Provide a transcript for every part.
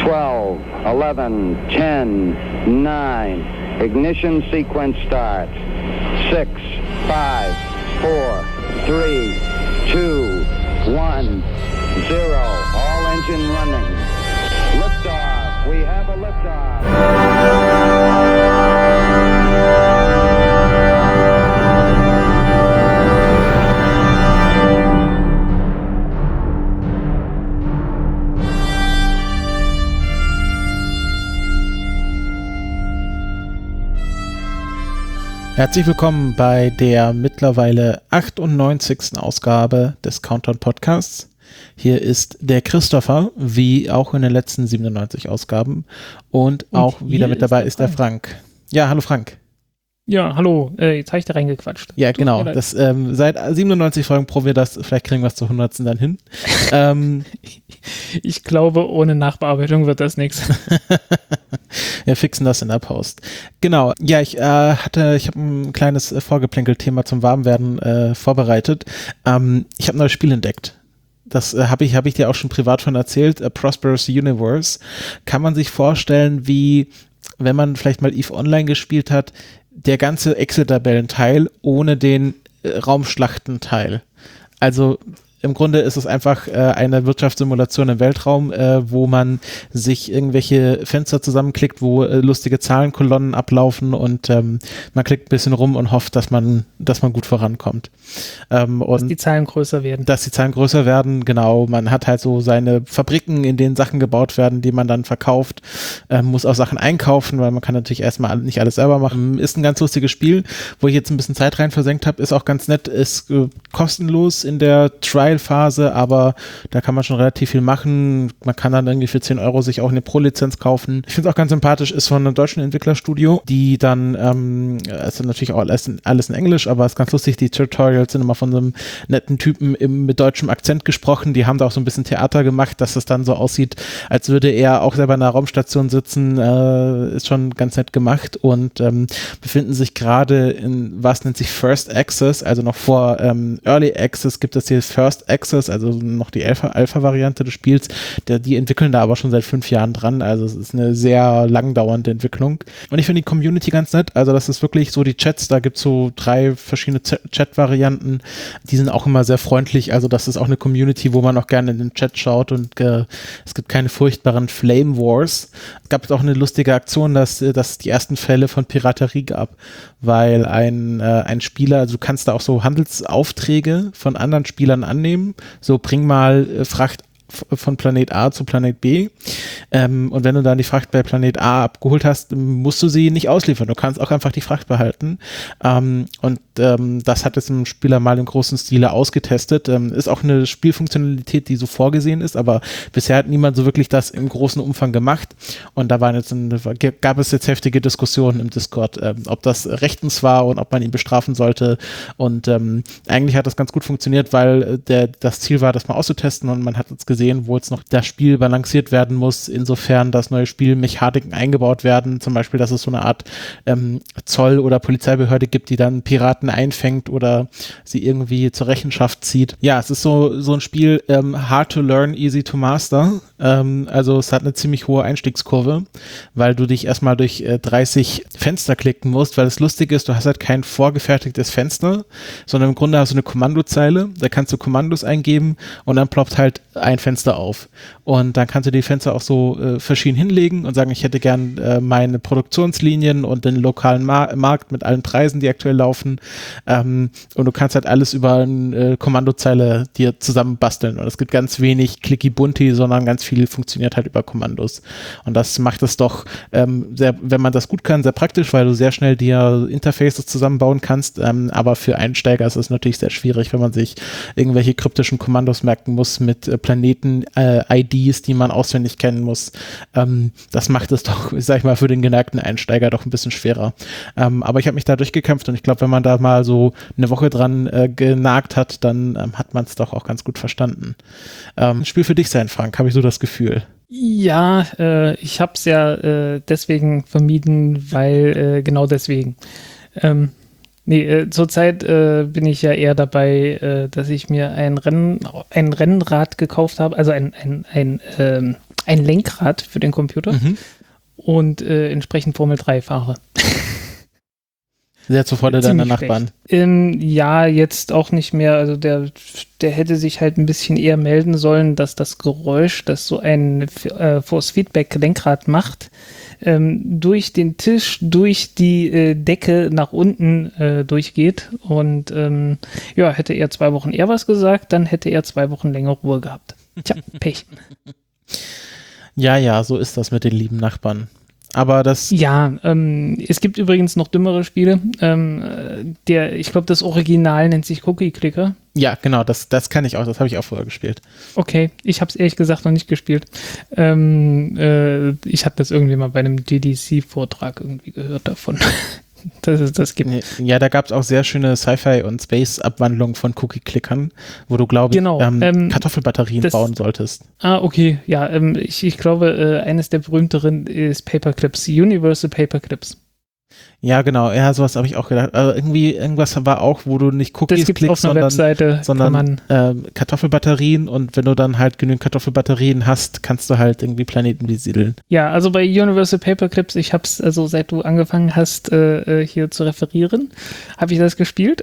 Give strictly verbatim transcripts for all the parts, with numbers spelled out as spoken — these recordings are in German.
twelve, eleven, ten, nine. Ignition sequence starts. six, five, four, three, two, one, zero. All engine running. Liftoff. We have a liftoff. Herzlich willkommen bei der mittlerweile achtundneunzigsten Ausgabe des Countdown Podcasts. Hier ist der Christopher, wie auch in den letzten siebenundneunzig Ausgaben. Und, Und auch wieder mit dabei ist der Frank. Frank. Ja, hallo Frank. Ja, hallo, äh, jetzt habe ich da reingequatscht. Ja, Tut genau. Das, ähm, seit siebenundneunzig Folgen probieren wir das, vielleicht kriegen wir es zur hundertsten dann hin. ähm, ich glaube, ohne Nachbearbeitung wird das nichts. Wir fixen das in der Post. Genau, ja, ich äh, hatte, ich habe ein kleines äh, Vorgeplänkel-Thema zum Warmwerden äh, vorbereitet. Ähm, ich habe ein neues Spiel entdeckt. Das äh, habe ich, hab ich dir auch schon privat von erzählt. A Prosperous Universe. Kann man sich vorstellen, wie, wenn man vielleicht mal EVE Online gespielt hat, der ganze Excel-Tabellen-Teil ohne den äh, Raumschlachten-Teil. Also im Grunde ist es einfach äh, eine Wirtschaftssimulation im Weltraum, äh, wo man sich irgendwelche Fenster zusammenklickt, wo äh, lustige Zahlenkolonnen ablaufen und ähm, man klickt ein bisschen rum und hofft, dass man, dass man gut vorankommt. Ähm, und dass die Zahlen größer werden. Dass die Zahlen größer werden, genau. Man hat halt so seine Fabriken, in denen Sachen gebaut werden, die man dann verkauft, äh, muss auch Sachen einkaufen, weil man kann natürlich erstmal nicht alles selber machen. Ist ein ganz lustiges Spiel, wo ich jetzt ein bisschen Zeit rein versenkt habe, ist auch ganz nett, ist äh, kostenlos in der Trial Phase, aber da kann man schon relativ viel machen. Man kann dann irgendwie für zehn Euro sich auch eine Pro-Lizenz kaufen. Ich finde es auch ganz sympathisch, ist von einem deutschen Entwicklerstudio, die dann, ähm, ist natürlich auch alles in, alles in Englisch, aber es ist ganz lustig, die Tutorials sind immer von so einem netten Typen im, mit deutschem Akzent gesprochen. Die haben da auch so ein bisschen Theater gemacht, dass es dann so aussieht, als würde er auch selber in einer Raumstation sitzen. Äh, ist schon ganz nett gemacht und ähm, befinden sich gerade in, was nennt sich First Access, also noch vor ähm, Early Access gibt es hier First Access, also noch die Alpha-Variante des Spiels, der, die entwickeln da aber schon seit fünf Jahren dran, also es ist eine sehr langdauernde Entwicklung und ich finde die Community ganz nett, also das ist wirklich so die Chats, da gibt es so drei verschiedene Z- Chat-Varianten, die sind auch immer sehr freundlich, also das ist auch eine Community, wo man auch gerne in den Chat schaut und äh, es gibt keine furchtbaren Flame Wars. Es gab auch eine lustige Aktion, dass, dass es die ersten Fälle von Piraterie gab, weil ein, äh, ein Spieler, also du kannst da auch so Handelsaufträge von anderen Spielern annehmen, so bring mal äh, Fracht von Planet A zu Planet B ähm, und wenn du dann die Fracht bei Planet A abgeholt hast, musst du sie nicht ausliefern, du kannst auch einfach die Fracht behalten ähm, und ähm, das hat jetzt ein Spieler mal im großen Stile ausgetestet, ähm, ist auch eine Spielfunktionalität, die so vorgesehen ist, aber bisher hat niemand so wirklich das im großen Umfang gemacht und da waren jetzt ein, gab es jetzt heftige Diskussionen im Discord, ähm, ob das rechtens war und ob man ihn bestrafen sollte und ähm, eigentlich hat das ganz gut funktioniert, weil der, das Ziel war, das mal auszutesten und man hat jetzt gesehen, wo jetzt noch das Spiel balanciert werden muss, insofern, dass neue Spielmechaniken eingebaut werden, zum Beispiel, dass es so eine Art ähm, Zoll- oder Polizeibehörde gibt, die dann Piraten einfängt oder sie irgendwie zur Rechenschaft zieht. Ja, es ist so, so ein Spiel, ähm, hard to learn, easy to master, ähm, also es hat eine ziemlich hohe Einstiegskurve, weil du dich erstmal durch äh, dreißig Fenster klicken musst, weil das Lustige ist, du hast halt kein vorgefertigtes Fenster, sondern im Grunde hast du eine Kommandozeile, da kannst du Kommandos eingeben und dann ploppt halt ein Fenster auf. Und dann kannst du die Fenster auch so äh, verschieden hinlegen und sagen, ich hätte gern äh, meine Produktionslinien und den lokalen Ma- Markt mit allen Preisen, die aktuell laufen. Ähm, und du kannst halt alles über eine äh, Kommandozeile dir zusammenbasteln. Und es gibt ganz wenig Clicky-Bunti, sondern ganz viel funktioniert halt über Kommandos. Und das macht es doch, ähm, sehr, wenn man das gut kann, sehr praktisch, weil du sehr schnell dir Interfaces zusammenbauen kannst. Ähm, aber für Einsteiger ist es natürlich sehr schwierig, wenn man sich irgendwelche kryptischen Kommandos merken muss mit äh, Planeten-I Ds, äh, die man auswendig kennen muss. Ähm, das macht es doch, sag ich mal, für den geneigten Einsteiger doch ein bisschen schwerer. Ähm, aber ich habe mich da durchgekämpft und ich glaube, wenn man da mal so eine Woche dran äh, genagt hat, dann ähm, hat man es doch auch ganz gut verstanden. Ähm, Spiel für dich sein, Frank, habe ich so das Gefühl. Ja, äh, ich habe es ja äh, deswegen vermieden, weil äh, genau deswegen. Ähm, Nee, äh, zurzeit äh, bin ich ja eher dabei, äh, dass ich mir ein Rennen, ein Rennrad gekauft habe, also ein, ein, ein ähm, ein Lenkrad für den Computer Mhm. und äh, entsprechend Formel drei fahre. Sehr zur Freude deiner Ziemlich Nachbarn. Ähm, ja, jetzt auch nicht mehr. Also der, der hätte sich halt ein bisschen eher melden sollen, dass das Geräusch, das so ein äh, Force-Feedback-Lenkrad macht, ähm, durch den Tisch, durch die äh, Decke nach unten äh, durchgeht. Und ähm, ja, hätte er zwei Wochen eher was gesagt, dann hätte er zwei Wochen länger Ruhe gehabt. Tja, Pech. Ja, ja, so ist das mit den lieben Nachbarn. Aber das, Ja, ähm, es gibt übrigens noch dümmere Spiele. Ähm, äh, der, ich glaube, das Original nennt sich Cookie Clicker. ja, genau, das, das kann ich auch, das habe ich auch vorher gespielt. Okay, ich habe es ehrlich gesagt noch nicht gespielt. Ähm, äh, ich habe das irgendwie mal bei einem G D C-Vortrag irgendwie gehört davon. dass es das gibt. Ja, da gab es auch sehr schöne Sci-Fi- und Space-Abwandlungen von Cookie-Clickern, wo du, glaube ich, Genau, ähm, ähm, Kartoffelbatterien das- bauen solltest. Ah, okay, ja, ähm, ich, ich glaube, äh, eines der berühmteren ist Paperclips, Universal Paperclips. Ja, genau, ja, sowas habe ich auch gedacht. Also irgendwie, irgendwas war auch, wo du nicht Das Cookies gibt klickst, auf einer sondern, Webseite, sondern kann man, ähm, Kartoffelbatterien, und wenn du dann halt genügend Kartoffelbatterien hast, kannst du halt irgendwie Planeten besiedeln. ja, also bei Universal Paperclips, ich habe es, also seit du angefangen hast, äh, äh, hier zu referieren, habe ich das gespielt.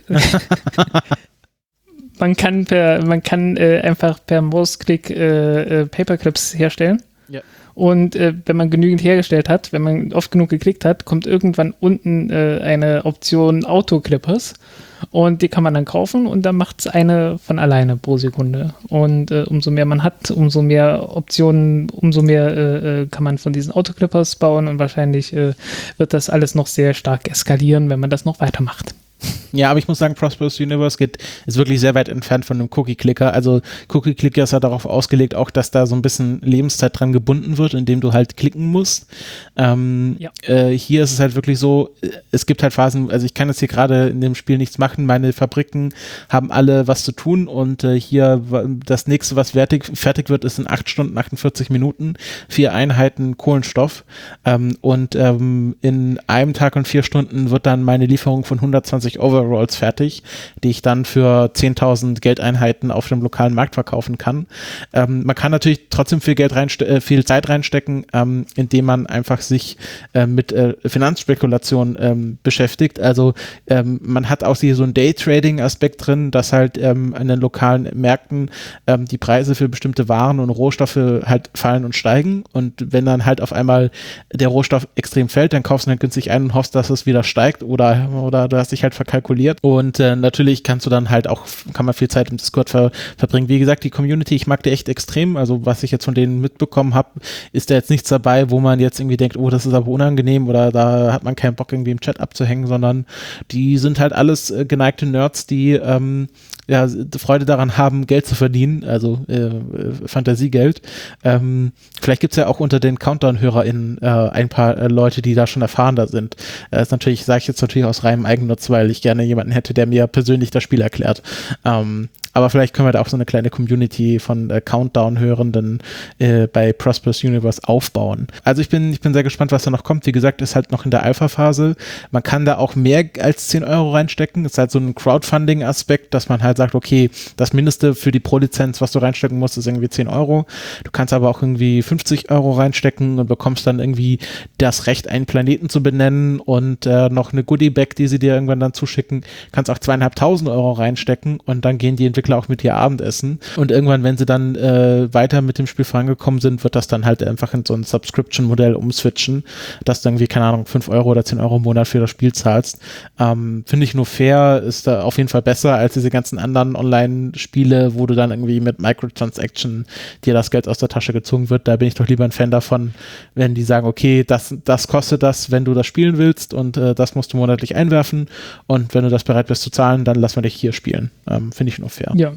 Man kann per, man kann äh, einfach per Mausklick äh, äh, Paperclips herstellen. Ja. Und äh, wenn man genügend hergestellt hat, wenn man oft genug geklickt hat, kommt irgendwann unten äh, eine Option Autoclippers, und die kann man dann kaufen, und dann macht es eine von alleine pro Sekunde. Und äh, umso mehr man hat, umso mehr Optionen, umso mehr äh, äh, kann man von diesen Autoclippers bauen, und wahrscheinlich äh, wird das alles noch sehr stark eskalieren, wenn man das noch weitermacht. Ja, aber ich muss sagen, Prosperous Universe geht, ist wirklich sehr weit entfernt von einem Cookie-Clicker. Also Cookie-Clicker ist ja darauf ausgelegt, auch, dass da so ein bisschen Lebenszeit dran gebunden wird, indem du halt klicken musst. Ähm, Ja. äh, hier ist es halt wirklich so, äh, es gibt halt Phasen, also ich kann jetzt hier gerade in dem Spiel nichts machen, meine Fabriken haben alle was zu tun, und äh, hier wa- das nächste, was fertig, fertig wird, ist in acht Stunden, achtundvierzig Minuten, vier Einheiten Kohlenstoff, ähm, und ähm, in einem Tag und vier Stunden wird dann meine Lieferung von hundertzwanzig Overalls fertig, die ich dann für zehntausend Geldeinheiten auf dem lokalen Markt verkaufen kann. Ähm, man kann natürlich trotzdem viel Geld reinste- äh, viel Zeit reinstecken, ähm, indem man einfach sich äh, mit äh, Finanzspekulation ähm, beschäftigt. Also ähm, man hat auch hier so einen Day-Trading-Aspekt drin, dass halt ähm, an den lokalen Märkten ähm, die Preise für bestimmte Waren und Rohstoffe halt fallen und steigen, und wenn dann halt auf einmal der Rohstoff extrem fällt, dann kaufst du halt günstig ein und hoffst, dass es wieder steigt, oder, oder du hast dich halt verkalkuliert, und äh, natürlich kannst du dann halt auch, kann man viel Zeit im Discord ver verbringen. Wie gesagt, die Community, ich mag die echt extrem, also was ich jetzt von denen mitbekommen habe, ist da jetzt nichts dabei, wo man jetzt irgendwie denkt, oh, das ist aber unangenehm, oder da hat man keinen Bock, irgendwie im Chat abzuhängen, sondern die sind halt alles äh, geneigte Nerds, die ähm, ja, Freude daran haben, Geld zu verdienen, also äh, Fantasiegeld. Ähm, vielleicht gibt es ja auch unter den Countdown-HörerInnen äh, ein paar äh, Leute, die da schon erfahrener sind. Das äh, ist natürlich, sage ich jetzt natürlich aus reinem Eigennutz, weil ich gerne jemanden hätte, der mir persönlich das Spiel erklärt. Ähm, aber vielleicht können wir da auch so eine kleine Community von äh, Countdown-Hörenden äh, bei Prosperous Universe aufbauen. Also ich bin, ich bin sehr gespannt, was da noch kommt. Wie gesagt, ist halt noch in der Alpha-Phase. Man kann da auch mehr als zehn Euro reinstecken. Das ist halt so ein Crowdfunding-Aspekt, dass man halt sagt, okay, das Mindeste für die Pro-Lizenz, was du reinstecken musst, ist irgendwie zehn Euro. Du kannst aber auch irgendwie fünfzig Euro reinstecken und bekommst dann irgendwie das Recht, einen Planeten zu benennen, und äh, noch eine Goodie-Bag, die sie dir irgendwann dann zuschicken. Kannst auch zweieinhalbtausend Euro reinstecken, und dann gehen die Entwickler auch mit dir Abendessen. Und irgendwann, wenn sie dann äh, weiter mit dem Spiel vorangekommen sind, wird das dann halt einfach in so ein Subscription-Modell umswitchen, dass du irgendwie, keine Ahnung, fünf Euro oder zehn Euro im Monat für das Spiel zahlst. Ähm, finde ich nur fair, ist da auf jeden Fall besser als diese ganzen anderen Online-Spiele, wo du dann irgendwie mit Microtransaction dir das Geld aus der Tasche gezogen wird. Da bin ich doch lieber ein Fan davon, wenn die sagen, okay, das, das kostet das, wenn du das spielen willst, und äh, das musst du monatlich einwerfen, und wenn du das bereit bist zu zahlen, dann lassen wir dich hier spielen. Ähm, finde ich nur fair. Ja,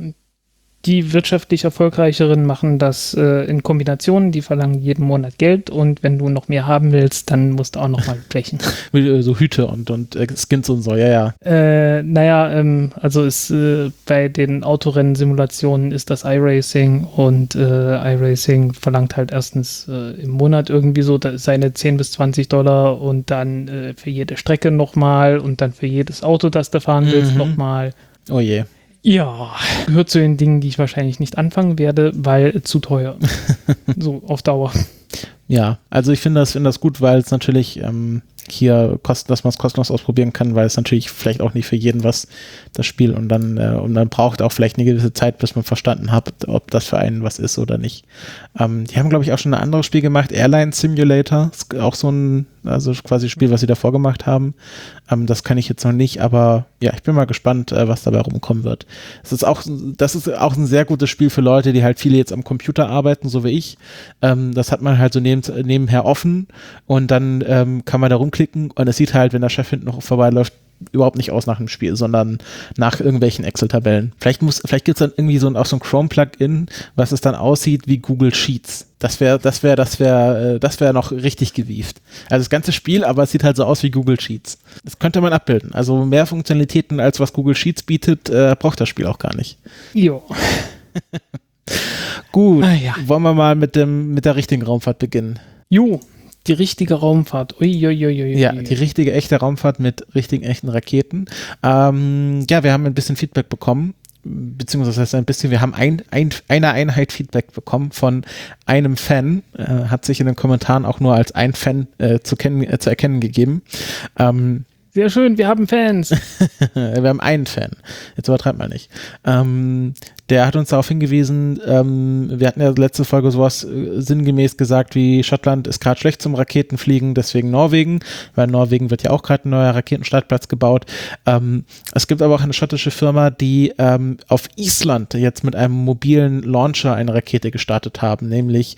die wirtschaftlich Erfolgreicheren machen das äh, in Kombination, die verlangen jeden Monat Geld, und wenn du noch mehr haben willst, dann musst du auch noch mal blechen. Wie, äh, so Hüte und, und äh, Skins und so, ja, ja. Äh, naja, ähm, also ist, äh, bei den Autorennen-Simulationen ist das iRacing, und äh, iRacing verlangt halt erstens äh, im Monat irgendwie so seine zehn bis zwanzig Dollar, und dann äh, für jede Strecke nochmal, und dann für jedes Auto, das du fahren willst, Mhm. nochmal. Oh je. Ja, gehört zu den Dingen, die ich wahrscheinlich nicht anfangen werde, weil zu teuer. So auf Dauer. Ja, also ich finde das, finde das gut, weil es natürlich ähm, hier kosten, dass man es kostenlos ausprobieren kann, weil es natürlich vielleicht auch nicht für jeden was, das Spiel, und dann äh, und dann braucht auch vielleicht eine gewisse Zeit, bis man verstanden hat, ob das für einen was ist oder nicht. Ähm, die haben, glaube ich, auch schon ein anderes Spiel gemacht, Airline Simulator, ist auch so ein, also quasi Spiel, was sie davor gemacht haben. Ähm, das kann ich jetzt noch nicht, aber ja, ich bin mal gespannt, äh, was dabei rumkommen wird. Das ist auch, das ist auch ein sehr gutes Spiel für Leute, die halt viele jetzt am Computer arbeiten, so wie ich. Ähm, das hat man halt so neben, nebenher offen, und dann ähm, kann man da rumklicken, und es sieht halt, wenn der Chef hinten noch vorbeiläuft, überhaupt nicht aus nach dem Spiel, sondern nach irgendwelchen Excel-Tabellen. Vielleicht muss, vielleicht gibt es dann irgendwie so ein, auch so ein Chrome-Plugin, was es dann aussieht wie Google Sheets. Das wäre, das wäre, das wäre, das wäre noch richtig gewieft. Also das ganze Spiel, aber es sieht halt so aus wie Google Sheets. Das könnte man abbilden. Also mehr Funktionalitäten, als was Google Sheets bietet, äh, braucht das Spiel auch gar nicht. Jo. Gut, Ah, ja. wollen wir mal mit dem, mit der richtigen Raumfahrt beginnen. Jo, die richtige Raumfahrt. Uiuiuiui. Ja, die richtige, echte Raumfahrt mit richtigen, echten Raketen. Ähm, ja, wir haben ein bisschen Feedback bekommen, beziehungsweise das heißt ein bisschen, wir haben ein, ein, eine Einheit Feedback bekommen von einem Fan, äh, hat sich in den Kommentaren auch nur als ein Fan äh, zu, kennen, äh, zu erkennen gegeben. Ähm, Sehr schön, wir haben Fans. wir haben einen Fan. Jetzt übertreibt man nicht. Ähm, der hat uns darauf hingewiesen, ähm, wir hatten ja letzte Folge sowas äh, sinngemäß gesagt wie, Schottland ist gerade schlecht zum Raketenfliegen, deswegen Norwegen, weil in Norwegen wird ja auch gerade ein neuer Raketenstartplatz gebaut. Ähm, es gibt aber auch eine schottische Firma, die ähm, auf Island jetzt mit einem mobilen Launcher eine Rakete gestartet haben, nämlich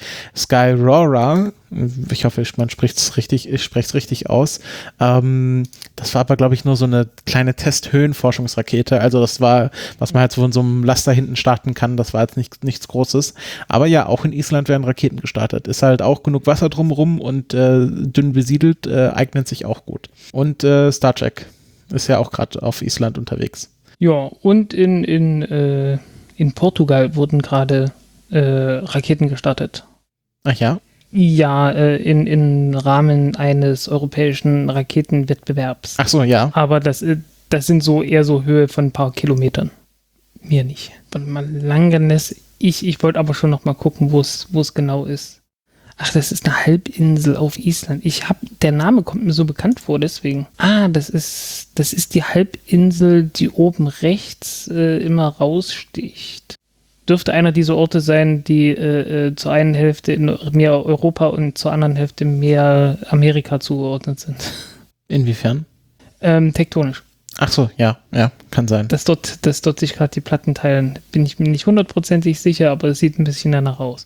Skyrora. Ich hoffe, man spricht es richtig, ich spreche es richtig aus. Ähm, das war aber, glaube ich, nur so eine kleine Testhöhenforschungsrakete. Also das war, was man halt so von so einem Laster hinten starten kann. Das war jetzt nicht, nichts Großes. Aber ja, auch in Island werden Raketen gestartet. Ist halt auch genug Wasser drumherum und äh, dünn besiedelt, äh, eignet sich auch gut. Und äh, Star Trek ist ja auch gerade auf Island unterwegs. Ja, und in, in, äh, in Portugal wurden gerade äh, Raketen gestartet. Ach ja? Ja, äh, in, im Rahmen eines europäischen Raketenwettbewerbs. Ach so, ja. Aber das, äh, das sind so eher so Höhe von ein paar Kilometern. Mir nicht. Warte mal, Langeness. Ich, ich wollte aber schon noch mal gucken, wo es wo es genau ist. Ach, das ist eine Halbinsel auf Island. Ich hab, der Name kommt mir so bekannt vor, deswegen. Ah, das ist, das ist die Halbinsel, die oben rechts äh, immer raussticht. Dürfte einer dieser Orte sein, die äh, äh, zur einen Hälfte in mehr Europa und zur anderen Hälfte mehr Amerika zugeordnet sind. Inwiefern? Ähm, tektonisch. Ach so, ja, ja, kann sein. Dass dort, dass dort sich gerade die Platten teilen, bin ich mir nicht hundertprozentig sicher, aber es sieht ein bisschen danach aus.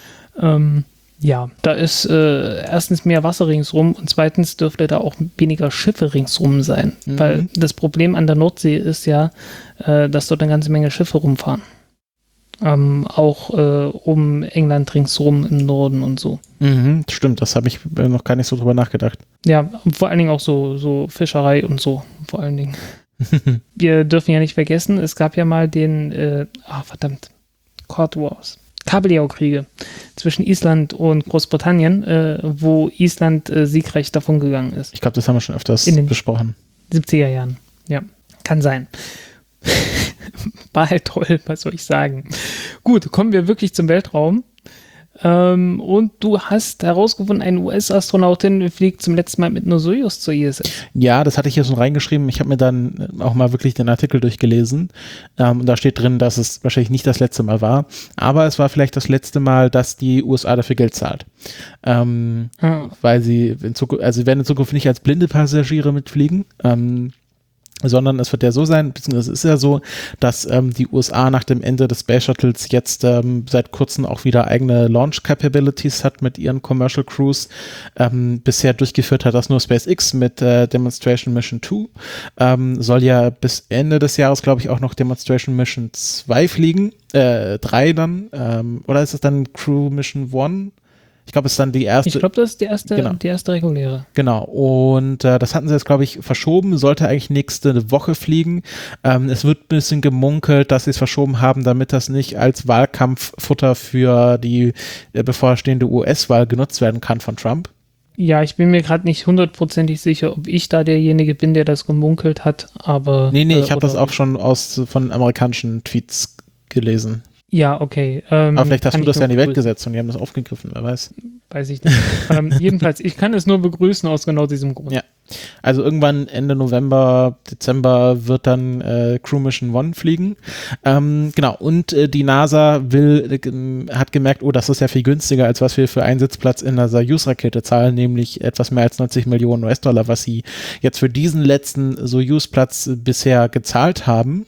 Ähm, ja, da ist äh, erstens mehr Wasser ringsrum und zweitens dürfte da auch weniger Schiffe ringsrum sein. Mhm. Weil das Problem an der Nordsee ist ja, äh, dass dort eine ganze Menge Schiffe rumfahren. Ähm, auch äh, um England ringsrum im Norden und so. Mhm, stimmt, das habe ich noch gar nicht so drüber nachgedacht. Ja, vor allen Dingen auch so, so Fischerei und so, vor allen Dingen. Wir dürfen ja nicht vergessen, es gab ja mal den, äh, ah, verdammt, Court Wars, Kabeljau-Kriege zwischen Island und Großbritannien, äh, wo Island äh, siegreich davon gegangen ist. Ich glaube, das haben wir schon öfters In den besprochen. siebziger Jahren, ja, kann sein. War halt toll, was soll ich sagen. Gut, kommen wir wirklich zum Weltraum. Ähm, und du hast herausgefunden, eine U S-Astronautin fliegt zum letzten Mal mit einer Soyuz zur I S S. Ja, das hatte ich hier schon reingeschrieben. Ich habe mir dann auch mal wirklich den Artikel durchgelesen. Ähm, und da steht drin, dass es wahrscheinlich nicht das letzte Mal war. Aber es war vielleicht das letzte Mal, dass die U S A dafür Geld zahlt. Ähm, Ah. Weil sie in Zukunft, also sie werden in Zukunft nicht als blinde Passagiere mitfliegen. Ähm, sondern es wird ja so sein, beziehungsweise es ist ja so, dass ähm, die U S A nach dem Ende des Space Shuttles jetzt ähm, seit kurzem auch wieder eigene Launch Capabilities hat mit ihren Commercial Crews. Ähm, bisher durchgeführt hat das nur SpaceX mit äh, Demonstration Mission zwei. Ähm, soll ja bis Ende des Jahres, glaube ich, auch noch Demonstration Mission zwei fliegen. Äh, drei dann. Ähm, oder ist es dann Crew Mission eins? Ich glaube, es ist dann die erste. Ich glaube, das ist die erste, Genau. die erste reguläre. Genau, und äh, das hatten sie jetzt, glaube ich, verschoben, sollte eigentlich nächste Woche fliegen. Ähm, es wird ein bisschen gemunkelt, dass sie es verschoben haben, damit das nicht als Wahlkampffutter für die äh, bevorstehende U S-Wahl genutzt werden kann von Trump. Ja, ich bin mir gerade nicht hundertprozentig sicher, ob ich da derjenige bin, der das gemunkelt hat, aber... Nee, nee, äh, ich habe oder- das auch schon aus von amerikanischen Tweets gelesen. Ja, okay. Ähm, Aber vielleicht hast kann du ich das ja nur in die Welt begrüßen. gesetzt und die haben das aufgegriffen, wer weiß. Weiß ich nicht. ähm, jedenfalls, ich kann es nur begrüßen aus genau diesem Grund. Ja. Also irgendwann Ende November, Dezember wird dann äh, Crew Mission One fliegen. Ähm, genau, und äh, die NASA will, äh, hat gemerkt, oh, das ist ja viel günstiger, als was wir für einen Sitzplatz in einer Soyuz-Rakete zahlen, nämlich etwas mehr als neunzig Millionen U S-Dollar, was sie jetzt für diesen letzten Soyuz-Platz bisher gezahlt haben.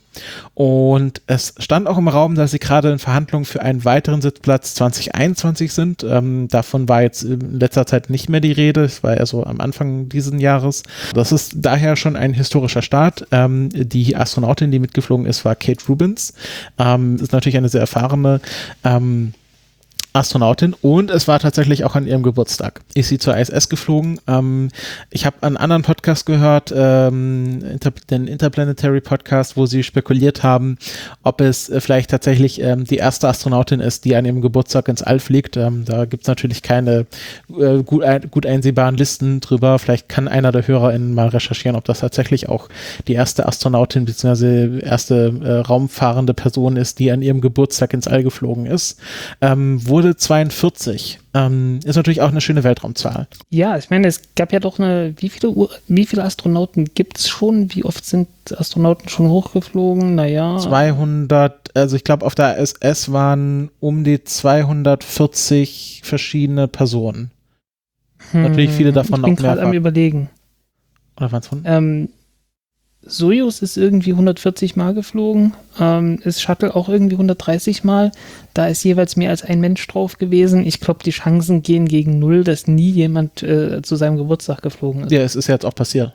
Und es stand auch im Raum, dass sie gerade in Verhandlungen für einen weiteren Sitzplatz zwanzig einundzwanzig sind. Ähm, davon war jetzt in letzter Zeit nicht mehr die Rede. Es war eher so am Anfang diesen Jahres. Das ist daher schon ein historischer Start. Ähm, die Astronautin, die mitgeflogen ist, war Kate Rubins. Ähm, ist natürlich eine sehr erfahrene ähm, Astronautin und es war tatsächlich auch an ihrem Geburtstag. Ist sie zur I S S geflogen. Ähm, ich habe einen anderen Podcast gehört, ähm, Inter den Interplanetary Podcast, wo sie spekuliert haben, ob es äh, vielleicht tatsächlich ähm, die erste Astronautin ist, die an ihrem Geburtstag ins All fliegt. Ähm, da gibt es natürlich keine äh, gut, ein, gut einsehbaren Listen drüber. Vielleicht kann einer der HörerInnen mal recherchieren, ob das tatsächlich auch die erste Astronautin bzw. erste äh, raumfahrende Person ist, die an ihrem Geburtstag ins All geflogen ist. Ähm, wurde zweiundvierzig. Ähm, ist natürlich auch eine schöne Weltraumzahl. Ja, ich meine, es gab ja doch eine, wie viele, Ur wie viele Astronauten gibt es schon? Wie oft sind Astronauten schon hochgeflogen? Naja. zweihundert, also ich glaube auf der I S S waren um die zweihundertvierzig verschiedene Personen. Hm, Natürlich viele davon ich bin noch gerade mehrfach. am Überlegen. Oder waren es hundert? Ähm, Soyuz ist irgendwie hundertvierzig Mal geflogen, ähm, ist Shuttle auch irgendwie hundertdreißig Mal. Da ist jeweils mehr als ein Mensch drauf gewesen. Ich glaube, die Chancen gehen gegen null, dass nie jemand äh, zu seinem Geburtstag geflogen ist. Ja, es ist jetzt auch passiert.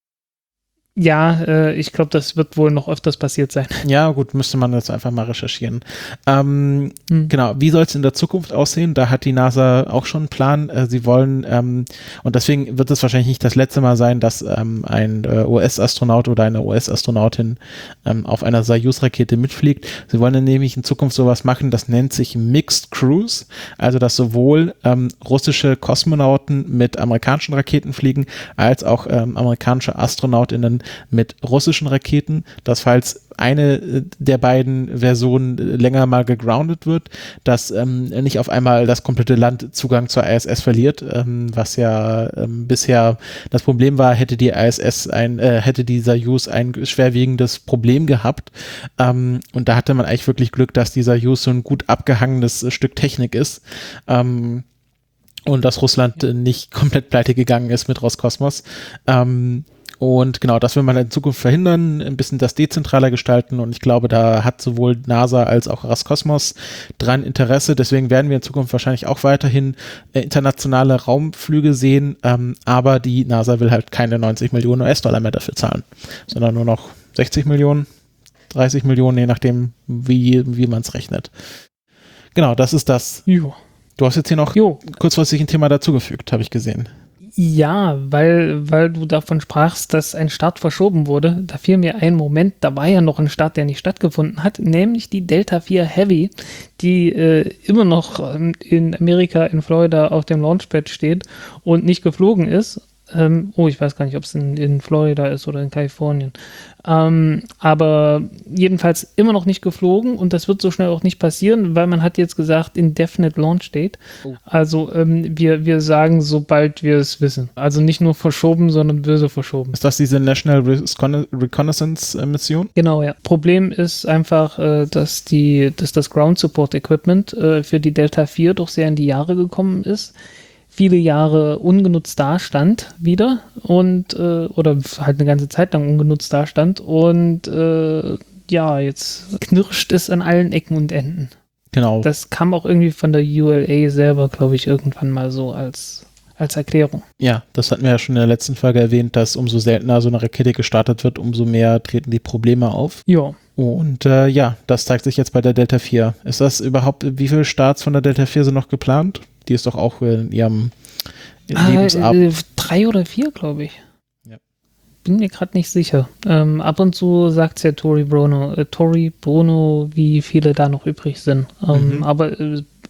Ja, äh, ich glaube, das wird wohl noch öfters passiert sein. Ja, gut, müsste man jetzt einfach mal recherchieren. Ähm, Hm. Genau, wie soll es in der Zukunft aussehen? Da hat die NASA auch schon einen Plan. Äh, sie wollen, ähm, und deswegen wird es wahrscheinlich nicht das letzte Mal sein, dass ähm, ein äh, U S-Astronaut oder eine U S-Astronautin ähm, auf einer Soyuz-Rakete mitfliegt. Sie wollen dann nämlich in Zukunft sowas machen, das nennt sich Mixed Cruise, also dass sowohl ähm, russische Kosmonauten mit amerikanischen Raketen fliegen, als auch ähm, amerikanische AstronautInnen mit russischen Raketen, dass falls eine der beiden Versionen länger mal gegroundet wird, dass ähm, nicht auf einmal das komplette Land Zugang zur I S S verliert, ähm, was ja ähm, bisher das Problem war, hätte die I S S ein, äh, hätte die Soyuz ein schwerwiegendes Problem gehabt. Ähm, und da hatte man eigentlich wirklich Glück, dass die Soyuz so ein gut abgehangenes Stück Technik ist. Ähm, und dass Russland äh, nicht komplett pleite gegangen ist mit Roskosmos. Ähm, Und genau, das will man in Zukunft verhindern, ein bisschen das dezentraler gestalten und ich glaube, da hat sowohl NASA als auch Roskosmos dran Interesse. Deswegen werden wir in Zukunft wahrscheinlich auch weiterhin äh, internationale Raumflüge sehen, ähm, aber die NASA will halt keine neunzig Millionen U S-Dollar mehr dafür zahlen, sondern nur noch sechzig Millionen, dreißig Millionen, je nachdem, wie, wie man es rechnet. Genau, das ist das. Jo. Du hast jetzt hier noch Jo. kurzfristig ein Thema dazugefügt, habe ich gesehen. Ja, weil, weil du davon sprachst, dass ein Start verschoben wurde. Da fiel mir ein Moment, da war ja noch ein Start, der nicht stattgefunden hat, nämlich die Delta vier Heavy, die äh, immer noch ähm, in Amerika, in Florida auf dem Launchpad steht und nicht geflogen ist. Ähm, oh, ich weiß gar nicht, ob es in, in Florida ist oder in Kalifornien. Ähm, aber jedenfalls immer noch nicht geflogen und das wird so schnell auch nicht passieren, weil man hat jetzt gesagt, indefinite Launch Date. Oh. Also ähm, wir, wir sagen, sobald wir es wissen. Also nicht nur verschoben, sondern böse verschoben. Ist das diese National Recon- Reconnaissance Mission? Genau, ja. Problem ist einfach, äh, dass, die, dass das Ground Support Equipment äh, für die Delta vier doch sehr in die Jahre gekommen ist. Viele Jahre ungenutzt dastand wieder und äh, oder halt eine ganze Zeit lang ungenutzt dastand und äh, ja, jetzt knirscht es an allen Ecken und Enden. Genau. Das kam auch irgendwie von der U L A selber, glaube ich, irgendwann mal so als, als Erklärung. Ja, das hatten wir ja schon in der letzten Folge erwähnt, dass umso seltener so eine Rakete gestartet wird, umso mehr treten die Probleme auf. Ja. Und äh, ja, das zeigt sich jetzt bei der Delta vier. Ist das überhaupt, wie viele Starts von der Delta vier sind noch geplant? Die ist doch auch in ihrem Ah, Lebensabend. äh, drei oder vier, glaube ich. Ja. Bin mir gerade nicht sicher. Ähm, ab und zu sagt ja Tori Bruno, äh, Tori Bruno, wie viele da noch übrig sind. Ähm, Mhm. Aber äh,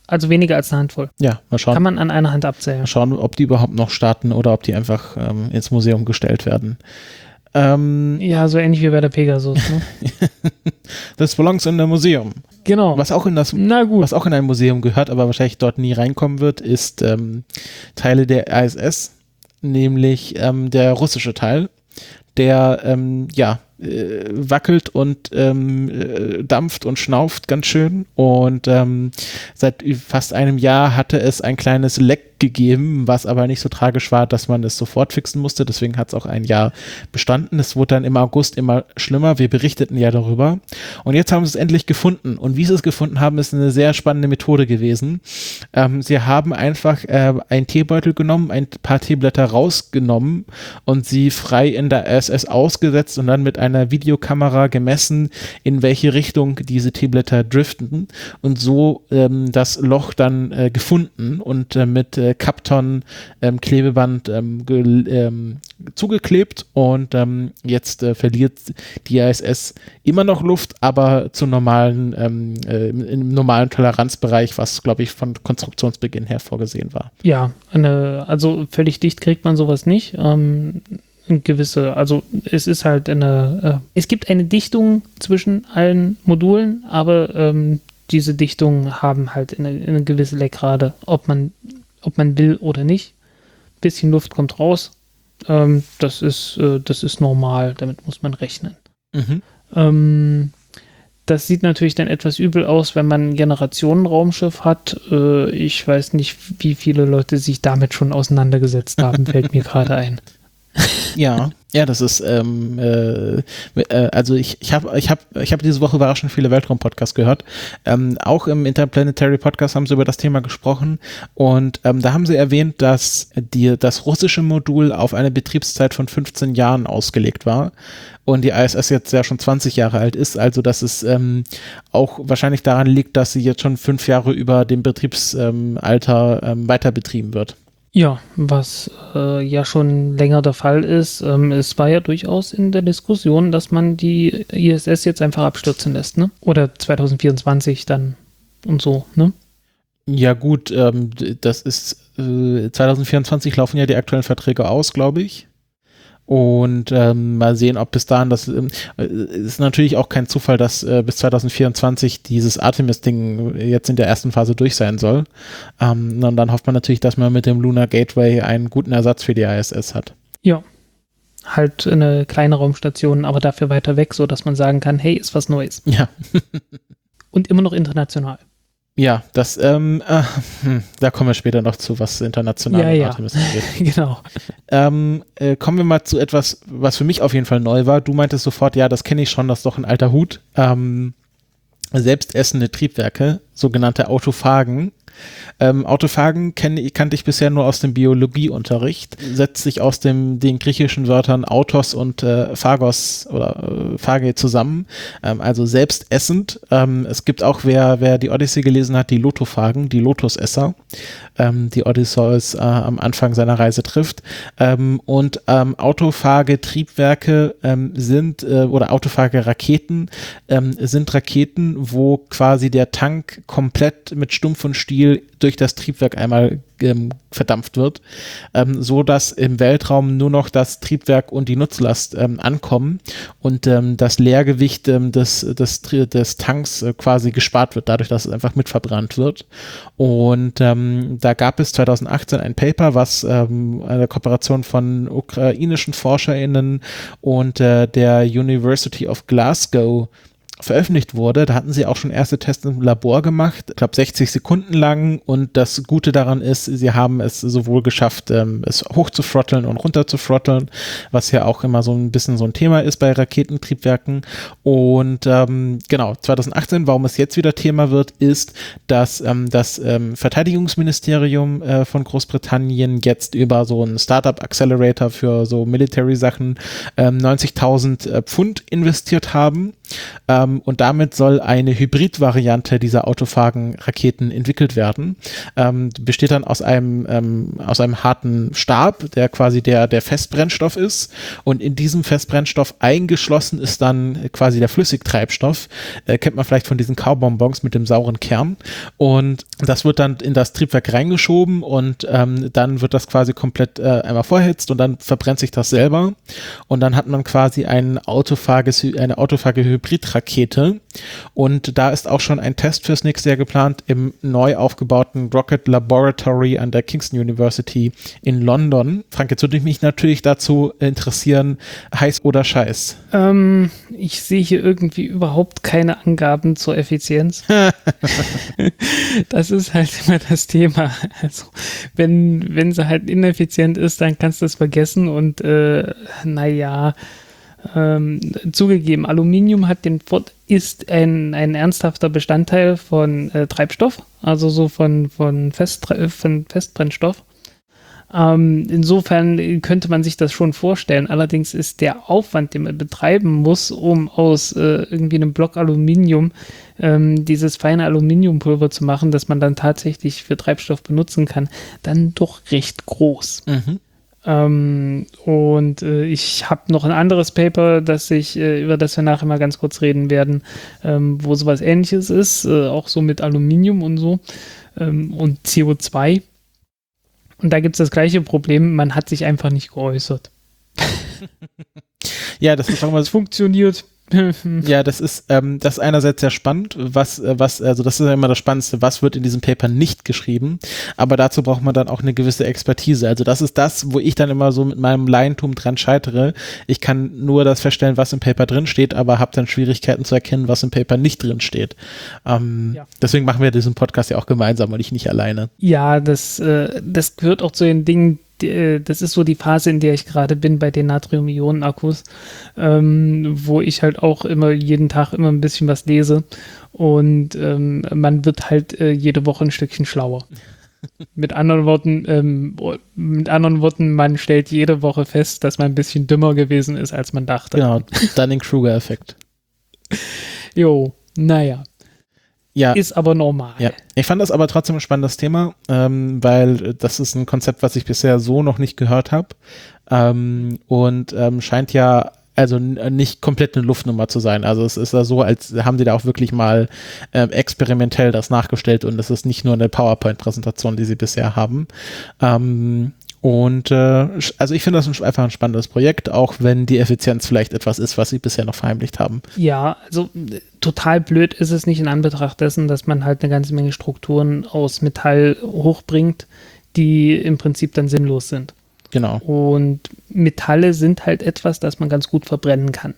Also weniger als eine Handvoll. Ja, mal schauen. Kann man an einer Hand abzählen. Mal schauen, ob die überhaupt noch starten oder ob die einfach ähm, ins Museum gestellt werden. Ähm, ja, so ähnlich wie bei der Pegasus. Ne? Das belongs in einem Museum. Genau. Was auch in das, Na gut. was auch in ein Museum gehört, aber wahrscheinlich dort nie reinkommen wird, ist ähm, Teile der I S S, nämlich ähm, der russische Teil, der ähm, ja äh, wackelt und ähm, äh, dampft und schnauft ganz schön und ähm, seit fast einem Jahr hatte es ein kleines Leck gegeben, was aber nicht so tragisch war, dass man es sofort fixen musste, deswegen hat es auch ein Jahr bestanden. Es wurde dann im August immer schlimmer, wir berichteten ja darüber und jetzt haben sie es endlich gefunden und wie sie es gefunden haben, ist eine sehr spannende Methode gewesen. Ähm, sie haben einfach äh, einen Teebeutel genommen, ein paar Teeblätter rausgenommen und sie frei in der I S S ausgesetzt und dann mit einer Videokamera gemessen, in welche Richtung diese Teeblätter driften und so ähm, das Loch dann äh, gefunden und äh, mit äh, Kapton ähm, Klebeband ähm, ähm, zugeklebt und ähm, jetzt äh, verliert die I S S immer noch Luft, aber zu normalen, ähm, äh, im normalen Toleranzbereich, was glaube ich von Konstruktionsbeginn her vorgesehen war. Ja, eine, also völlig dicht kriegt man sowas nicht. Ähm, gewisse, also es ist halt eine, äh, es gibt eine Dichtung zwischen allen Modulen, aber ähm, diese Dichtungen haben halt eine, eine gewisse Leckrate, ob man ob man will oder nicht. Bisschen Luft kommt raus. Ähm, das ist, äh, das ist normal, damit muss man rechnen. Mhm. Ähm, das sieht natürlich dann etwas übel aus, wenn man ein Generationenraumschiff hat. Äh, ich weiß nicht, wie viele Leute sich damit schon auseinandergesetzt haben, fällt mir gerade ein. Ja, ja, das ist, ähm, äh, äh, also ich, ich habe ich hab, ich hab diese Woche überraschend viele Weltraum-Podcasts gehört. Ähm, auch im Interplanetary Podcast haben sie über das Thema gesprochen und ähm, da haben sie erwähnt, dass die, das russische Modul auf eine Betriebszeit von fünfzehn Jahren ausgelegt war und die I S S jetzt ja schon zwanzig Jahre alt ist, also dass es ähm, auch wahrscheinlich daran liegt, dass sie jetzt schon fünf Jahre über dem Betriebsalter ähm, weiter betrieben wird. Ja, was äh, ja schon länger der Fall ist. Ähm, es war ja durchaus in der Diskussion, dass man die I S S jetzt einfach abstürzen lässt, ne? Oder zwanzig vierundzwanzig dann und so, ne? Ja gut, ähm, das ist äh, zwanzig vierundzwanzig laufen ja die aktuellen Verträge aus, glaube ich. Und ähm, mal sehen, ob bis dahin das ähm, ist natürlich auch kein Zufall, dass äh, bis zwanzig vierundzwanzig dieses Artemis-Ding jetzt in der ersten Phase durch sein soll. Ähm, und dann hofft man natürlich, dass man mit dem Lunar Gateway einen guten Ersatz für die I S S hat. Ja, halt eine kleine Raumstation, aber dafür weiter weg, so dass man sagen kann, hey, ist was Neues. Ja. Und immer noch international. Ja, das, ähm, äh, hm, da kommen wir später noch zu, was international ja, und ja. Artemis angeht. Genau. Ähm, äh, kommen wir mal zu etwas, was für mich auf jeden Fall neu war. Du meintest sofort, ja, das kenne ich schon, das ist doch ein alter Hut. Ähm, selbstessende Triebwerke, sogenannte Autophagen. Ähm, Autophagen kenn, kannte ich bisher nur aus dem Biologieunterricht. Setzt sich aus dem, den griechischen Wörtern Autos und äh, Phagos oder äh, Phage zusammen, ähm, also selbstessend. Ähm, es gibt auch, wer, wer die Odyssee gelesen hat, die Lotophagen, die Lotusesser, ähm, die Odysseus äh, am Anfang seiner Reise trifft. Ähm, und ähm, autophage Triebwerke ähm, sind, äh, oder autophage Raketen ähm, sind Raketen, wo quasi der Tank komplett mit Stumpf und Stiel durch das Triebwerk einmal ähm, verdampft wird, ähm, so dass im Weltraum nur noch das Triebwerk und die Nutzlast ähm, ankommen und ähm, das Leergewicht ähm, des, des, des Tanks äh, quasi gespart wird, dadurch, dass es einfach mit verbrannt wird. Und ähm, da gab es zwanzig achtzehn ein Paper, was ähm, eine Kooperation von ukrainischen ForscherInnen und äh, der University of Glasgow veröffentlicht wurde. Da hatten sie auch schon erste Tests im Labor gemacht, ich glaube sechzig Sekunden lang, und das Gute daran ist, sie haben es sowohl geschafft, ähm, es hoch zu throtteln und runter zu throtteln, was ja auch immer so ein bisschen so ein Thema ist bei Raketentriebwerken. Und ähm, genau, zwanzig achtzehn, warum es jetzt wieder Thema wird, ist, dass ähm, das ähm, Verteidigungsministerium äh, von Großbritannien jetzt über so einen Startup Accelerator für so Military-Sachen ähm, neunzigtausend äh, Pfund investiert haben. Ähm, ähm, und damit soll eine Hybrid-Variante dieser autophagen Raketen entwickelt werden. Ähm, besteht dann aus einem ähm, aus einem harten Stab, der quasi der der Festbrennstoff ist, und in diesem Festbrennstoff eingeschlossen ist dann quasi der Flüssigtreibstoff. Äh, kennt man vielleicht von diesen Kaubonbons mit dem sauren Kern, und das wird dann in das Triebwerk reingeschoben und ähm, dann wird das quasi komplett äh, einmal vorheizt und dann verbrennt sich das selber, und dann hat man quasi ein autophages, eine autophage Hybridrakete, und da ist auch schon ein Test fürs nächste Jahr geplant im neu aufgebauten Rocket Laboratory an der Kingston University in London. Frank, jetzt würde mich natürlich dazu interessieren, heiß oder scheiß? Ähm, ich sehe hier irgendwie überhaupt keine Angaben zur Effizienz. Das ist halt immer das Thema. Also wenn, wenn sie halt ineffizient ist, dann kannst du es vergessen, und äh, naja, ähm, zugegeben, Aluminium hat den Fort ist ein, ein ernsthafter Bestandteil von äh, Treibstoff, also so von, von, Fest, von Festbrennstoff. Ähm, insofern könnte man sich das schon vorstellen. Allerdings ist der Aufwand, den man betreiben muss, um aus äh, irgendwie einem Block Aluminium ähm, dieses feine Aluminiumpulver zu machen, das man dann tatsächlich für Treibstoff benutzen kann, dann doch recht groß. Mhm. Ähm, und äh, ich habe noch ein anderes Paper, das ich, äh, über das wir nachher mal ganz kurz reden werden, ähm, wo sowas Ähnliches ist, äh, auch so mit Aluminium und so ähm, und C O zwei. Und da gibt es das gleiche Problem, man hat sich einfach nicht geäußert. Ja, das ist auch mal, es funktioniert. Ja, das ist, ähm, das ist einerseits sehr spannend, was, äh, was, also das ist ja immer das Spannendste, was wird in diesem Paper nicht geschrieben, aber dazu braucht man dann auch eine gewisse Expertise. Also das ist das, wo ich dann immer so mit meinem Laientum dran scheitere. Ich kann nur das feststellen, was im Paper drin steht, aber habe dann Schwierigkeiten zu erkennen, was im Paper nicht drin steht. Ähm, ja. Deswegen machen wir diesen Podcast ja auch gemeinsam und ich nicht alleine. Ja, das, äh, das gehört auch zu den Dingen, das ist so die Phase, in der ich gerade bin bei den Natrium-Ionen-Akkus, ähm, wo ich halt auch immer jeden Tag immer ein bisschen was lese, und ähm, man wird halt äh, jede Woche ein Stückchen schlauer. Mit anderen Worten, ähm, mit anderen Worten, man stellt jede Woche fest, dass man ein bisschen dümmer gewesen ist, als man dachte. Genau, Dunning-Kruger-Effekt. Jo, naja. Ja. Ist aber normal. Ja. Ich fand das aber trotzdem ein spannendes Thema, ähm, weil das ist ein Konzept, was ich bisher so noch nicht gehört habe, ähm, und ähm, scheint ja also n- nicht komplett eine Luftnummer zu sein. Also es ist ja so, als haben die da auch wirklich mal ähm, experimentell das nachgestellt, und es ist nicht nur eine PowerPoint-Präsentation, die sie bisher haben. Ähm, Und äh, also ich finde das ein, einfach ein spannendes Projekt, auch wenn die Effizienz vielleicht etwas ist, was sie bisher noch verheimlicht haben. Ja, also total blöd ist es nicht in Anbetracht dessen, dass man halt eine ganze Menge Strukturen aus Metall hochbringt, die im Prinzip dann sinnlos sind. Genau. Und Metalle sind halt etwas, das man ganz gut verbrennen kann.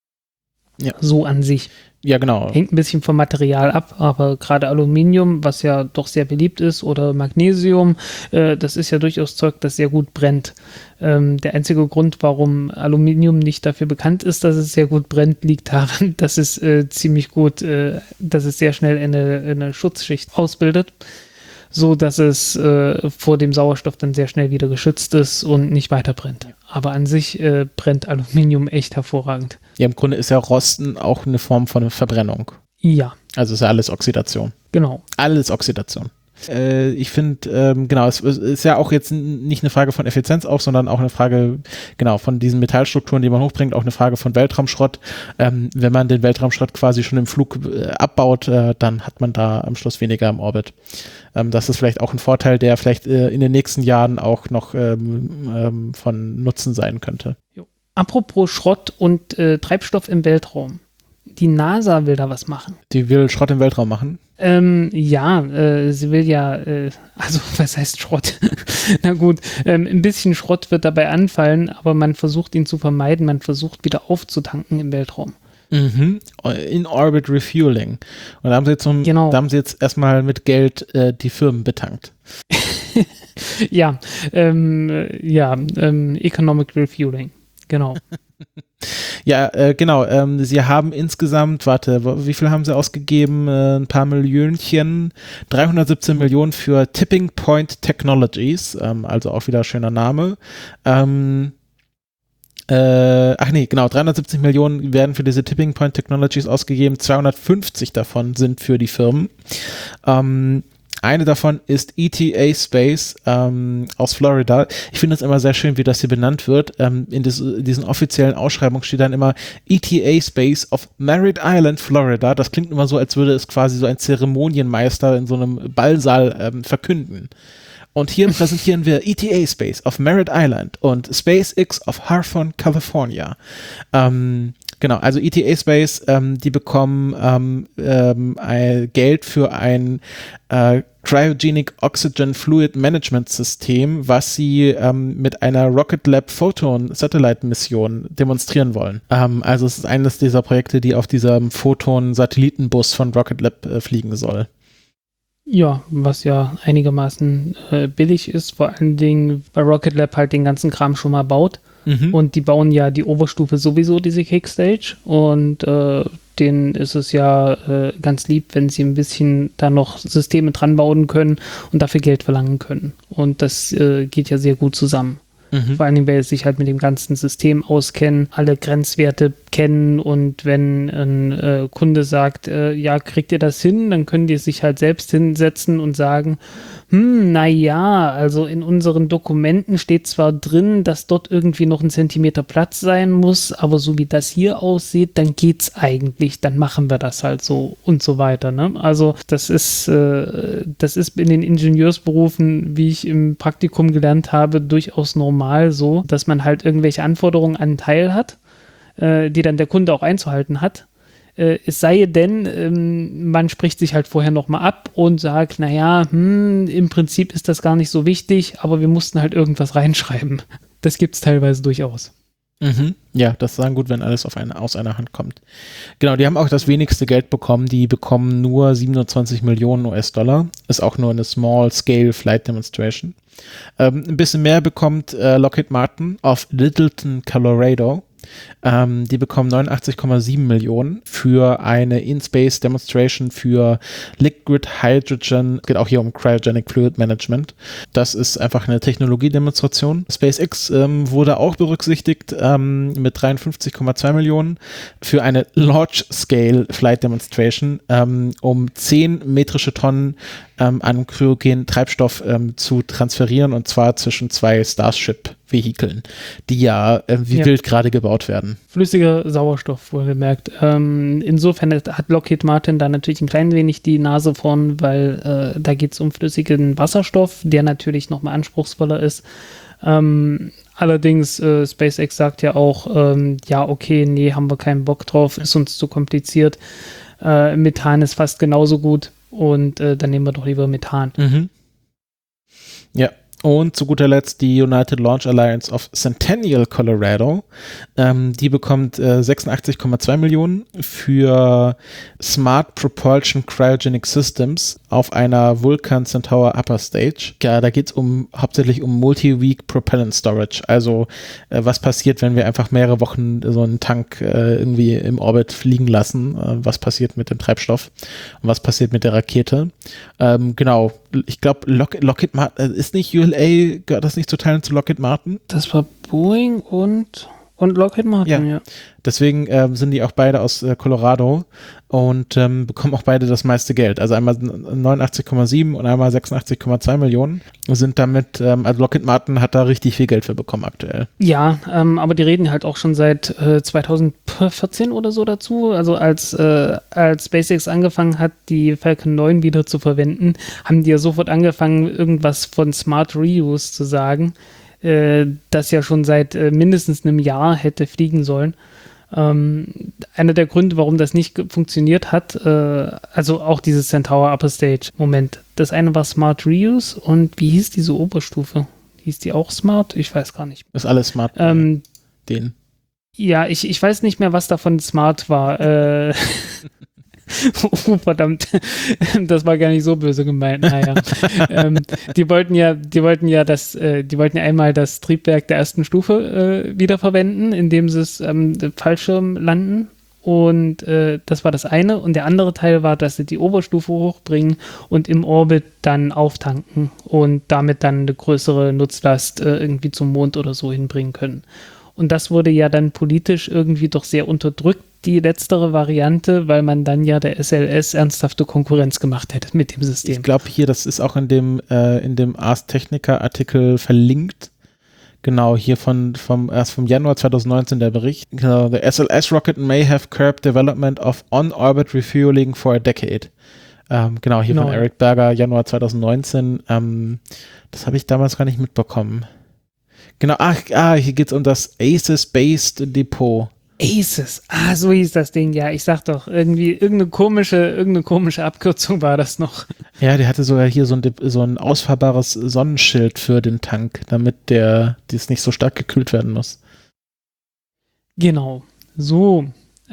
Ja. So an sich. Ja, genau. Hängt ein bisschen vom Material ab, aber gerade Aluminium, was ja doch sehr beliebt ist, oder Magnesium, äh, das ist ja durchaus Zeug, das sehr gut brennt. Ähm, der einzige Grund, warum Aluminium nicht dafür bekannt ist, dass es sehr gut brennt, liegt daran, dass es äh, ziemlich gut, äh, dass es sehr schnell eine, eine Schutzschicht ausbildet, so dass es äh, vor dem Sauerstoff dann sehr schnell wieder geschützt ist und nicht weiter brennt. Aber an sich äh, brennt Aluminium echt hervorragend. Ja, im Grunde ist ja Rosten auch eine Form von Verbrennung. Ja. Also ist ja alles Oxidation. Genau. Alles Oxidation. Äh, ich finde, ähm, genau, es ist ja auch jetzt nicht eine Frage von Effizienz auch, sondern auch eine Frage, genau, von diesen Metallstrukturen, die man hochbringt, auch eine Frage von Weltraumschrott. Ähm, wenn man den Weltraumschrott quasi schon im Flug äh, abbaut, äh, dann hat man da am Schluss weniger im Orbit. Ähm, das ist vielleicht auch ein Vorteil, der vielleicht äh, in den nächsten Jahren auch noch ähm, ähm, von Nutzen sein könnte. Jo. Apropos Schrott und äh, Treibstoff im Weltraum. Die NASA will da was machen. Die will Schrott im Weltraum machen? Ähm, ja, äh, sie will ja, äh, also was heißt Schrott? Na gut, ähm, ein bisschen Schrott wird dabei anfallen, aber man versucht ihn zu vermeiden, man versucht wieder aufzutanken im Weltraum. Mhm. In-Orbit Refueling. Und da haben sie jetzt, um, genau. da haben sie jetzt erstmal mit Geld äh, die Firmen betankt. ja, ähm, ja, ähm, Economic Refueling, genau. Ja, äh, genau. Ähm, sie haben insgesamt, warte, wie viel haben sie ausgegeben? Äh, ein paar Millionchen. dreihundertsiebzehn Millionen für Tipping Point Technologies. Ähm, also auch wieder schöner Name. Ähm, Äh, ach nee, genau, dreihundertsiebzig Millionen werden für diese Tipping Point Technologies ausgegeben, zweihundertfünfzig davon sind für die Firmen. Ähm, Eine davon ist E T A Space ähm, aus Florida. Ich finde es immer sehr schön, wie das hier benannt wird. Ähm, in, des, in diesen offiziellen Ausschreibungen steht dann immer E T A Space of Merritt Island, Florida. Das klingt immer so, als würde es quasi so ein Zeremonienmeister in so einem Ballsaal ähm, verkünden. Und hier präsentieren wir E T A Space of Merritt Island und SpaceX of Hawthorne, California. Ähm, Genau, also E T A Space, ähm, die bekommen ähm, ähm, ein Geld für ein äh, Cryogenic Oxygen Fluid Management System, was sie ähm, mit einer Rocket Lab Photon Satellite Mission demonstrieren wollen. Ähm, also es ist eines dieser Projekte, die auf diesem Photon Satellitenbus von Rocket Lab äh, fliegen soll. Ja, was ja einigermaßen äh, billig ist, vor allen Dingen, weil Rocket Lab halt den ganzen Kram schon mal baut. Mhm. Und die bauen ja die Oberstufe sowieso, diese Kickstage. Und äh, denen ist es ja äh, ganz lieb, wenn sie ein bisschen da noch Systeme dran bauen können und dafür Geld verlangen können. Und das äh, geht ja sehr gut zusammen. Mhm. Vor allen Dingen, weil sie sich halt mit dem ganzen System auskennen, alle Grenzwerte kennen und wenn ein äh, Kunde sagt, äh, ja, kriegt ihr das hin, dann können die sich halt selbst hinsetzen und sagen, hm, naja, also in unseren Dokumenten steht zwar drin, dass dort irgendwie noch ein Zentimeter Platz sein muss, aber so wie das hier aussieht, dann geht's eigentlich, dann machen wir das halt so und so weiter, ne? Also das ist, äh, das ist in den Ingenieursberufen, wie ich im Praktikum gelernt habe, durchaus normal so, dass man halt irgendwelche Anforderungen an einen Teil hat, äh, die dann der Kunde auch einzuhalten hat. Äh, es sei denn, ähm, man spricht sich halt vorher nochmal ab und sagt, naja, hm, im Prinzip ist das gar nicht so wichtig, aber wir mussten halt irgendwas reinschreiben. Das gibt es teilweise durchaus. Mhm. Ja, das ist dann gut, wenn alles auf eine, aus einer Hand kommt. Genau, die haben auch das wenigste Geld bekommen. Die bekommen nur siebenundzwanzig Millionen U S-Dollar. Ist auch nur eine Small-Scale Flight Demonstration. Ähm, ein bisschen mehr bekommt äh, Lockheed Martin auf Littleton, Colorado. Ähm, die bekommen neunundachtzig Komma sieben Millionen für eine In-Space Demonstration für Liquid Hydrogen. Es geht auch hier um Cryogenic Fluid Management. Das ist einfach eine Technologiedemonstration. SpaceX ähm, wurde auch berücksichtigt ähm, mit dreiundfünfzig Komma zwei Millionen für eine Large-Scale Flight Demonstration, ähm, um zehn metrische Tonnen ähm, an kryogenen Treibstoff ähm, zu transferieren, und zwar zwischen zwei Starship-Vehikeln, die ja äh, wie ja. wild gerade gebaut werden. Flüssiger Sauerstoff, wohlgemerkt. Ähm, insofern hat Lockheed Martin da natürlich ein klein wenig die Nase vorn, weil äh, da geht es um flüssigen Wasserstoff, der natürlich nochmal anspruchsvoller ist. Ähm, allerdings, äh, SpaceX sagt ja auch, ähm, ja, okay, nee, haben wir keinen Bock drauf, ist uns zu kompliziert. Äh, Methan ist fast genauso gut und äh, dann nehmen wir doch lieber Methan. Mhm. Ja. Und zu guter Letzt die United Launch Alliance of Centennial, Colorado. Ähm, die bekommt äh, sechsundachtzig Komma zwei Millionen für Smart Propulsion Cryogenic Systems auf einer Vulcan Centaur Upper Stage. Ja, da geht es um, hauptsächlich um Multi-Week Propellant Storage. Also äh, was passiert, wenn wir einfach mehrere Wochen so einen Tank äh, irgendwie im Orbit fliegen lassen? Äh, was passiert mit dem Treibstoff? Und was passiert mit der Rakete? Ähm, genau, ich glaube, Lock- Lockheed Martin, ist nicht U L A, gehört das nicht zu Teilen zu Lockheed Martin? Das war Boeing und, und Lockheed Martin, ja. ja. Deswegen äh, sind die auch beide aus äh, Colorado und ähm, bekommen auch beide das meiste Geld. Also einmal neunundachtzig Komma sieben und einmal sechsundachtzig Komma zwei Millionen sind damit, ähm, also Lockheed Martin hat da richtig viel Geld für bekommen aktuell. Ja, ähm, aber die reden halt auch schon seit äh, zweitausendvierzehn oder so dazu. Also als, äh, als SpaceX angefangen hat, die Falcon neun wieder zu verwenden, haben die ja sofort angefangen, irgendwas von Smart Reuse zu sagen, äh, das ja schon seit äh, mindestens einem Jahr hätte fliegen sollen. Ähm, einer der Gründe, warum das nicht ge- funktioniert hat, äh, also auch dieses Centaur Upper Stage, Moment, das eine war Smart Reuse und wie hieß diese Oberstufe? Hieß die auch Smart? Ich weiß gar nicht. Das ist alles Smart. Ähm, den. Ja, ich, ich weiß nicht mehr, was davon Smart war. Äh, oh, verdammt, das war gar nicht so böse gemeint. Naja, ähm, die wollten ja, die wollten ja das, äh, die wollten ja einmal das Triebwerk der ersten Stufe äh, wiederverwenden, indem sie es ähm, Fallschirm landen. Und äh, das war das eine. Und der andere Teil war, dass sie die Oberstufe hochbringen und im Orbit dann auftanken und damit dann eine größere Nutzlast äh, irgendwie zum Mond oder so hinbringen können. Und das wurde ja dann politisch irgendwie doch sehr unterdrückt, die letztere Variante, weil man dann ja der S L S ernsthafte Konkurrenz gemacht hätte mit dem System. Ich glaube hier, das ist auch in dem, äh, in dem Ars Technica Artikel verlinkt. Genau, hier von, vom, erst vom Januar zwanzig neunzehn der Bericht. Genau, the S L S rocket may have curbed development of on-orbit refueling for a decade. Ähm, genau, hier genau. Von Eric Berger, Januar zwanzig neunzehn. Ähm, das habe ich damals gar nicht mitbekommen. Genau, ach, ah, hier geht es um das ACES-Based Depot. ACES, ah, so hieß das Ding, ja, ich sag doch, irgendwie, irgendeine komische, irgendeine komische Abkürzung war das noch. Ja, der hatte sogar hier so ein, so ein ausfahrbares Sonnenschild für den Tank, damit der, das nicht so stark gekühlt werden muss. Genau, so,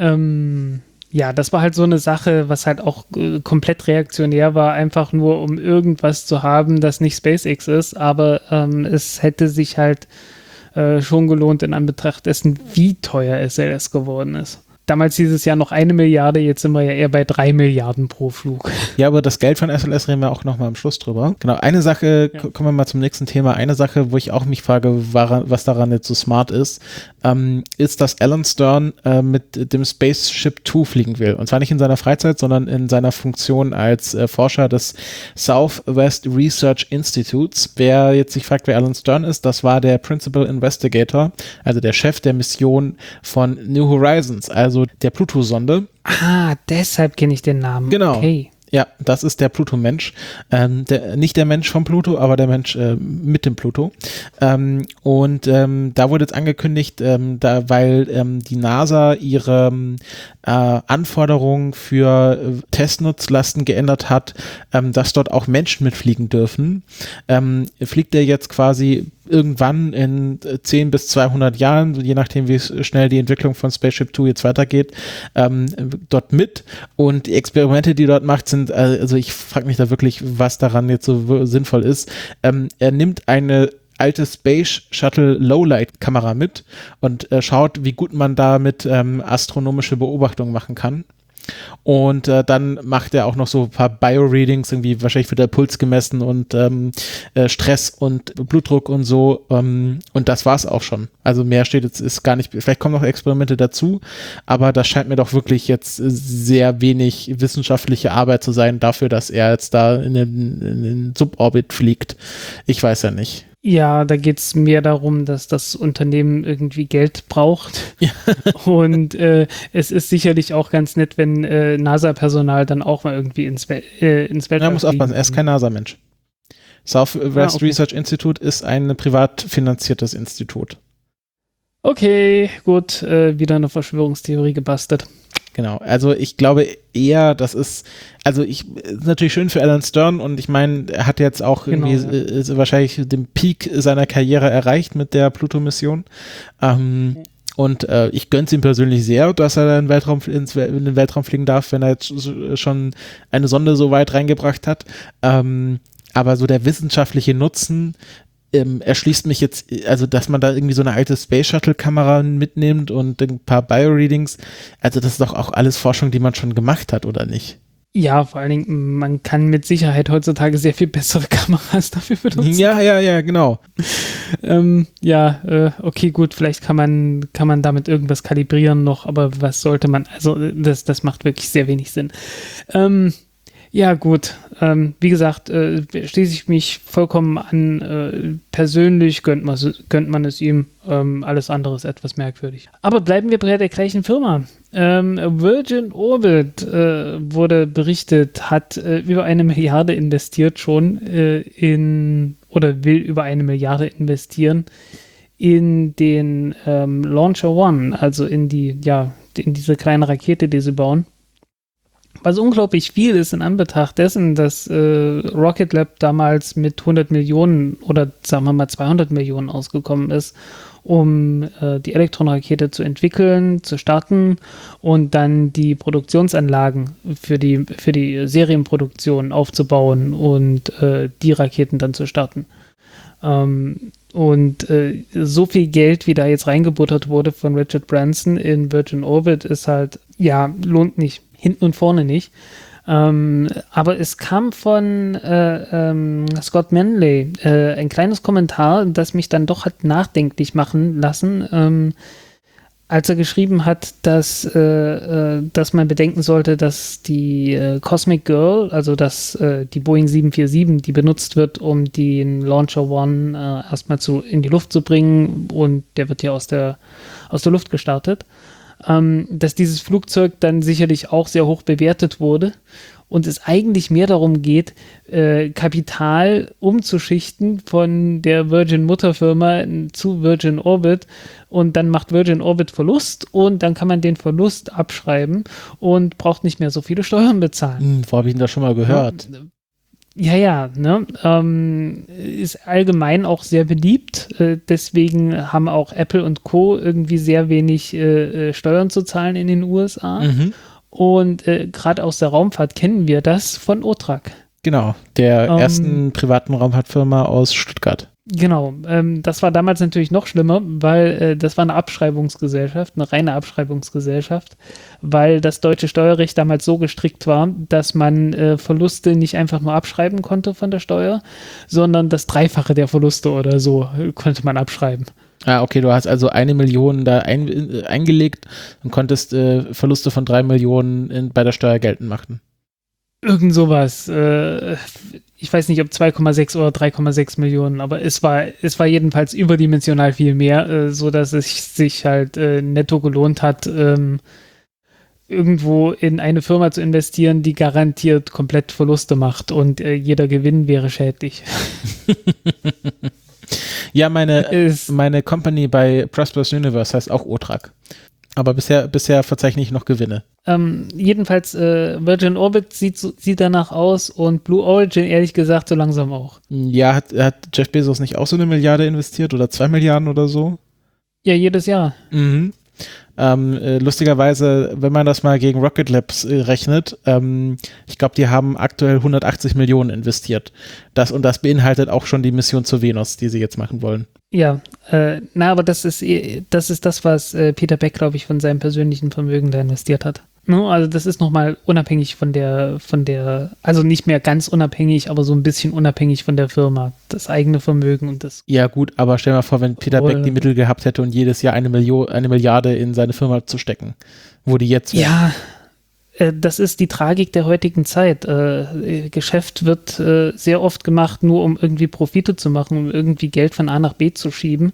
ähm, ja, das war halt so eine Sache, was halt auch äh, komplett reaktionär war, einfach nur um irgendwas zu haben, das nicht SpaceX ist, aber ähm, es hätte sich halt äh, schon gelohnt in Anbetracht dessen, wie teuer S L S geworden ist. Damals hieß es ja noch eine Milliarde, jetzt sind wir ja eher bei drei Milliarden pro Flug. Ja, aber das Geld von S L S reden wir auch nochmal am Schluss drüber. Genau, eine Sache, ja. Kommen wir mal zum nächsten Thema, eine Sache, wo ich auch mich frage, was daran jetzt so smart ist, ähm, ist, dass Alan Stern äh, mit dem Spaceship zwei fliegen will. Und zwar nicht in seiner Freizeit, sondern in seiner Funktion als äh, Forscher des Southwest Research Institutes. Wer jetzt sich fragt, wer Alan Stern ist, das war der Principal Investigator, also der Chef der Mission von New Horizons, also der Pluto-Sonde. Ah, deshalb kenne ich den Namen. Genau. Okay. Ja, das ist der Pluto-Mensch. Ähm, der, nicht der Mensch vom Pluto, aber der Mensch äh, mit dem Pluto. Ähm, und ähm, da wurde jetzt angekündigt, ähm, da, weil ähm, die NASA ihre äh, Anforderungen für äh, Testnutzlasten geändert hat, ähm, dass dort auch Menschen mitfliegen dürfen, ähm, fliegt er jetzt quasi irgendwann in zehn bis zweihundert Jahren, je nachdem wie schnell die Entwicklung von Spaceship zwei jetzt weitergeht, ähm, dort mit. Und die Experimente, die dort macht, sind, also ich frage mich da wirklich, was daran jetzt so sinnvoll ist. Ähm, er nimmt eine alte Space Shuttle Lowlight Kamera mit und äh, schaut, wie gut man damit ähm, astronomische Beobachtungen machen kann. Und äh, dann macht er auch noch so ein paar Bio-Readings, irgendwie wahrscheinlich wird der Puls gemessen und ähm, äh, Stress und Blutdruck und so. Ähm, und das war's auch schon. Also mehr steht jetzt, ist gar nicht, vielleicht kommen noch Experimente dazu, aber das scheint mir doch wirklich jetzt sehr wenig wissenschaftliche Arbeit zu sein dafür, dass er jetzt da in den, in den Suborbit fliegt. Ich weiß ja nicht. Ja, da geht es mehr darum, dass das Unternehmen irgendwie Geld braucht. Ja. Und äh, es ist sicherlich auch ganz nett, wenn äh, NASA-Personal dann auch mal irgendwie ins, We äh, ins Weltall. Ja, muss aufpassen, er ist kein NASA-Mensch. Southwest ah, okay. Research Institute ist ein privat finanziertes Institut. Okay, gut, äh, wieder eine Verschwörungstheorie gebastelt. Genau, also ich glaube eher, das ist, also ich, ist natürlich schön für Alan Stern und ich meine, er hat jetzt auch genau, irgendwie ja. äh, wahrscheinlich den Peak seiner Karriere erreicht mit der Pluto-Mission. Ähm, ja. Und äh, ich gönn's ihm persönlich sehr, dass er in den, Weltraum, ins, in den Weltraum fliegen darf, wenn er jetzt schon eine Sonde so weit reingebracht hat. Ähm, aber so der wissenschaftliche Nutzen Ähm, erschließt mich jetzt, also dass man da irgendwie so eine alte Space-Shuttle-Kamera mitnimmt und ein paar Bio-Readings, also das ist doch auch alles Forschung, die man schon gemacht hat, oder nicht? Ja, vor allen Dingen, man kann mit Sicherheit heutzutage sehr viel bessere Kameras dafür benutzen. Ja, ja, ja, genau. ähm, ja, äh, okay, gut, vielleicht kann man, kann man damit irgendwas kalibrieren noch, aber was sollte man, also das, das macht wirklich sehr wenig Sinn. Ähm, Ja, gut. Ähm, wie gesagt, äh, schließe ich mich vollkommen an. Äh, persönlich gönnt man, gönnt man es ihm. Ähm, alles andere ist etwas merkwürdig. Aber bleiben wir bei der gleichen Firma. Ähm, Virgin Orbit äh, wurde berichtet, hat äh, über eine Milliarde investiert schon äh, in, oder will über eine Milliarde investieren in den ähm, Launcher One, also in die, ja, in diese kleine Rakete, die sie bauen. Was unglaublich viel ist in Anbetracht dessen, dass äh, Rocket Lab damals mit hundert Millionen oder sagen wir mal zweihundert Millionen ausgekommen ist, um äh, die Elektron-Rakete zu entwickeln, zu starten und dann die Produktionsanlagen für die, für die Serienproduktion aufzubauen und äh, die Raketen dann zu starten. Ähm, und äh, so viel Geld, wie da jetzt reingebuttert wurde von Richard Branson in Virgin Orbit, ist halt, ja, lohnt nicht. Hinten und vorne nicht. Ähm, aber es kam von äh, ähm, Scott Manley äh, ein kleines Kommentar, das mich dann doch hat nachdenklich machen lassen, ähm, als er geschrieben hat, dass, äh, äh, dass man bedenken sollte, dass die äh, Cosmic Girl, also dass äh, die Boeing sieben vier sieben, die benutzt wird, um den Launcher One äh, erstmal zu, in die Luft zu bringen, und der wird ja aus der, aus der Luft gestartet, ähm, dass dieses Flugzeug dann sicherlich auch sehr hoch bewertet wurde und es eigentlich mehr darum geht, äh, Kapital umzuschichten von der Virgin-Mutterfirma zu Virgin Orbit, und dann macht Virgin Orbit Verlust und dann kann man den Verlust abschreiben und braucht nicht mehr so viele Steuern bezahlen. Hm, wo habe ich denn das schon mal gehört? Ja, ja, ne? Ähm, ist allgemein auch sehr beliebt. Äh, deswegen haben auch Apple und Co. irgendwie sehr wenig äh, Steuern zu zahlen in den U S A. Mhm. Und äh, gerade aus der Raumfahrt kennen wir das von O T R A C. Genau, der Ähm, ersten privaten Raumfahrtfirma aus Stuttgart. Genau, ähm, das war damals natürlich noch schlimmer, weil äh, das war eine Abschreibungsgesellschaft, eine reine Abschreibungsgesellschaft, weil das deutsche Steuerrecht damals so gestrickt war, dass man äh, Verluste nicht einfach nur abschreiben konnte von der Steuer, sondern das Dreifache der Verluste oder so äh, konnte man abschreiben. Ah, okay, du hast also eine Million da ein, äh, eingelegt und konntest äh, Verluste von drei Millionen in, bei der Steuer geltend machen. Irgend sowas. Äh, ich weiß nicht, ob zwei Komma sechs oder drei Komma sechs Millionen, aber es war, es war jedenfalls überdimensional viel mehr, äh, so dass es sich halt äh, netto gelohnt hat, ähm, irgendwo in eine Firma zu investieren, die garantiert komplett Verluste macht, und äh, jeder Gewinn wäre schädlich. Ja, meine, Ist- meine Company bei Prosperous Universe heißt auch O T R A C. Aber bisher, bisher verzeichne ich noch Gewinne. Ähm, jedenfalls, äh, Virgin Orbit sieht, so, sieht danach aus, und Blue Origin, ehrlich gesagt, so langsam auch. Ja, hat, hat Jeff Bezos nicht auch so eine Milliarde investiert oder zwei Milliarden oder so? Ja, jedes Jahr. Mhm. Ähm, äh, lustigerweise, wenn man das mal gegen Rocket Labs äh, rechnet, ähm, ich glaube, die haben aktuell hundertachtzig Millionen investiert. Das, und das beinhaltet auch schon die Mission zur Venus, die sie jetzt machen wollen. Ja, äh, na, aber das ist, eh- das ist das, was äh, Peter Beck, glaube ich, von seinem persönlichen Vermögen da investiert hat. No, also das ist nochmal unabhängig von der, von der, also nicht mehr ganz unabhängig, aber so ein bisschen unabhängig von der Firma. Das eigene Vermögen und das. Ja gut, aber stell mal vor, wenn Peter Obwohl- Beck die Mittel gehabt hätte und jedes Jahr eine, Million, eine Milliarde in seine Firma zu stecken, wo die jetzt wäre. Ja, äh, das ist die Tragik der heutigen Zeit. Äh, Geschäft wird äh, sehr oft gemacht, nur um irgendwie Profite zu machen, um irgendwie Geld von A nach B zu schieben.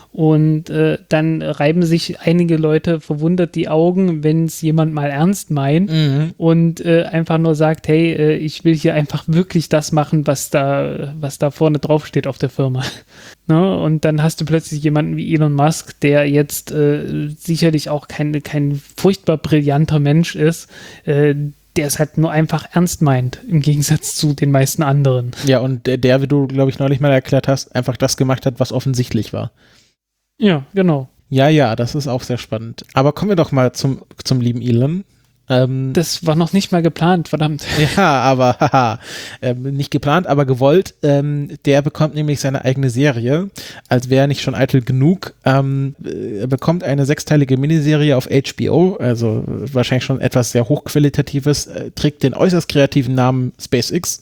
Und äh, dann reiben sich einige Leute verwundert die Augen, wenn es jemand mal ernst meint Mhm. und äh, einfach nur sagt, hey, äh, ich will hier einfach wirklich das machen, was da, was da vorne drauf steht auf der Firma. Ne? Und dann hast du plötzlich jemanden wie Elon Musk, der jetzt äh, sicherlich auch kein, kein furchtbar brillanter Mensch ist, äh, der es halt nur einfach ernst meint, im Gegensatz zu den meisten anderen. Ja, und der, der wie du, glaube ich, neulich mal erklärt hast, einfach das gemacht hat, was offensichtlich war. Ja, genau. Ja, ja, das ist auch sehr spannend. Aber kommen wir doch mal zum, zum lieben Elon. Ähm, Das war noch nicht mal geplant, verdammt. ja, aber haha, ähm, nicht geplant, aber gewollt. Ähm, der bekommt nämlich seine eigene Serie, als wäre er nicht schon eitel genug. Ähm, er bekommt eine sechsteilige Miniserie auf H B O, also wahrscheinlich schon etwas sehr hochqualitatives, äh, trägt den äußerst kreativen Namen SpaceX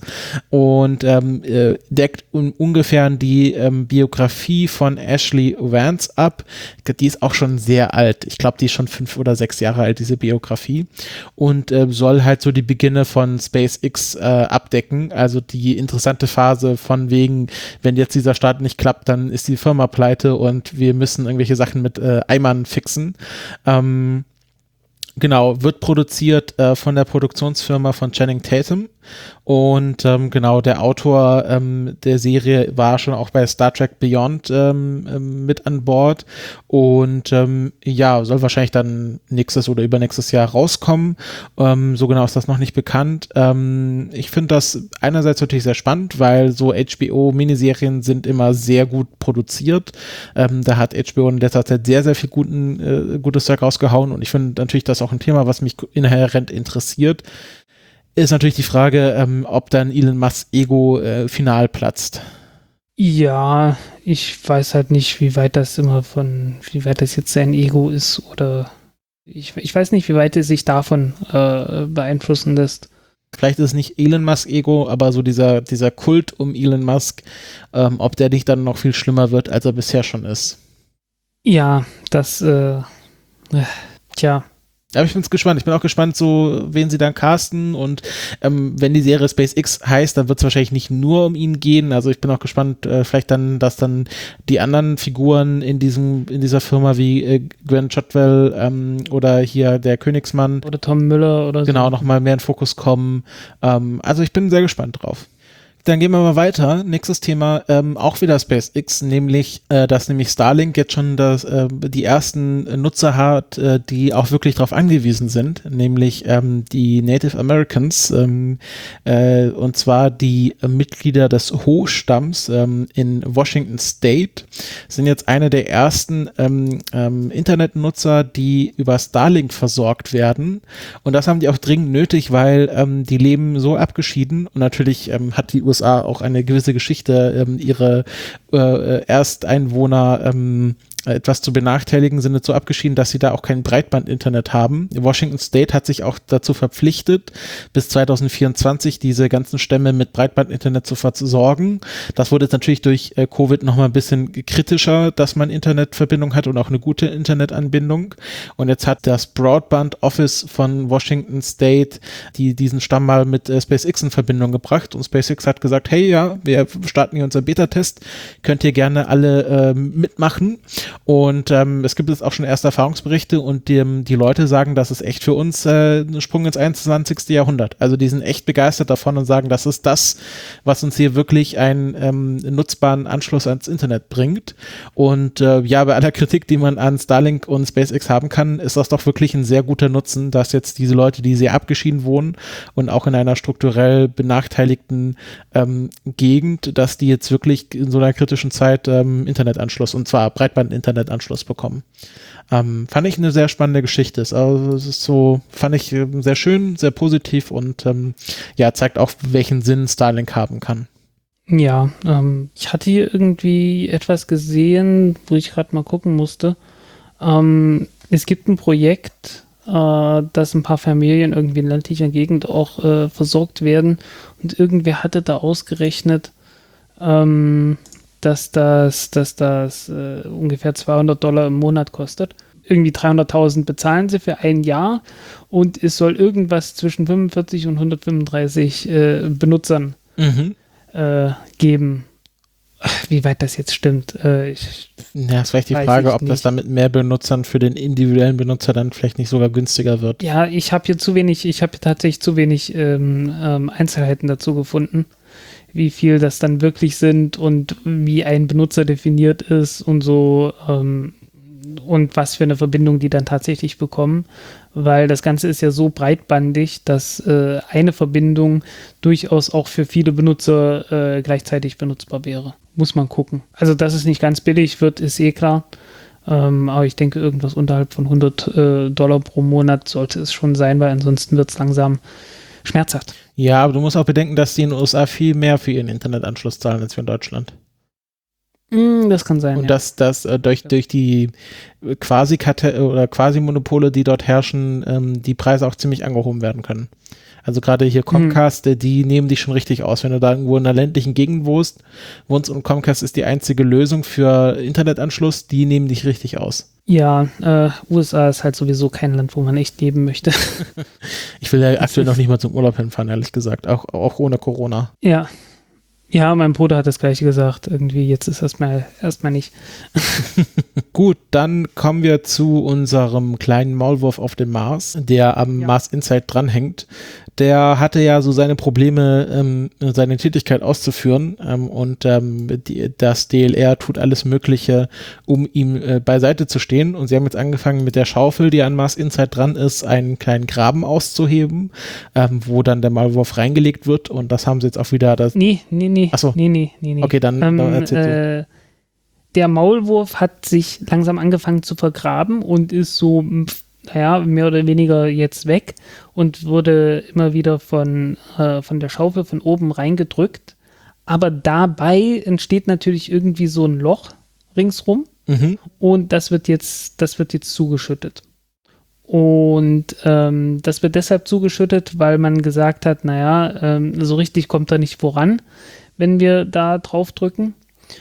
und ähm, äh, deckt un ungefähr die ähm, Biografie von Ashley Vance ab. Die ist auch schon sehr alt. Ich glaube, die ist schon fünf oder sechs Jahre alt, diese Biografie. Und äh, soll halt so die Beginne von SpaceX äh, abdecken, also die interessante Phase von wegen, wenn jetzt dieser Start nicht klappt, dann ist die Firma pleite und wir müssen irgendwelche Sachen mit äh, Eimern fixen. Ähm, genau, wird produziert äh, von der Produktionsfirma von Channing Tatum. Und ähm, genau, der Autor ähm, der Serie war schon auch bei Star Trek Beyond ähm, ähm, mit an Bord und ähm, ja, soll wahrscheinlich dann nächstes oder übernächstes Jahr rauskommen. Ähm, so genau ist das noch nicht bekannt. Ähm, ich finde das einerseits natürlich sehr spannend, weil so H B O-Miniserien sind immer sehr gut produziert. Ähm, da hat H B O in letzter Zeit sehr, sehr viel guten, äh, gutes Zeug rausgehauen und ich finde natürlich das auch ein Thema, was mich inhärent interessiert. Ist natürlich die Frage, ähm, ob dann Elon Musks Ego äh, final platzt. Ja, ich weiß halt nicht, wie weit das immer von, wie weit das jetzt sein Ego ist oder ich, ich weiß nicht, wie weit es sich davon äh, beeinflussen lässt. Vielleicht ist es nicht Elon Musk-Ego, aber so dieser, dieser Kult um Elon Musk, ähm, ob der nicht dann noch viel schlimmer wird, als er bisher schon ist. Ja, das, äh, äh, tja. Aber ich bin gespannt. Ich bin auch gespannt, so wen sie dann casten und ähm, wenn die Serie SpaceX heißt, dann wird es wahrscheinlich nicht nur um ihn gehen. Also ich bin auch gespannt, äh, vielleicht dann, dass dann die anderen Figuren in diesem in dieser Firma wie äh, Grant Shotwell ähm, oder hier der Königsmann Oder Tom Müller oder so. Genau, nochmal mehr in Fokus kommen. Ähm, also ich bin sehr gespannt drauf. Dann gehen wir mal weiter. Nächstes Thema, ähm, auch wieder SpaceX, nämlich, äh, dass nämlich Starlink jetzt schon das, äh, die ersten Nutzer hat, äh, die auch wirklich darauf angewiesen sind, nämlich ähm, die Native Americans, ähm, äh, und zwar die äh, Mitglieder des Ho-Stamms ähm, in Washington State, sind jetzt eine der ersten ähm, ähm, Internetnutzer, die über Starlink versorgt werden. Und das haben die auch dringend nötig, weil ähm, die leben so abgeschieden und natürlich ähm, hat die U S A auch eine gewisse Geschichte, ähm, ihre äh, Ersteinwohner ähm, etwas zu benachteiligen, sind jetzt so abgeschieden, dass sie da auch kein Breitband-Internet haben. Washington State hat sich auch dazu verpflichtet, bis zwanzig vierundzwanzig diese ganzen Stämme mit Breitband-Internet zu versorgen. Das wurde jetzt natürlich durch äh, Covid nochmal ein bisschen kritischer, dass man Internetverbindung hat und auch eine gute Internetanbindung. Und jetzt hat das Broadband Office von Washington State die diesen Stamm mal mit äh, SpaceX in Verbindung gebracht und SpaceX hat gesagt, hey, ja, wir starten hier unser Beta-Test, könnt ihr gerne alle äh, mitmachen. Und ähm, es gibt jetzt auch schon erste Erfahrungsberichte und die, die Leute sagen, das ist echt für uns äh, ein Sprung ins einundzwanzigste Jahrhundert. Also die sind echt begeistert davon und sagen, das ist das, was uns hier wirklich einen ähm, nutzbaren Anschluss ans Internet bringt. Und äh, ja, bei aller Kritik, die man an Starlink und SpaceX haben kann, ist das doch wirklich ein sehr guter Nutzen, dass jetzt diese Leute, die sehr abgeschieden wohnen und auch in einer strukturell benachteiligten ähm, Gegend, dass die jetzt wirklich in so einer kritischen Zeit ähm, Internetanschluss und zwar Breitband Internetanschluss bekommen. Ähm, fand ich eine sehr spannende Geschichte. Also es ist so, fand ich äh, sehr schön, sehr positiv und ähm, ja, zeigt auch, welchen Sinn Starlink haben kann. Ja, ähm, ich hatte hier irgendwie etwas gesehen, wo ich gerade mal gucken musste. Ähm, es gibt ein Projekt, äh, dass ein paar Familien irgendwie in ländlicher Gegend auch äh, versorgt werden und irgendwer hatte da ausgerechnet, ähm, dass das, dass das äh, ungefähr zweihundert Dollar im Monat kostet. Irgendwie dreihunderttausend bezahlen sie für ein Jahr und es soll irgendwas zwischen fünfundvierzig und hundertfünfunddreißig äh, Benutzern mhm. äh, geben. Ach, wie weit das jetzt stimmt. Äh, ich, ja, das ist vielleicht die Frage, ob nicht. Das dann mit mehr Benutzern für den individuellen Benutzer dann vielleicht nicht sogar günstiger wird. Ja, ich habe hier zu wenig, ich habe tatsächlich zu wenig ähm, ähm, Einzelheiten dazu gefunden, wie viel das dann wirklich sind und wie ein Benutzer definiert ist und so ähm, und was für eine Verbindung die dann tatsächlich bekommen, weil das Ganze ist ja so breitbandig, dass äh, eine Verbindung durchaus auch für viele Benutzer äh, gleichzeitig benutzbar wäre. Muss man gucken. Also, dass es nicht ganz billig wird, ist eh klar, ähm, aber ich denke, irgendwas unterhalb von hundert äh, Dollar pro Monat sollte es schon sein, weil ansonsten wird es langsam schmerzhaft. Ja, aber du musst auch bedenken, dass die in den U S A viel mehr für ihren Internetanschluss zahlen als wir in Deutschland. Mm, das kann sein, Und ja. dass das äh, durch, durch die quasi oder Quasi-Monopole, die dort herrschen, ähm, die Preise auch ziemlich angehoben werden können. Also gerade hier Comcast, hm. die nehmen dich schon richtig aus. Wenn du da irgendwo in einer ländlichen Gegend wohnst, wohnst und Comcast ist die einzige Lösung für Internetanschluss, die nehmen dich richtig aus. Ja, äh, U S A ist halt sowieso kein Land, wo man echt leben möchte. Ich will ja aktuell noch nicht mal zum Urlaub hinfahren, ehrlich gesagt, auch, auch ohne Corona. Ja. Ja, mein Bruder hat das Gleiche gesagt. Irgendwie, jetzt ist erstmal erstmal nicht. Gut, dann kommen wir zu unserem kleinen Maulwurf auf dem Mars, der am ja. Mars Insight dranhängt. Der hatte ja so seine Probleme, ähm, seine Tätigkeit auszuführen ähm, und ähm, die, das D L R tut alles Mögliche, um ihm äh, beiseite zu stehen. Und sie haben jetzt angefangen mit der Schaufel, die an Mars Insight dran ist, einen kleinen Graben auszuheben, ähm, wo dann der Maulwurf reingelegt wird. Und das haben sie jetzt auch wieder... Das nee, nee, nee. Achso. Nee, nee, nee, nee. Okay, dann, ähm, dann erzähl äh, du. Der Maulwurf hat sich langsam angefangen zu vergraben und ist so... naja, mehr oder weniger jetzt weg und wurde immer wieder von, äh, von der Schaufel von oben reingedrückt. Aber dabei entsteht natürlich irgendwie so ein Loch ringsrum mhm. und das wird jetzt, das wird jetzt zugeschüttet. Und ähm, das wird deshalb zugeschüttet, weil man gesagt hat, naja, ähm, so richtig kommt er nicht voran, wenn wir da drauf drücken.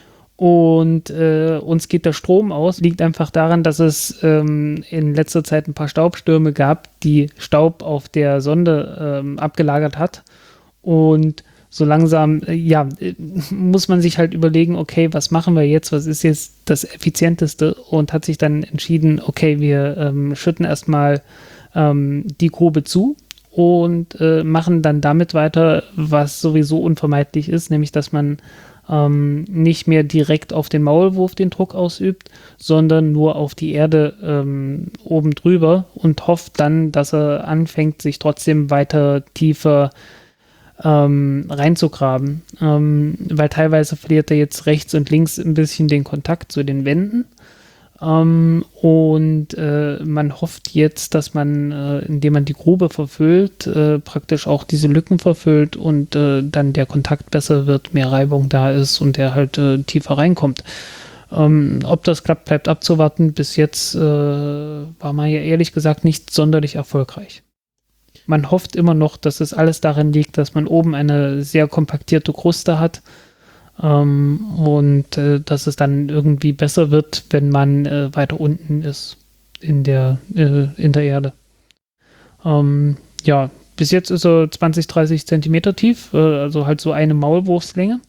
Und äh, uns geht der Strom aus. Liegt einfach daran, dass es ähm, in letzter Zeit ein paar Staubstürme gab, die Staub auf der Sonde ähm, abgelagert hat. Und so langsam, äh, ja, muss man sich halt überlegen, okay, was machen wir jetzt? Was ist jetzt das Effizienteste? Und hat sich dann entschieden, okay, wir ähm, schütten erstmal ähm, die Grube zu und äh, machen dann damit weiter, was sowieso unvermeidlich ist, nämlich, dass man ähm, nicht mehr direkt auf den Maulwurf den Druck ausübt, sondern nur auf die Erde ähm, oben drüber und hofft dann, dass er anfängt, sich trotzdem weiter tiefer ähm, reinzugraben. Ähm, weil teilweise verliert er jetzt rechts und links ein bisschen den Kontakt zu den Wänden. Um, und äh, man hofft jetzt, dass man, äh, indem man die Grube verfüllt, äh, praktisch auch diese Lücken verfüllt und äh, dann der Kontakt besser wird, mehr Reibung da ist und der halt äh, tiefer reinkommt. Um, ob das klappt, bleibt abzuwarten. Bis jetzt äh, war man ja ehrlich gesagt nicht sonderlich erfolgreich. Man hofft immer noch, dass es alles darin liegt, dass man oben eine sehr kompaktierte Kruste hat. Um, und äh, dass es dann irgendwie besser wird, wenn man äh, weiter unten ist in der, äh, in der Erde. Um, ja, bis jetzt ist er zwanzig, dreißig Zentimeter tief, äh, also halt so eine Maulwurfslänge.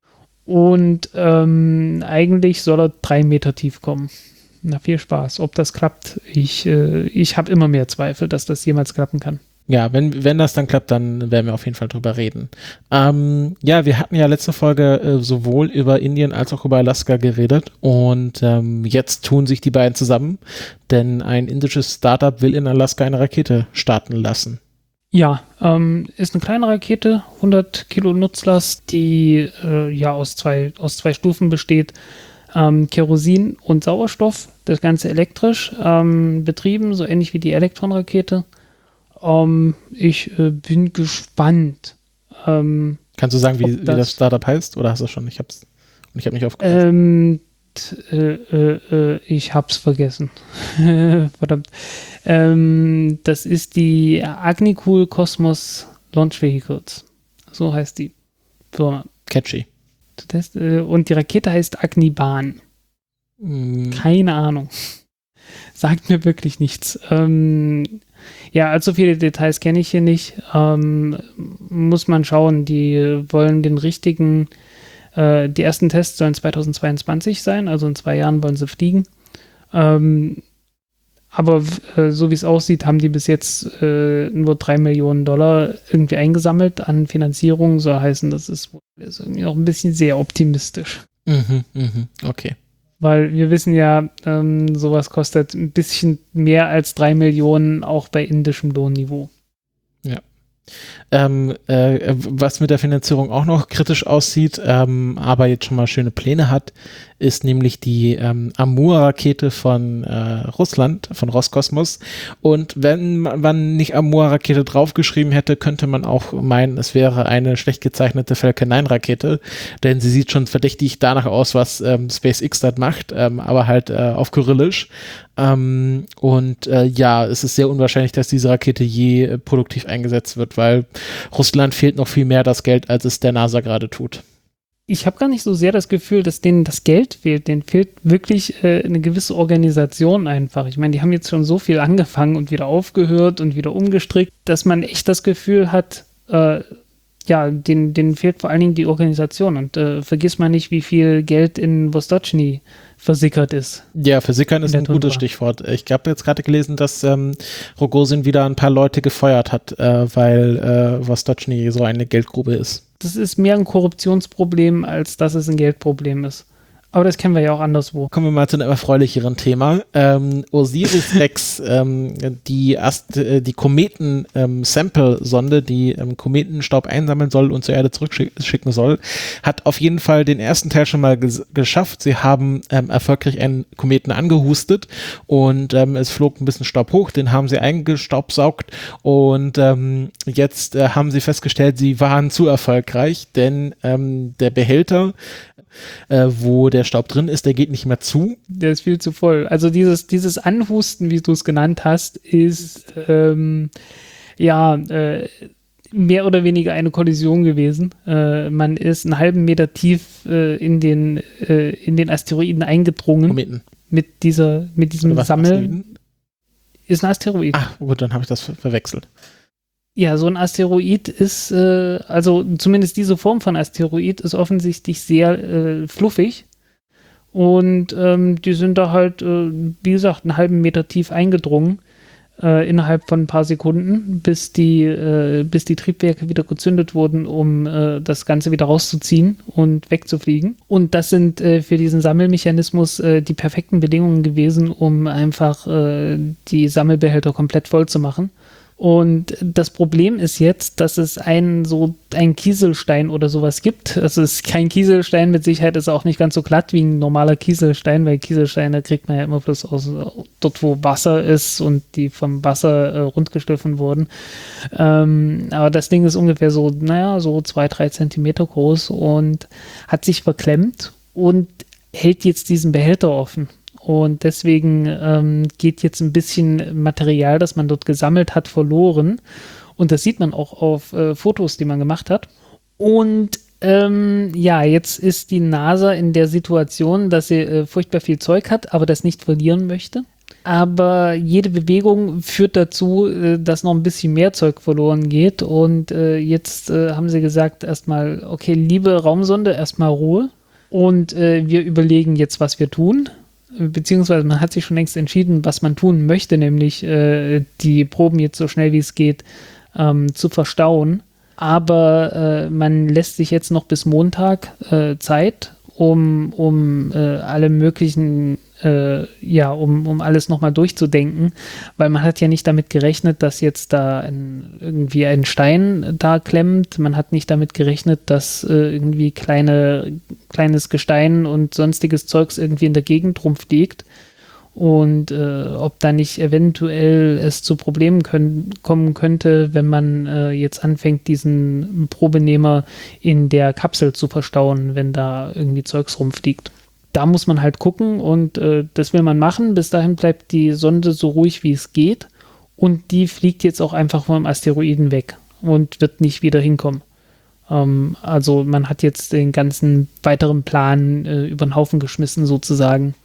Und ähm, eigentlich soll er drei Meter tief kommen. Na, viel Spaß. Ob das klappt, ich, äh, ich habe immer mehr Zweifel, dass das jemals klappen kann. Ja, wenn, wenn das dann klappt, dann werden wir auf jeden Fall drüber reden. Ähm, ja, wir hatten ja letzte Folge äh, sowohl über Indien als auch über Alaska geredet und ähm, jetzt tun sich die beiden zusammen, denn ein indisches Startup will in Alaska eine Rakete starten lassen. Ja, ähm, ist eine kleine Rakete, hundert Kilo Nutzlast, die äh, ja aus zwei, aus zwei Stufen besteht. Ähm, Kerosin und Sauerstoff, das Ganze elektrisch ähm, betrieben, so ähnlich wie die Elektron-Rakete. Um, ich äh, bin gespannt. Ähm, Kannst du sagen, wie das, wie das Startup heißt? Oder hast du schon? Ich hab's ich hab nicht aufgepasst. Ähm, t, äh, äh, ich hab's vergessen. Verdammt. Ähm, das ist die Agnikul Cosmos Launch Vehicles. So heißt die Firma. Catchy. Das, äh, und die Rakete heißt Agniban. Mm. Keine Ahnung. Sagt mir wirklich nichts. Ähm, Ja, allzu viele Details kenne ich hier nicht. Ähm, muss man schauen, die wollen den richtigen, äh, die ersten Tests sollen zweitausendzweiundzwanzig sein, also in zwei Jahren wollen sie fliegen. Ähm, aber äh, so wie es aussieht, haben die bis jetzt äh, nur drei Millionen Dollar irgendwie eingesammelt an Finanzierung. So heißen, das ist, ist irgendwie noch ein bisschen sehr optimistisch. Mhm, mhm, okay. Weil wir wissen ja, ähm, sowas kostet ein bisschen mehr als drei Millionen, auch bei indischem Lohnniveau. Ja. Ähm, äh, was mit der Finanzierung auch noch kritisch aussieht, ähm, aber jetzt schon mal schöne Pläne hat, ist nämlich die ähm, Amur-Rakete von äh, Russland, von Roskosmos. Und wenn man nicht Amur-Rakete draufgeschrieben hätte, könnte man auch meinen, es wäre eine schlecht gezeichnete Falcon neun Rakete, denn sie sieht schon verdächtig danach aus, was ähm, SpaceX dort macht, ähm, aber halt äh, auf Kyrillisch. Ähm, und äh, ja, es ist sehr unwahrscheinlich, dass diese Rakete je äh, produktiv eingesetzt wird, weil Russland fehlt noch viel mehr das Geld, als es der NASA gerade tut. Ich habe gar nicht so sehr das Gefühl, dass denen das Geld fehlt. Denen fehlt wirklich äh, eine gewisse Organisation einfach. Ich meine, die haben jetzt schon so viel angefangen und wieder aufgehört und wieder umgestrickt, dass man echt das Gefühl hat, äh, ja, denen, denen fehlt vor allen Dingen die Organisation. Und äh, vergiss mal nicht, wie viel Geld in Vostochny versickert ist. Ja, versickern ist ein gutes Stichwort. Ich habe jetzt gerade gelesen, dass ähm, Rogozin wieder ein paar Leute gefeuert hat, äh, weil äh, Vostochny so eine Geldgrube ist. Das ist mehr ein Korruptionsproblem, als dass es ein Geldproblem ist. Aber das kennen wir ja auch anderswo. Kommen wir mal zu einem erfreulicheren Thema. Ähm, Osiris-Rex, ähm, die, Ast äh, die Kometen-Sample-Sonde, ähm, die ähm, Kometenstaub einsammeln soll und zur Erde zurückschicken soll, hat auf jeden Fall den ersten Teil schon mal ges geschafft. Sie haben ähm, erfolgreich einen Kometen angehustet und ähm, es flog ein bisschen Staub hoch, den haben sie eingestaubsaugt und ähm, jetzt äh, haben sie festgestellt, sie waren zu erfolgreich, denn ähm, der Behälter, Äh, wo der der Staub drin ist, der geht nicht mehr zu. Der ist viel zu voll. Also dieses, dieses Anhusten, wie du es genannt hast, ist ähm, ja äh, mehr oder weniger eine Kollision gewesen. Äh, man ist einen halben Meter tief äh, in den äh, in den Asteroiden eingedrungen. Kometen. Mit dieser, mit diesem Sammel. Asteroiden? Ist ein Asteroid. Ah, gut, dann habe ich das ver verwechselt. Ja, so ein Asteroid ist, äh, also zumindest diese Form von Asteroid ist offensichtlich sehr äh, fluffig. Und ähm, die sind da halt, äh, wie gesagt, einen halben Meter tief eingedrungen. Äh, innerhalb von ein paar Sekunden, bis die, äh, bis die Triebwerke wieder gezündet wurden, um äh, das Ganze wieder rauszuziehen und wegzufliegen. Und das sind äh, für diesen Sammelmechanismus äh, die perfekten Bedingungen gewesen, um einfach äh, die Sammelbehälter komplett voll zu machen. Und das Problem ist jetzt, dass es einen so einen Kieselstein oder sowas gibt. Also es ist kein Kieselstein, mit Sicherheit ist er auch nicht ganz so glatt wie ein normaler Kieselstein, weil Kieselsteine kriegt man ja immer bloß aus dort, wo Wasser ist und die vom Wasser äh, rundgeschliffen wurden. Ähm, aber das Ding ist ungefähr so, naja, so zwei, drei Zentimeter groß und hat sich verklemmt und hält jetzt diesen Behälter offen. Und deswegen ähm, geht jetzt ein bisschen Material, das man dort gesammelt hat, verloren. Und das sieht man auch auf äh, Fotos, die man gemacht hat. Und ähm, ja, jetzt ist die NASA in der Situation, dass sie äh, furchtbar viel Zeug hat, aber das nicht verlieren möchte. Aber jede Bewegung führt dazu, äh, dass noch ein bisschen mehr Zeug verloren geht. Und äh, jetzt äh, haben sie gesagt, erstmal, okay, liebe Raumsonde, erstmal Ruhe. Und äh, wir überlegen jetzt, was wir tun. Beziehungsweise man hat sich schon längst entschieden, was man tun möchte, nämlich äh, die Proben jetzt so schnell wie es geht ähm, zu verstauen. Aber äh, man lässt sich jetzt noch bis Montag äh, Zeit, um, um äh, alle möglichen, äh, ja, um, um alles nochmal durchzudenken, weil man hat ja nicht damit gerechnet, dass jetzt da ein, irgendwie ein Stein da klemmt. Man hat nicht damit gerechnet, dass äh, irgendwie kleine, kleines Gestein und sonstiges Zeugs irgendwie in der Gegend rumfliegt. Und äh, ob da nicht eventuell es zu Problemen können, kommen könnte, wenn man äh, jetzt anfängt, diesen Probenehmer in der Kapsel zu verstauen, wenn da irgendwie Zeugs rumfliegt. Da muss man halt gucken und äh, das will man machen. Bis dahin bleibt die Sonde so ruhig, wie es geht. Und die fliegt jetzt auch einfach vom Asteroiden weg und wird nicht wieder hinkommen. Ähm, also man hat jetzt den ganzen weiteren Plan äh, über den Haufen geschmissen sozusagen,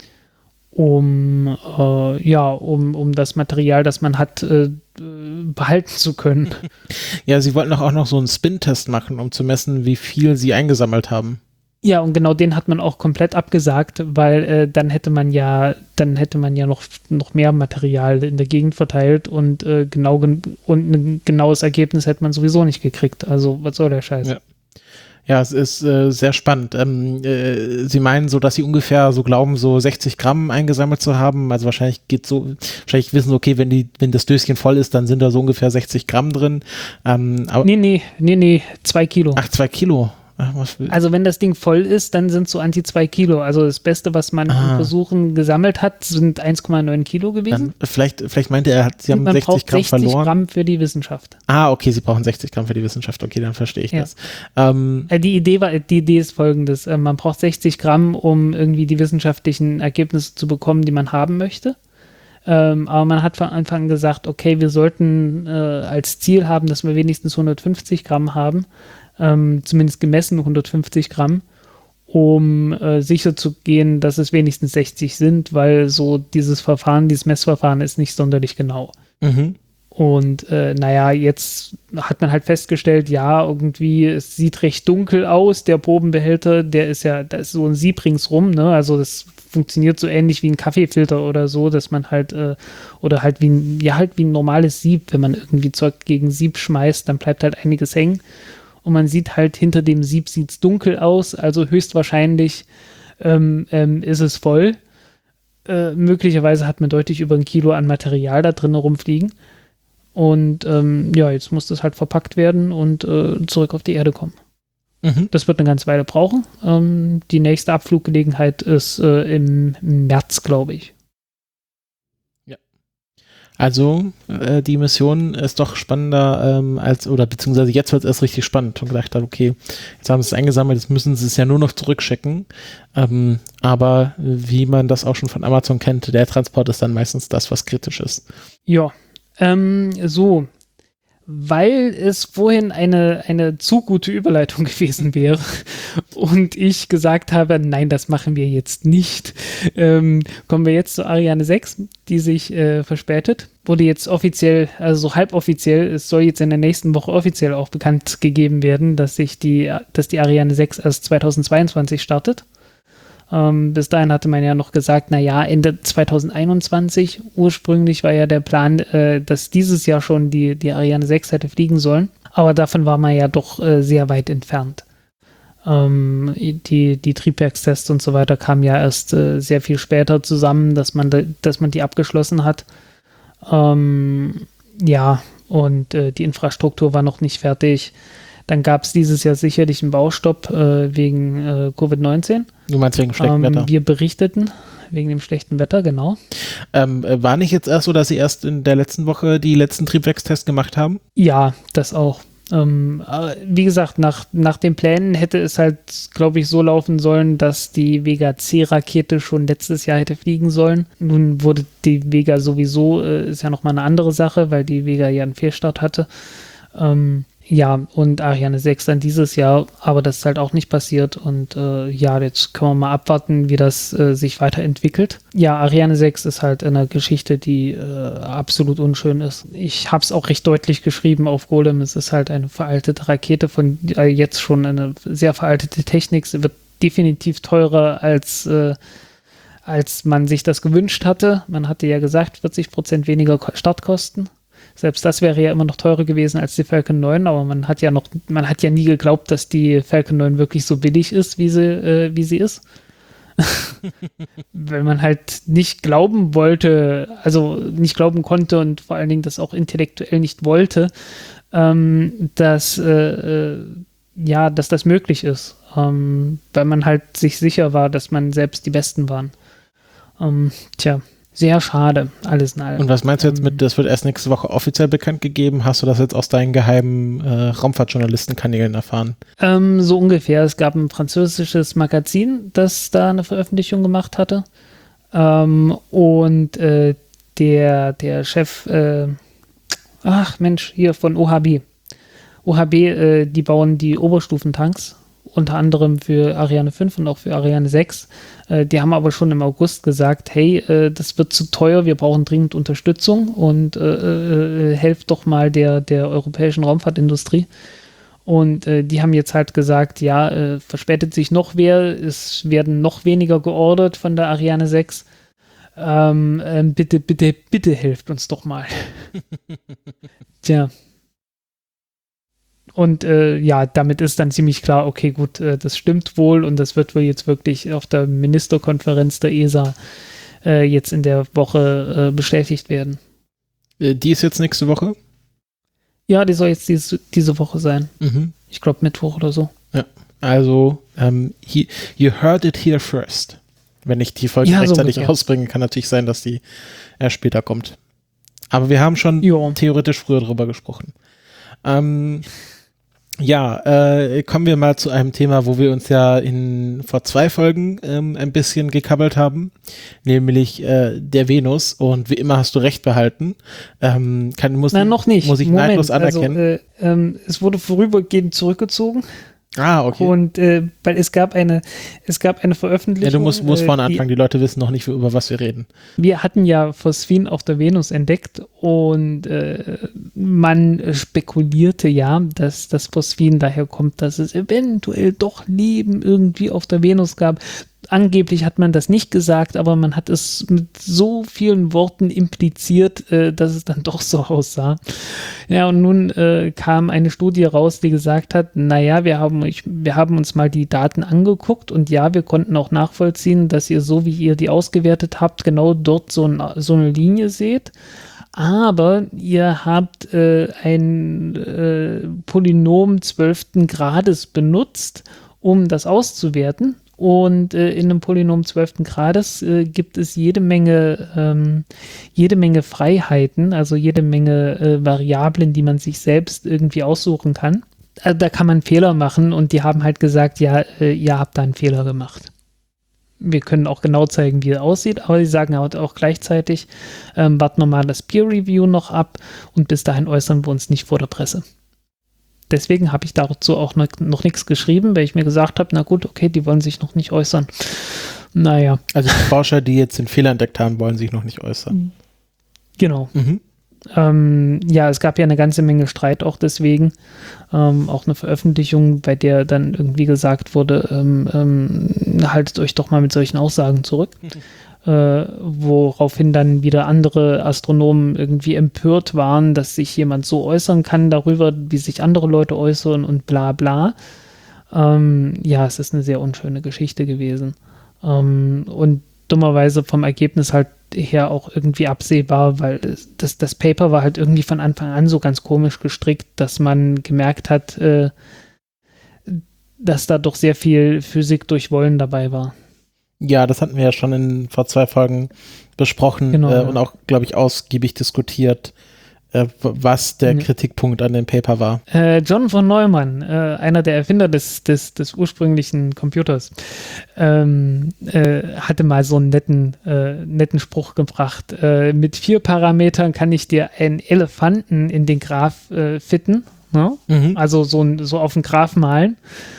um äh, ja, um, um das Material, das man hat, äh, behalten zu können. Ja, sie wollten auch noch so einen Spin-Test machen, um zu messen, wie viel sie eingesammelt haben. Ja, und genau den hat man auch komplett abgesagt, weil äh, dann hätte man ja, dann hätte man ja noch, noch mehr Material in der Gegend verteilt und äh, genau gen- und ein genaues Ergebnis hätte man sowieso nicht gekriegt. Also was soll der Scheiß? Ja. Ja, es ist äh, sehr spannend. Ähm, äh, Sie meinen so, dass Sie ungefähr so glauben, so sechzig Gramm eingesammelt zu haben. Also wahrscheinlich geht so, wahrscheinlich wissen, okay, wenn die, wenn das Döschen voll ist, dann sind da so ungefähr sechzig Gramm drin. Ähm, aber Nee, nee, nee, nee, zwei Kilo. Ach, zwei Kilo. Ach, was Also wenn das Ding voll ist, dann sind so anti zwei Kilo. Also das Beste, was man Ah. in Versuchen gesammelt hat, sind eins Komma neun Kilo gewesen. Dann, vielleicht, vielleicht meinte er, hat, Sie haben Und man sechzig braucht Gramm sechzig verloren. Gramm für die Wissenschaft. Ah, okay, Sie brauchen sechzig Gramm für die Wissenschaft. Okay, dann verstehe ich Ja. das. Ähm, Äh, Die Idee war, die Idee ist folgendes. Äh, Man braucht sechzig Gramm, um irgendwie die wissenschaftlichen Ergebnisse zu bekommen, die man haben möchte. Ähm, aber man hat von Anfang an gesagt, okay, wir sollten äh, als Ziel haben, dass wir wenigstens hundertfünfzig Gramm haben, ähm, zumindest gemessen hundertfünfzig Gramm, um äh, sicher zu gehen, dass es wenigstens sechzig sind, weil so dieses Verfahren, dieses Messverfahren ist nicht sonderlich genau. mhm. Und äh, naja, jetzt hat man halt festgestellt, ja, irgendwie, es sieht recht dunkel aus, der Probenbehälter, der ist ja, da ist so ein Sieb ringsrum, ne, also das funktioniert so ähnlich wie ein Kaffeefilter oder so, dass man halt, äh, oder halt wie ein, ja, halt wie ein normales Sieb, wenn man irgendwie Zeug gegen Sieb schmeißt, dann bleibt halt einiges hängen. Und man sieht halt, hinter dem Sieb sieht es dunkel aus, also höchstwahrscheinlich ähm, ähm, ist es voll. Äh, möglicherweise hat man deutlich über ein Kilo an Material da drin rumfliegen. Und ähm, ja, jetzt muss das halt verpackt werden und äh, zurück auf die Erde kommen. Mhm. Das wird eine ganze Weile brauchen. Ähm, die nächste Abfluggelegenheit ist äh, im März, glaube ich. Also äh, die Mission ist doch spannender ähm, als, oder beziehungsweise jetzt wird es erst richtig spannend und gedacht habe, okay, jetzt haben sie es eingesammelt, jetzt müssen sie es ja nur noch zurückschicken. Ähm, aber wie man das auch schon von Amazon kennt, der Transport ist dann meistens das, was kritisch ist. Ja, ähm, so. Weil es vorhin eine, eine zu gute Überleitung gewesen wäre und ich gesagt habe, nein, das machen wir jetzt nicht, ähm, kommen wir jetzt zu Ariane sechs, die sich äh, verspätet. Wurde jetzt offiziell, also so halboffiziell, es soll jetzt in der nächsten Woche offiziell auch bekannt gegeben werden, dass sich die, dass die Ariane sechs erst zweitausendzweiundzwanzig startet. Ähm, bis dahin hatte man ja noch gesagt, naja, Ende zweitausendeinundzwanzig. Ursprünglich war ja der Plan, äh, dass dieses Jahr schon die, die Ariane sechs hätte fliegen sollen. Aber davon war man ja doch äh, sehr weit entfernt. Ähm, die, die Triebwerkstests und so weiter kamen ja erst äh, sehr viel später zusammen, dass man, de, dass man die abgeschlossen hat. Ähm, ja, und äh, die Infrastruktur war noch nicht fertig. Dann gab es dieses Jahr sicherlich einen Baustopp äh, wegen äh, Covid neunzehn. Du meinst wegen schlechtem ähm, Wetter? Wir berichteten wegen dem schlechten Wetter, genau. Ähm, war nicht jetzt erst so, dass sie erst in der letzten Woche die letzten Triebwerkstests gemacht haben? Ja, das auch. Ähm, wie gesagt, nach, nach den Plänen hätte es halt, glaube ich, so laufen sollen, dass die Vega-C-Rakete schon letztes Jahr hätte fliegen sollen. Nun wurde die Vega sowieso, äh, ist ja nochmal eine andere Sache, weil die Vega ja einen Fehlstart hatte. Ähm, Ja, und Ariane sechs dann dieses Jahr, aber das ist halt auch nicht passiert und äh, ja, jetzt können wir mal abwarten, wie das äh, sich weiterentwickelt. Ja, Ariane sechs ist halt eine Geschichte, die äh, absolut unschön ist. Ich habe es auch recht deutlich geschrieben auf Golem, es ist halt eine veraltete Rakete von äh, jetzt schon eine sehr veraltete Technik, sie wird definitiv teurer als äh, als man sich das gewünscht hatte. Man hatte ja gesagt, vierzig Prozent weniger Startkosten. Selbst das wäre ja immer noch teurer gewesen als die Falcon neun, aber man hat ja noch, man hat ja nie geglaubt, dass die Falcon neun wirklich so billig ist, wie sie, äh, wie sie ist. Weil man halt nicht glauben wollte, also nicht glauben konnte und vor allen Dingen das auch intellektuell nicht wollte, ähm, dass, äh, ja, dass das möglich ist. Ähm, weil man halt sich sicher war, dass man selbst die Besten waren. Ähm, tja. Sehr schade, alles in allem. Und was meinst du jetzt mit, das wird erst nächste Woche offiziell bekannt gegeben? Hast du das jetzt aus deinen geheimen äh, Raumfahrtjournalistenkanälen erfahren? Ähm, so ungefähr. Es gab ein französisches Magazin, das da eine Veröffentlichung gemacht hatte. Ähm, und äh, der, der Chef, äh, ach Mensch, hier von O H B. O H B, äh, die bauen die Oberstufentanks, unter anderem für Ariane fünf und auch für Ariane sechs. Äh, die haben aber schon im August gesagt, hey, äh, das wird zu teuer, wir brauchen dringend Unterstützung und äh, äh, helft doch mal der, der europäischen Raumfahrtindustrie. Und äh, die haben jetzt halt gesagt, ja, äh, verspätet sich noch wer, es werden noch weniger geordert von der Ariane sechs. Ähm, äh, bitte, bitte, bitte helft uns doch mal. Tja. Und äh, ja, damit ist dann ziemlich klar, okay, gut, äh, das stimmt wohl und das wird wohl jetzt wirklich auf der Ministerkonferenz der E S A äh, jetzt in der Woche äh, bestätigt werden. Äh, die ist jetzt nächste Woche? Ja, die soll jetzt diese, diese Woche sein. Mhm. Ich glaube Mittwoch oder so. Ja, also ähm, he, you heard it here first. Wenn ich die Folge Ja, rechtzeitig so rausbringe, kann natürlich sein, dass die erst später kommt. Aber wir haben schon jo. theoretisch früher drüber gesprochen. Ähm, ja, äh, kommen wir mal zu einem Thema, wo wir uns ja in vor zwei Folgen ähm, ein bisschen gekabbelt haben, nämlich äh, der Venus. Und wie immer hast du recht behalten. Ähm, kann, muss, Nein, noch nicht. Muss ich Moment, neidlos anerkennen. Also, äh, ähm, es wurde vorübergehend zurückgezogen. Ah, okay. Und äh, weil es gab eine, es gab eine Veröffentlichung. Ja, du musst, musst äh, vorne die, anfangen, die Leute wissen noch nicht, über was wir reden. Wir hatten ja Phosphin auf der Venus entdeckt und äh, man spekulierte ja, dass das Phosphin daher kommt, dass es eventuell doch Leben irgendwie auf der Venus gab. Angeblich hat man das nicht gesagt, aber man hat es mit so vielen Worten impliziert, äh, dass es dann doch so aussah. Ja, und nun äh, kam eine Studie raus, die gesagt hat, naja, wir haben, ich, wir haben uns mal die Daten angeguckt und ja, wir konnten auch nachvollziehen, dass ihr so, wie ihr die ausgewertet habt, genau dort so, ein, so eine Linie seht. Aber ihr habt äh, ein äh, Polynom zwölften Grades benutzt, um das auszuwerten. Und äh, in einem Polynom zwölften Grades äh, gibt es jede Menge, ähm, jede Menge Freiheiten, also jede Menge äh, Variablen, die man sich selbst irgendwie aussuchen kann. Also da kann man Fehler machen und die haben halt gesagt, ja, äh, ihr habt da einen Fehler gemacht. Wir können auch genau zeigen, wie er aussieht, aber sie sagen halt auch gleichzeitig, ähm, warten wir mal das Peer Review noch ab und bis dahin äußern wir uns nicht vor der Presse. Deswegen habe ich dazu auch noch, noch nichts geschrieben, weil ich mir gesagt habe, na gut, okay, die wollen sich noch nicht äußern. Naja. Also die Forscher, die jetzt den Fehler entdeckt haben, wollen sich noch nicht äußern. Genau. Mhm. Ähm, ja, es gab ja eine ganze Menge Streit auch deswegen. Ähm, auch eine Veröffentlichung, bei der dann irgendwie gesagt wurde, ähm, ähm, haltet euch doch mal mit solchen Aussagen zurück. Mhm. Äh, woraufhin dann wieder andere Astronomen irgendwie empört waren, dass sich jemand so äußern kann darüber, wie sich andere Leute äußern und bla bla. Ähm, ja, es ist eine sehr unschöne Geschichte gewesen. Ähm, und dummerweise vom Ergebnis halt her auch irgendwie absehbar, weil das, das Paper war halt irgendwie von Anfang an so ganz komisch gestrickt, dass man gemerkt hat, äh, dass da doch sehr viel Physik durch Wollen dabei war. Ja, das hatten wir ja schon in vor zwei Folgen besprochen, genau, äh, ja. und auch, glaube ich, ausgiebig diskutiert, äh, was der mhm. Kritikpunkt an dem Paper war. Äh, John von Neumann, äh, einer der Erfinder des, des, des ursprünglichen Computers, ähm, äh, hatte mal so einen netten, äh, netten Spruch gebracht. Äh, mit vier Parametern kann ich dir einen Elefanten in den Graph äh, fitten, ne? Mhm. Also so, ein, so auf den Graph malen.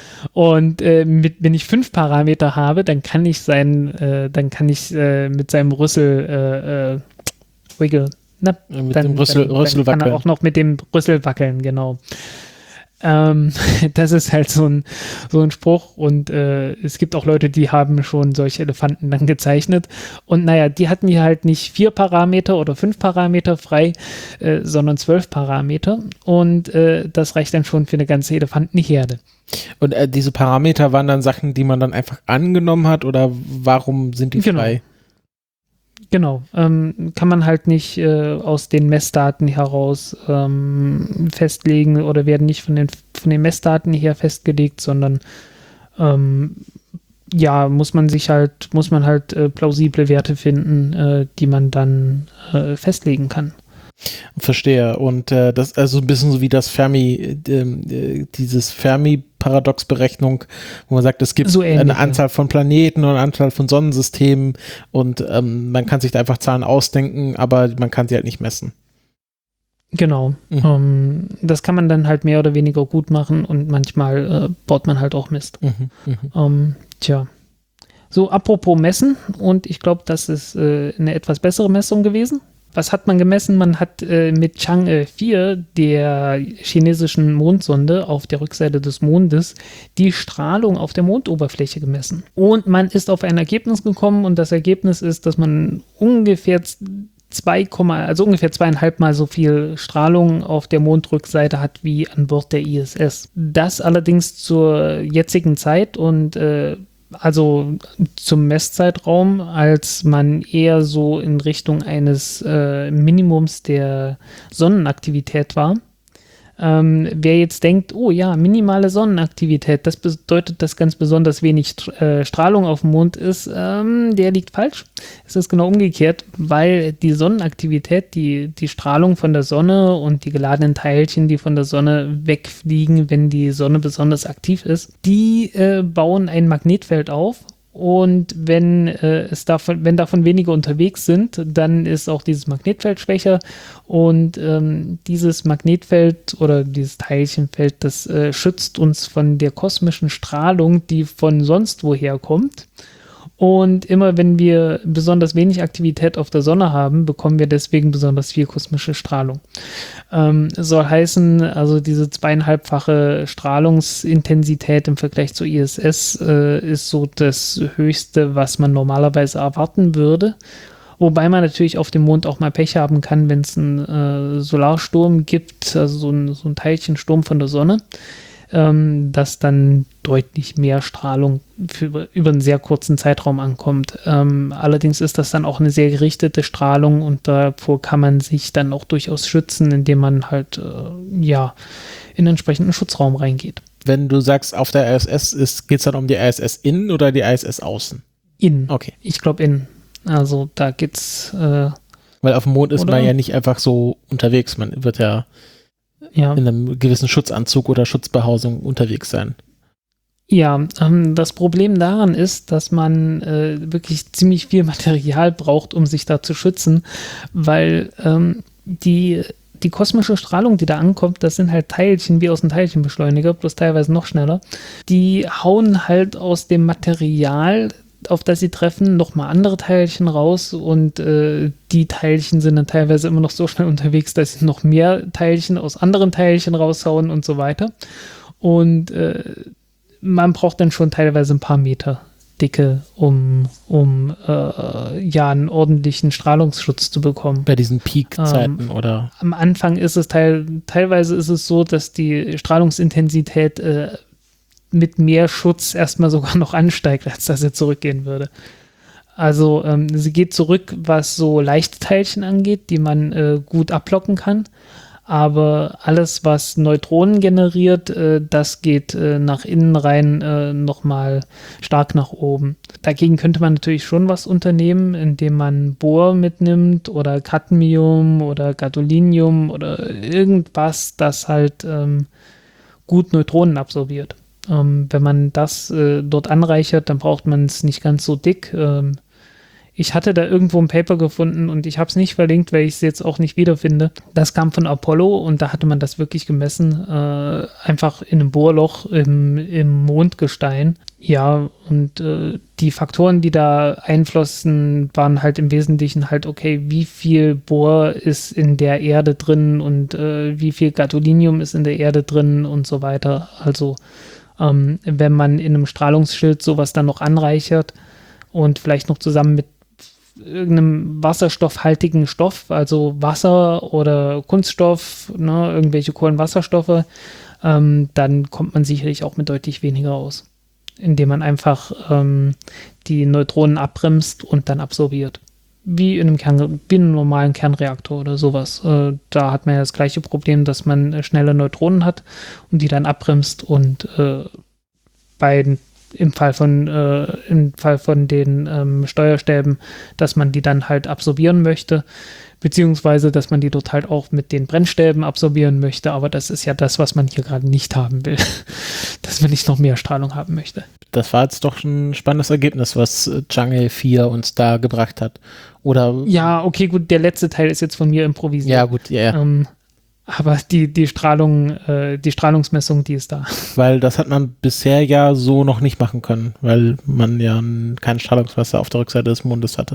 Und äh, mit, wenn ich fünf Parameter habe, dann kann ich sein, äh, dann kann ich äh, mit seinem Rüssel äh, äh, wiggle. Na, ja, mit dann, dem Rüssel, dann, Rüssel dann kann wackeln. er auch noch mit dem Rüssel wackeln, genau. Ähm, das ist halt so ein, so ein Spruch und äh, es gibt auch Leute, die haben schon solche Elefanten dann gezeichnet und naja, die hatten hier halt nicht vier Parameter oder fünf Parameter frei, äh, sondern zwölf Parameter und äh, das reicht dann schon für eine ganze Elefantenherde. Und äh, diese Parameter waren dann Sachen, die man dann einfach angenommen hat oder warum sind die genau. frei? Genau, ähm, kann man halt nicht äh, aus den Messdaten heraus ähm, festlegen oder werden nicht von den, von den Messdaten her festgelegt, sondern ähm, ja, muss man sich halt, muss man halt äh, plausible Werte finden, äh, die man dann äh, festlegen kann. Verstehe. Und äh, das also ein bisschen so wie das Fermi, äh, dieses Fermi-Paradox-Berechnung, wo man sagt, es gibt so ähnlich, eine Anzahl von Planeten und eine Anzahl von Sonnensystemen und ähm, man kann sich da einfach Zahlen ausdenken, aber man kann sie halt nicht messen. Genau. Mhm. Ähm, das kann man dann halt mehr oder weniger gut machen und manchmal äh, baut man halt auch Mist. Mhm. Mhm. Ähm, tja. So, apropos Messen und ich glaube, das ist äh, eine etwas bessere Messung gewesen. Was hat man gemessen? Man hat äh, mit Chang'e vier, der chinesischen Mondsonde auf der Rückseite des Mondes, die Strahlung auf der Mondoberfläche gemessen. Und man ist auf ein Ergebnis gekommen und das Ergebnis ist, dass man ungefähr zwei, also ungefähr zweieinhalb Mal so viel Strahlung auf der Mondrückseite hat wie an Bord der I S S. Das allerdings zur jetzigen Zeit und äh, also zum Messzeitraum, als man eher so in Richtung eines äh, Minimums der Sonnenaktivität war. Ähm, wer jetzt denkt, oh ja, minimale Sonnenaktivität, das bedeutet, dass ganz besonders wenig äh, Strahlung auf dem Mond ist, ähm, der liegt falsch. Es ist genau umgekehrt, weil die Sonnenaktivität, die, die Strahlung von der Sonne und die geladenen Teilchen, die von der Sonne wegfliegen, wenn die Sonne besonders aktiv ist, die äh, bauen ein Magnetfeld auf. Und wenn äh, es davon, wenn davon wenige unterwegs sind, dann ist auch dieses Magnetfeld schwächer und ähm, dieses Magnetfeld oder dieses Teilchenfeld, das äh, schützt uns von der kosmischen Strahlung, die von sonst woher kommt. Und immer wenn wir besonders wenig Aktivität auf der Sonne haben, bekommen wir deswegen besonders viel kosmische Strahlung. Ähm, soll heißen, also diese zweieinhalbfache Strahlungsintensität im Vergleich zur I S S äh, ist so das Höchste, was man normalerweise erwarten würde. Wobei man natürlich auf dem Mond auch mal Pech haben kann, wenn es einen äh, Solarsturm gibt, also so ein, so ein Teilchensturm von der Sonne, ähm, dass dann deutlich mehr Strahlung für, über einen sehr kurzen Zeitraum ankommt. Ähm, allerdings ist das dann auch eine sehr gerichtete Strahlung und davor kann man sich dann auch durchaus schützen, indem man halt äh, ja in einen entsprechenden Schutzraum reingeht. wenn du sagst, auf der I S S geht es dann um die I S S innen oder die I S S außen? Innen. Okay. Ich glaube innen. Also da geht's. Äh, Weil auf dem Mond ist oder? man ja nicht einfach so unterwegs. Man wird ja, ja. in einem gewissen Schutzanzug oder Schutzbehausung unterwegs sein. Ja, ähm, das Problem daran ist, dass man äh, wirklich ziemlich viel Material braucht, um sich da zu schützen, weil ähm, die, die kosmische Strahlung, die da ankommt, das sind halt Teilchen wie aus einem Teilchenbeschleuniger, bloß teilweise noch schneller. Die hauen halt aus dem Material, auf das sie treffen, nochmal andere Teilchen raus und äh, die Teilchen sind dann teilweise immer noch so schnell unterwegs, dass sie noch mehr Teilchen aus anderen Teilchen raushauen und so weiter. Und äh, man braucht dann schon teilweise ein paar Meter Dicke, um, um äh, ja einen ordentlichen Strahlungsschutz zu bekommen. Bei diesen Peak-Zeiten ähm, oder? Am Anfang ist es teil, teilweise ist es so, dass die Strahlungsintensität äh, mit mehr Schutz erstmal sogar noch ansteigt, als dass sie zurückgehen würde. Also ähm, sie geht zurück, was so leichte Teilchen angeht, die man äh, gut ablocken kann. Aber alles, was Neutronen generiert, äh, das geht äh, nach innen rein äh, nochmal stark nach oben. Dagegen könnte man natürlich schon was unternehmen, indem man Bohr mitnimmt oder Cadmium oder Gadolinium oder irgendwas, das halt ähm, gut Neutronen absorbiert. Ähm, wenn man das äh, dort anreichert, dann braucht man es nicht ganz so dick. Ähm, Ich hatte da irgendwo ein Paper gefunden und ich habe es nicht verlinkt, weil ich es jetzt auch nicht wiederfinde. Das kam von Apollo und da hatte man das wirklich gemessen, äh, einfach in einem Bohrloch im, im Mondgestein. Ja, und äh, die Faktoren, die da einflossen, waren halt im Wesentlichen halt, okay, wie viel Bohr ist in der Erde drin und äh, wie viel Gadolinium ist in der Erde drin und so weiter. Also ähm, wenn man in einem Strahlungsschild sowas dann noch anreichert und vielleicht noch zusammen mit irgendeinem wasserstoffhaltigen Stoff, also Wasser oder Kunststoff, ne, irgendwelche Kohlenwasserstoffe, ähm, dann kommt man sicherlich auch mit deutlich weniger aus, indem man einfach ähm, die Neutronen abbremst und dann absorbiert. Wie in einem, Kern, wie in einem normalen Kernreaktor oder sowas. Äh, da hat man ja das gleiche Problem, dass man äh, schnelle Neutronen hat und die dann abbremst und äh, bei den im Fall von äh, im Fall von den ähm, Steuerstäben, dass man die dann halt absorbieren möchte, beziehungsweise dass man die dort halt auch mit den Brennstäben absorbieren möchte, aber das ist ja das, was man hier gerade nicht haben will, dass man nicht noch mehr Strahlung haben möchte. Das war jetzt doch ein spannendes Ergebnis, was Chang'e vier uns da gebracht hat. Oder? Ja, okay, gut, der letzte Teil ist jetzt von mir improvisiert. Ja, gut, ja. ja. Ähm, Aber die, die Strahlung, äh, die Strahlungsmessung, die ist da. Weil das hat man bisher ja so noch nicht machen können, weil man ja kein Strahlungsmesser auf der Rückseite des Mondes hatte.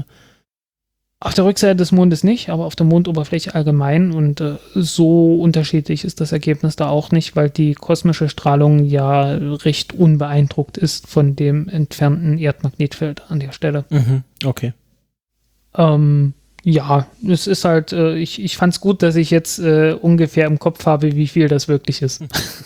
Auf der Rückseite des Mondes nicht, aber auf der Mondoberfläche allgemein. Und äh, so unterschiedlich ist das Ergebnis da auch nicht, weil die kosmische Strahlung ja recht unbeeindruckt ist von dem entfernten Erdmagnetfeld an der Stelle. Mhm, okay. Ähm, Ja, es ist halt, äh, ich, ich fand es gut, dass ich jetzt äh, ungefähr im Kopf habe, wie viel das wirklich ist.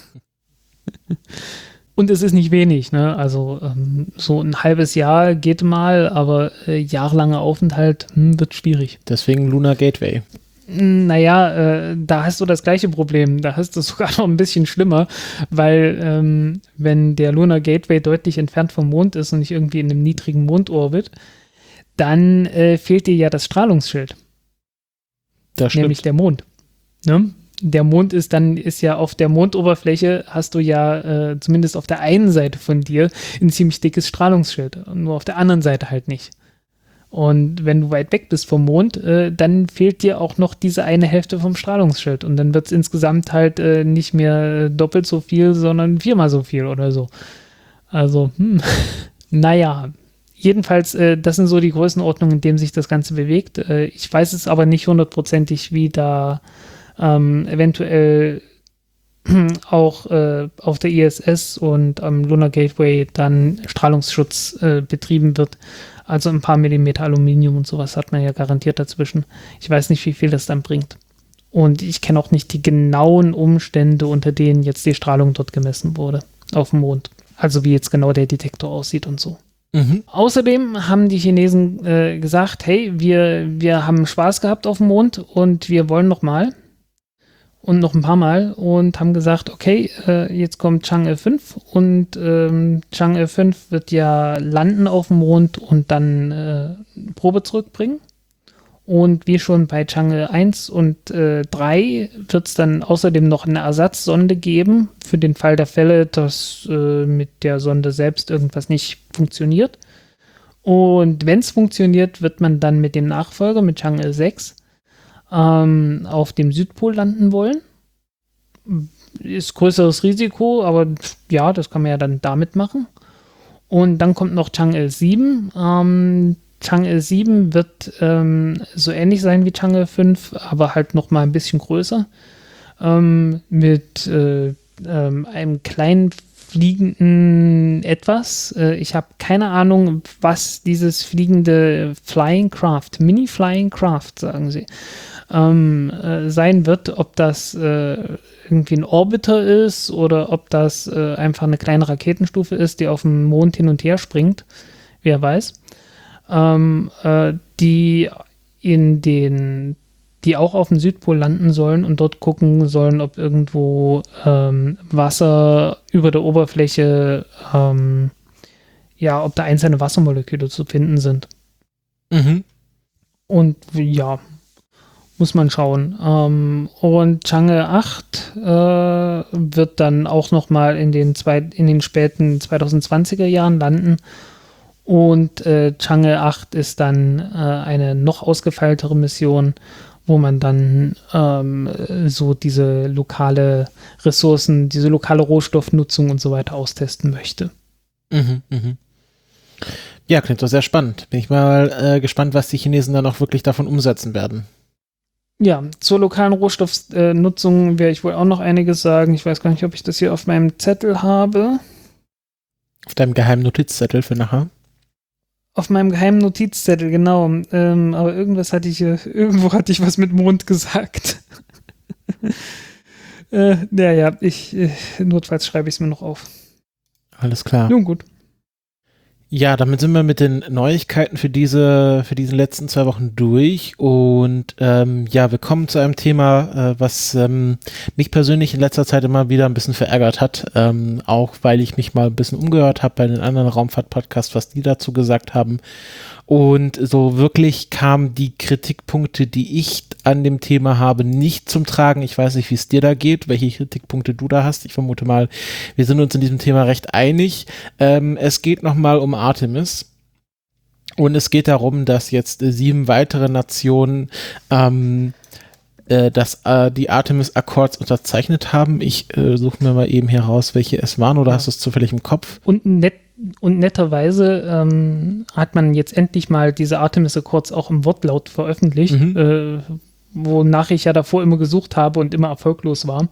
Und es ist nicht wenig, ne? Also ähm, so ein halbes Jahr geht mal, aber äh, jahrelanger Aufenthalt hm, wird schwierig. Deswegen Lunar Gateway. Naja, äh, da hast du das gleiche Problem. Da hast du es sogar noch ein bisschen schlimmer, weil ähm, wenn der Lunar Gateway deutlich entfernt vom Mond ist und nicht irgendwie in einem niedrigen Mondorbit, dann äh, fehlt dir ja das Strahlungsschild. Das stimmt. Nämlich der Mond. Ne? Der Mond ist dann, ist ja auf der Mondoberfläche, hast du ja äh, zumindest auf der einen Seite von dir ein ziemlich dickes Strahlungsschild. Nur auf der anderen Seite halt nicht. Und wenn du weit weg bist vom Mond, äh, dann fehlt dir auch noch diese eine Hälfte vom Strahlungsschild. Und dann wird es insgesamt halt äh, nicht mehr doppelt so viel, sondern viermal so viel oder so. Also, hm, naja. Jedenfalls, äh, das sind so die Größenordnungen, in denen sich das Ganze bewegt. Äh, ich weiß es aber nicht hundertprozentig, wie da ähm, eventuell auch äh, auf der I S S und am Lunar Gateway dann Strahlungsschutz äh, betrieben wird. Also ein paar Millimeter Aluminium und sowas hat man ja garantiert dazwischen. Ich weiß nicht, wie viel das dann bringt. Und ich kenne auch nicht die genauen Umstände, unter denen jetzt die Strahlung dort gemessen wurde auf dem Mond. Also wie jetzt genau der Detektor aussieht und so. Mhm. Außerdem haben die Chinesen äh, gesagt, hey, wir, wir haben Spaß gehabt auf dem Mond und wir wollen noch mal. und noch ein paar Mal und haben gesagt, okay, äh, jetzt kommt Chang'e fünf und ähm, Chang'e fünf wird ja landen auf dem Mond und dann äh, Probe zurückbringen. Und wie schon bei Chang'e eins und äh, drei wird es dann außerdem noch eine Ersatzsonde geben, für den Fall der Fälle, dass äh, mit der Sonde selbst irgendwas nicht funktioniert. Und wenn es funktioniert, wird man dann mit dem Nachfolger, mit Chang'e sechs, ähm, auf dem Südpol landen wollen. Ist größeres Risiko, aber ja, das kann man ja dann damit machen. Und dann kommt noch Chang'e sieben. Ähm, Chang'e sieben wird ähm, so ähnlich sein wie Chang'e fünf, aber halt noch mal ein bisschen größer. Ähm, mit äh, ähm, einem kleinen fliegenden Etwas. Äh, ich habe keine Ahnung, was dieses fliegende Flying Craft, Mini-Flying Craft, sagen sie, ähm, äh, sein wird. Ob das äh, irgendwie ein Orbiter ist oder ob das äh, einfach eine kleine Raketenstufe ist, die auf dem Mond hin und her springt. Wer weiß. Ähm, äh, die in den, die auch auf dem Südpol landen sollen und dort gucken sollen, ob irgendwo ähm, Wasser über der Oberfläche, ähm, ja, ob da einzelne Wassermoleküle zu finden sind. Mhm. Und ja, muss man schauen. Ähm, und Chang'e acht äh, wird dann auch nochmal in den zwei, in den späten zweitausendzwanziger Jahren landen. Und äh, Chang'e acht ist dann äh, eine noch ausgefeiltere Mission, wo man dann ähm, so diese lokale Ressourcen, diese lokale Rohstoffnutzung und so weiter austesten möchte. Mhm, mhm. Ja, klingt doch sehr spannend. Bin ich mal äh, gespannt, was die Chinesen dann auch wirklich davon umsetzen werden. Ja, zur lokalen Rohstoffnutzung werde ich wohl auch noch einiges sagen. Ich weiß gar nicht, ob ich das hier auf meinem Zettel habe. Auf deinem geheimen Notizzettel für nachher? Auf meinem geheimen Notizzettel, genau. Ähm, aber irgendwas hatte ich, äh, irgendwo hatte ich was mit Mond gesagt. äh, naja, ich, äh, notfalls schreibe ich es mir noch auf. Alles klar. Nun gut. Ja, damit sind wir mit den Neuigkeiten für diese, für diese letzten zwei Wochen durch und ähm, ja, wir kommen zu einem Thema, äh, was ähm, mich persönlich in letzter Zeit immer wieder ein bisschen verärgert hat, ähm, auch weil ich mich mal ein bisschen umgehört habe bei den anderen Raumfahrt-Podcasts, was die dazu gesagt haben. Und so wirklich kamen die Kritikpunkte, die ich an dem Thema habe, nicht zum Tragen. Ich weiß nicht, wie es dir da geht, welche Kritikpunkte du da hast. Ich vermute mal, wir sind uns in diesem Thema recht einig. Ähm, es geht nochmal um Artemis. Und es geht darum, dass jetzt äh, sieben weitere Nationen ähm, äh, das, äh, die Artemis-Accords unterzeichnet haben. Ich äh, suche mir mal eben hier raus, welche es waren, oder Ja. hast du es zufällig im Kopf? Und, net, und netterweise ähm, hat man jetzt endlich mal diese Artemis Accords auch im Wortlaut veröffentlicht, Mhm. äh, wonach ich ja davor immer gesucht habe und immer erfolglos war.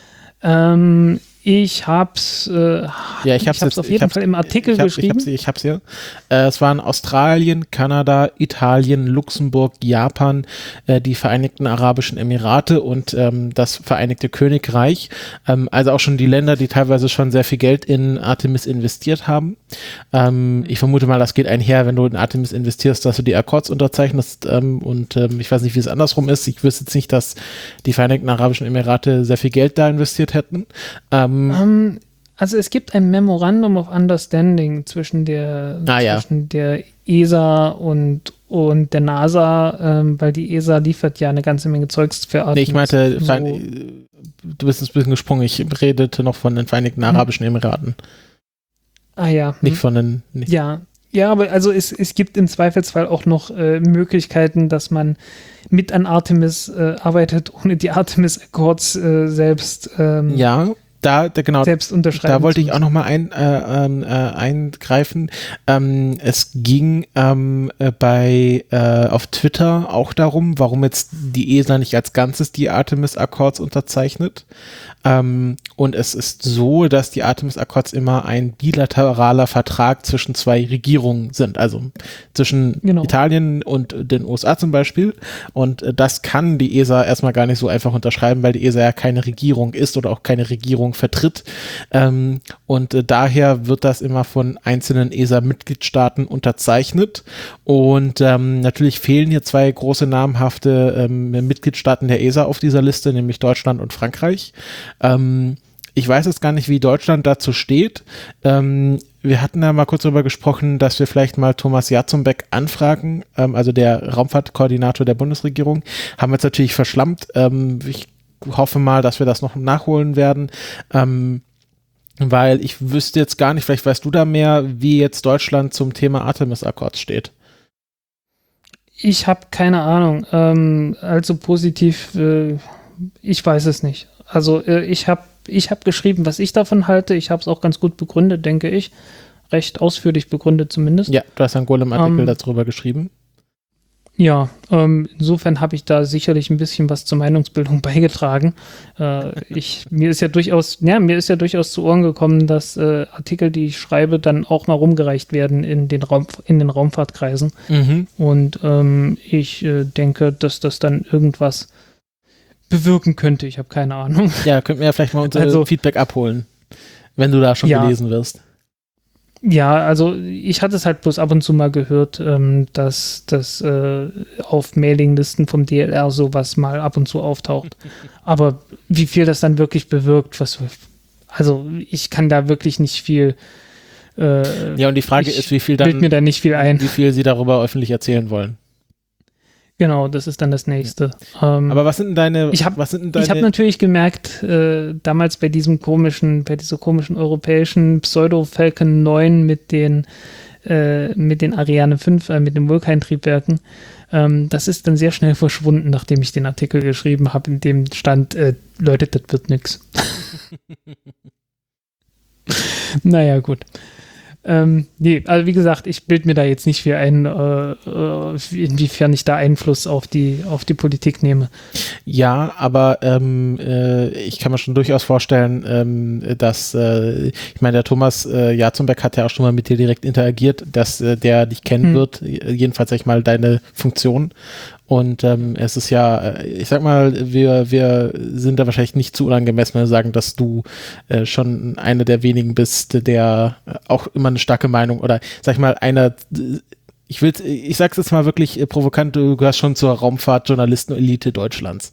Ähm, ich hab's, äh, Ja, ich hab's, hab's jetzt, auf jeden ich Fall im Artikel ich hab, geschrieben. Ich hab's, ich hab's hier. Äh, es waren Australien, Kanada, Italien, Luxemburg, Japan, äh, die Vereinigten Arabischen Emirate und ähm, das Vereinigte Königreich. Ähm, also auch schon die Länder, die teilweise schon sehr viel Geld in Artemis investiert haben. Ähm, ich vermute mal, das geht einher, wenn du in Artemis investierst, dass du die Accords unterzeichnest. Ähm, und ähm, ich weiß nicht, wie es andersrum ist. Ich wüsste jetzt nicht, dass die Vereinigten Arabischen Emirate sehr viel Geld da investiert hätten. Ähm, Ähm, also es gibt ein Memorandum of Understanding zwischen der, Ah, ja. zwischen der E S A und, und der NASA, ähm, weil die E S A liefert ja eine ganze Menge Zeugs für Artemis. Nee, ich meinte, so. Verein- du bist ein bisschen gesprungen. Ich redete noch von den Vereinigten Arabischen Emiraten. Ah ja. Nicht hm. von den. Nicht. Ja, ja, aber also es, es gibt im Zweifelsfall auch noch äh, Möglichkeiten, dass man mit an Artemis äh, arbeitet, ohne die Artemis Accords äh, selbst, ähm, Ja, da, da genau. selbst unterschreiben Da wollte zu ich auch müssen. noch mal ein, äh, ähm, äh, eingreifen. Ähm, es ging ähm, äh, bei äh, auf Twitter auch darum, warum jetzt die E S A nicht als Ganzes die Artemis Accords unterzeichnet. Ähm, und es ist so, dass die Artemis Accords immer ein bilateraler Vertrag zwischen zwei Regierungen sind, also zwischen Genau. Italien und den U S A zum Beispiel. Und äh, das kann die E S A erstmal gar nicht so einfach unterschreiben, weil die E S A ja keine Regierung ist oder auch keine Regierung vertritt. Ähm, und äh, daher wird das immer von einzelnen E S A-Mitgliedstaaten unterzeichnet. Und ähm, natürlich fehlen hier zwei große namhafte ähm, Mitgliedstaaten der E S A auf dieser Liste, nämlich Deutschland und Frankreich. Ähm, ich weiß jetzt gar nicht, wie Deutschland dazu steht. Ähm, wir hatten da mal kurz darüber gesprochen, dass wir vielleicht mal Thomas Jarzumbeck anfragen, ähm, also der Raumfahrtkoordinator der Bundesregierung. Haben wir jetzt natürlich verschlammt. Ähm, ich hoffe mal, dass wir das noch nachholen werden, ähm, weil ich wüsste jetzt gar nicht, vielleicht weißt du da mehr, wie jetzt Deutschland zum Thema Artemis-Accords steht. Ich habe keine Ahnung. Ähm, also positiv, äh, ich weiß es nicht. Also äh, ich habe ich hab geschrieben, was ich davon halte. Ich habe es auch ganz gut begründet, denke ich. Recht ausführlich begründet zumindest. Ja, du hast einen Golem-Artikel ähm, darüber geschrieben. Ja, ähm, insofern habe ich da sicherlich ein bisschen was zur Meinungsbildung beigetragen. Äh, ich, mir ist ja durchaus, ja, mir ist ja durchaus zu Ohren gekommen, dass äh, Artikel, die ich schreibe, dann auch mal rumgereicht werden in den Raum, in den Raumfahrtkreisen. Mhm. Und ähm, ich äh, denke, dass das dann irgendwas bewirken könnte. Ich habe keine Ahnung. Ja, könnten wir ja vielleicht mal unser Also, Feedback abholen, wenn du da schon ja. gelesen wirst. Ja, also ich hatte es halt bloß ab und zu mal gehört, ähm, dass das äh, auf Mailinglisten vom D L R sowas mal ab und zu auftaucht. Aber wie viel das dann wirklich bewirkt, was, also ich kann da wirklich nicht viel. Äh, Ja, und die Frage ist, wie viel dann, bild mir da nicht viel ein. wie viel sie darüber öffentlich erzählen wollen. Genau, das ist dann das Nächste. Ja. Ähm, Aber was sind denn deine, ich habe was sind denn deine ich habe natürlich gemerkt, äh, damals bei diesem komischen, bei dieser komischen europäischen Pseudo-Falcon neun mit den äh, mit den Ariane fünf, äh, mit den Vulkan-Triebwerken, ähm, das ist dann sehr schnell verschwunden, nachdem ich den Artikel geschrieben habe, in dem stand, äh, Leute, das wird nix. Naja, gut. Ähm, nee, also wie gesagt, ich bilde mir da jetzt nicht viel ein, äh, äh, inwiefern ich da Einfluss auf die, auf die Politik nehme. Ja, aber ähm, äh, ich kann mir schon durchaus vorstellen, ähm, dass, äh, ich meine, der Thomas äh, Jarzumbeck hat ja auch schon mal mit dir direkt interagiert, dass äh, der dich kennen hm. wird, jedenfalls sag ich mal deine Funktion. Und ähm, es ist ja, ich sag mal, wir, wir sind da wahrscheinlich nicht zu unangemessen, wenn wir sagen, dass du äh, schon einer der wenigen bist, der auch immer eine starke Meinung oder, sag ich mal, einer, ich will, ich sag's jetzt mal wirklich äh, provokant, du gehörst schon zur Raumfahrtjournalisten-Elite Deutschlands.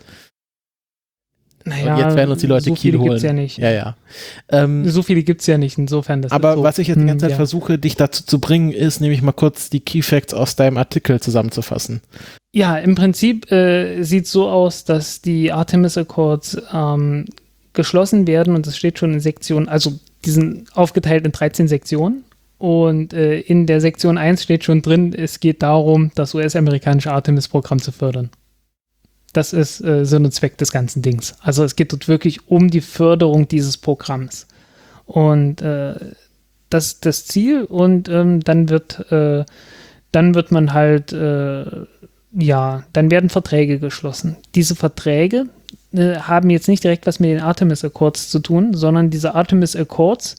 Naja, und jetzt werden uns die Leute so Kiel viele holen. Gibt's ja nicht. Ja, ja. Ähm, so viele gibt es ja nicht, insofern. Das aber ist so, was ich jetzt die ganze Zeit hm, ja. versuche, dich dazu zu bringen, ist nämlich mal kurz die Key Facts aus deinem Artikel zusammenzufassen. Ja, im Prinzip äh, sieht es so aus, dass die Artemis Accords ähm, geschlossen werden und es steht schon in Sektionen, also die sind aufgeteilt in dreizehn Sektionen und äh, in der Sektion eins steht schon drin, es geht darum, das U S-amerikanische Artemis-Programm zu fördern. Das ist äh, Sinn und Zweck des ganzen Dings. Also es geht dort wirklich um die Förderung dieses Programms. Und äh, das ist das Ziel und ähm, dann wird äh, dann wird man halt äh, ja, dann werden Verträge geschlossen. Diese Verträge äh, haben jetzt nicht direkt was mit den Artemis Accords zu tun, sondern diese Artemis Accords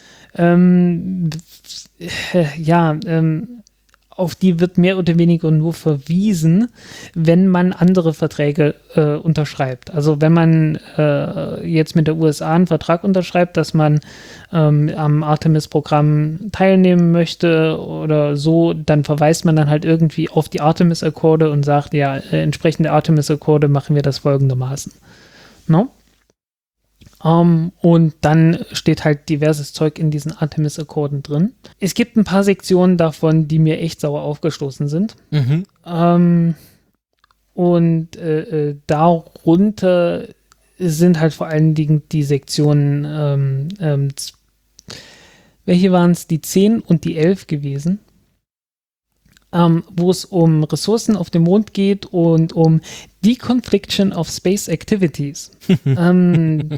ähm, äh, ja, ähm, auf die wird mehr oder weniger nur verwiesen, wenn man andere Verträge äh, unterschreibt. Also wenn man äh, jetzt mit der U S A einen Vertrag unterschreibt, dass man ähm, am Artemis-Programm teilnehmen möchte oder so, dann verweist man dann halt irgendwie auf die Artemis-Akkorde und sagt, ja, äh, entsprechend der Artemis-Akkorde machen wir das folgendermaßen. No? Um, und dann steht halt diverses Zeug in diesen Artemis-Akkorden drin. Es gibt ein paar Sektionen davon, die mir echt sauer aufgestoßen sind. Mhm. Um, und äh, äh, darunter sind halt vor allen Dingen die Sektionen, ähm, ähm, welche waren es? Die zehn und die elf gewesen. Um, wo es um Ressourcen auf dem Mond geht und um Deconfliction of Space Activities. um,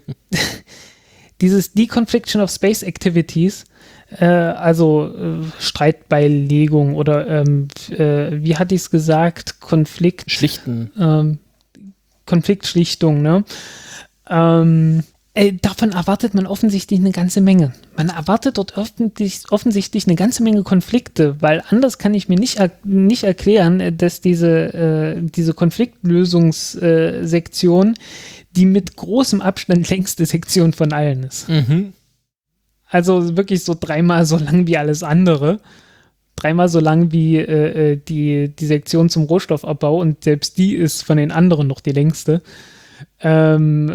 dieses Deconfliction of Space Activities, äh, also äh, Streitbeilegung oder ähm, äh, wie hatte ich es gesagt? Konflikt. Schlichten. Ähm, Konfliktschlichtung, ne? Ähm, Äh, davon erwartet man offensichtlich eine ganze Menge. Man erwartet dort offentlich, offensichtlich eine ganze Menge Konflikte, weil anders kann ich mir nicht, er, nicht erklären, dass diese, äh, diese Konfliktlösungssektion die mit großem Abstand längste Sektion von allen ist. Mhm. Also wirklich so dreimal so lang wie alles andere. Dreimal so lang wie äh, die, die Sektion zum Rohstoffabbau und selbst die ist von den anderen noch die längste. Ähm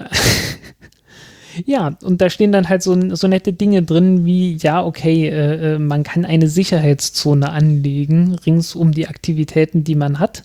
ja, und da stehen dann halt so, so nette Dinge drin wie, ja, okay, äh, man kann eine Sicherheitszone anlegen, rings um die Aktivitäten, die man hat.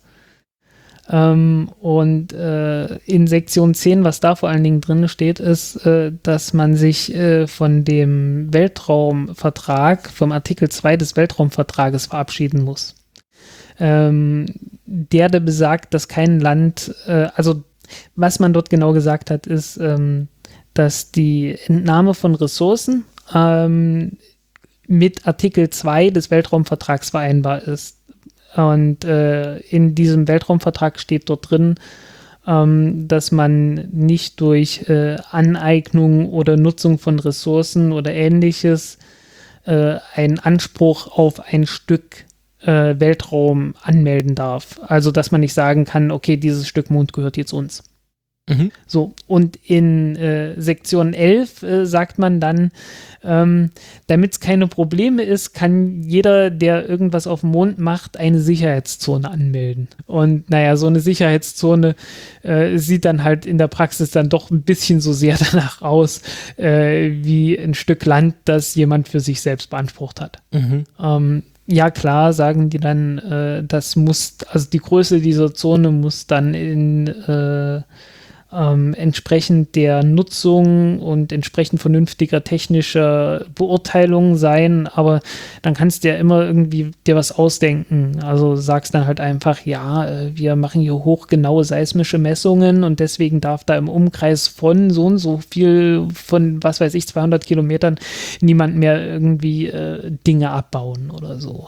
Ähm, und äh, in Sektion zehn, was da vor allen Dingen drin steht, ist, äh, dass man sich äh, von dem Weltraumvertrag, vom Artikel zwei des Weltraumvertrages verabschieden muss. Ähm, der, der besagt, dass kein Land, äh, also was man dort genau gesagt hat, ist, ähm, dass die Entnahme von Ressourcen ähm, mit Artikel zwei des Weltraumvertrags vereinbar ist. Und äh, in diesem Weltraumvertrag steht dort drin, ähm, dass man nicht durch äh, Aneignung oder Nutzung von Ressourcen oder Ähnliches äh, einen Anspruch auf ein Stück äh, Weltraum anmelden darf. Also, dass man nicht sagen kann, okay, dieses Stück Mond gehört jetzt uns. Mhm. So, und in äh, Sektion elf äh, sagt man dann, ähm, damit es keine Probleme ist, kann jeder, der irgendwas auf dem Mond macht, eine Sicherheitszone anmelden. Und naja, so eine Sicherheitszone äh, sieht dann halt in der Praxis dann doch ein bisschen so sehr danach aus, äh, wie ein Stück Land, das jemand für sich selbst beansprucht hat. Mhm. Ähm, ja, klar, sagen die dann, äh, das muss, also die Größe dieser Zone muss dann in äh, Ähm, entsprechend der Nutzung und entsprechend vernünftiger technischer Beurteilung sein, aber dann kannst du ja immer irgendwie dir was ausdenken. Also sagst dann halt einfach, ja, äh, wir machen hier hochgenaue seismische Messungen und deswegen darf da im Umkreis von so und so viel, von was weiß ich, zweihundert Kilometern niemand mehr irgendwie äh, Dinge abbauen oder so.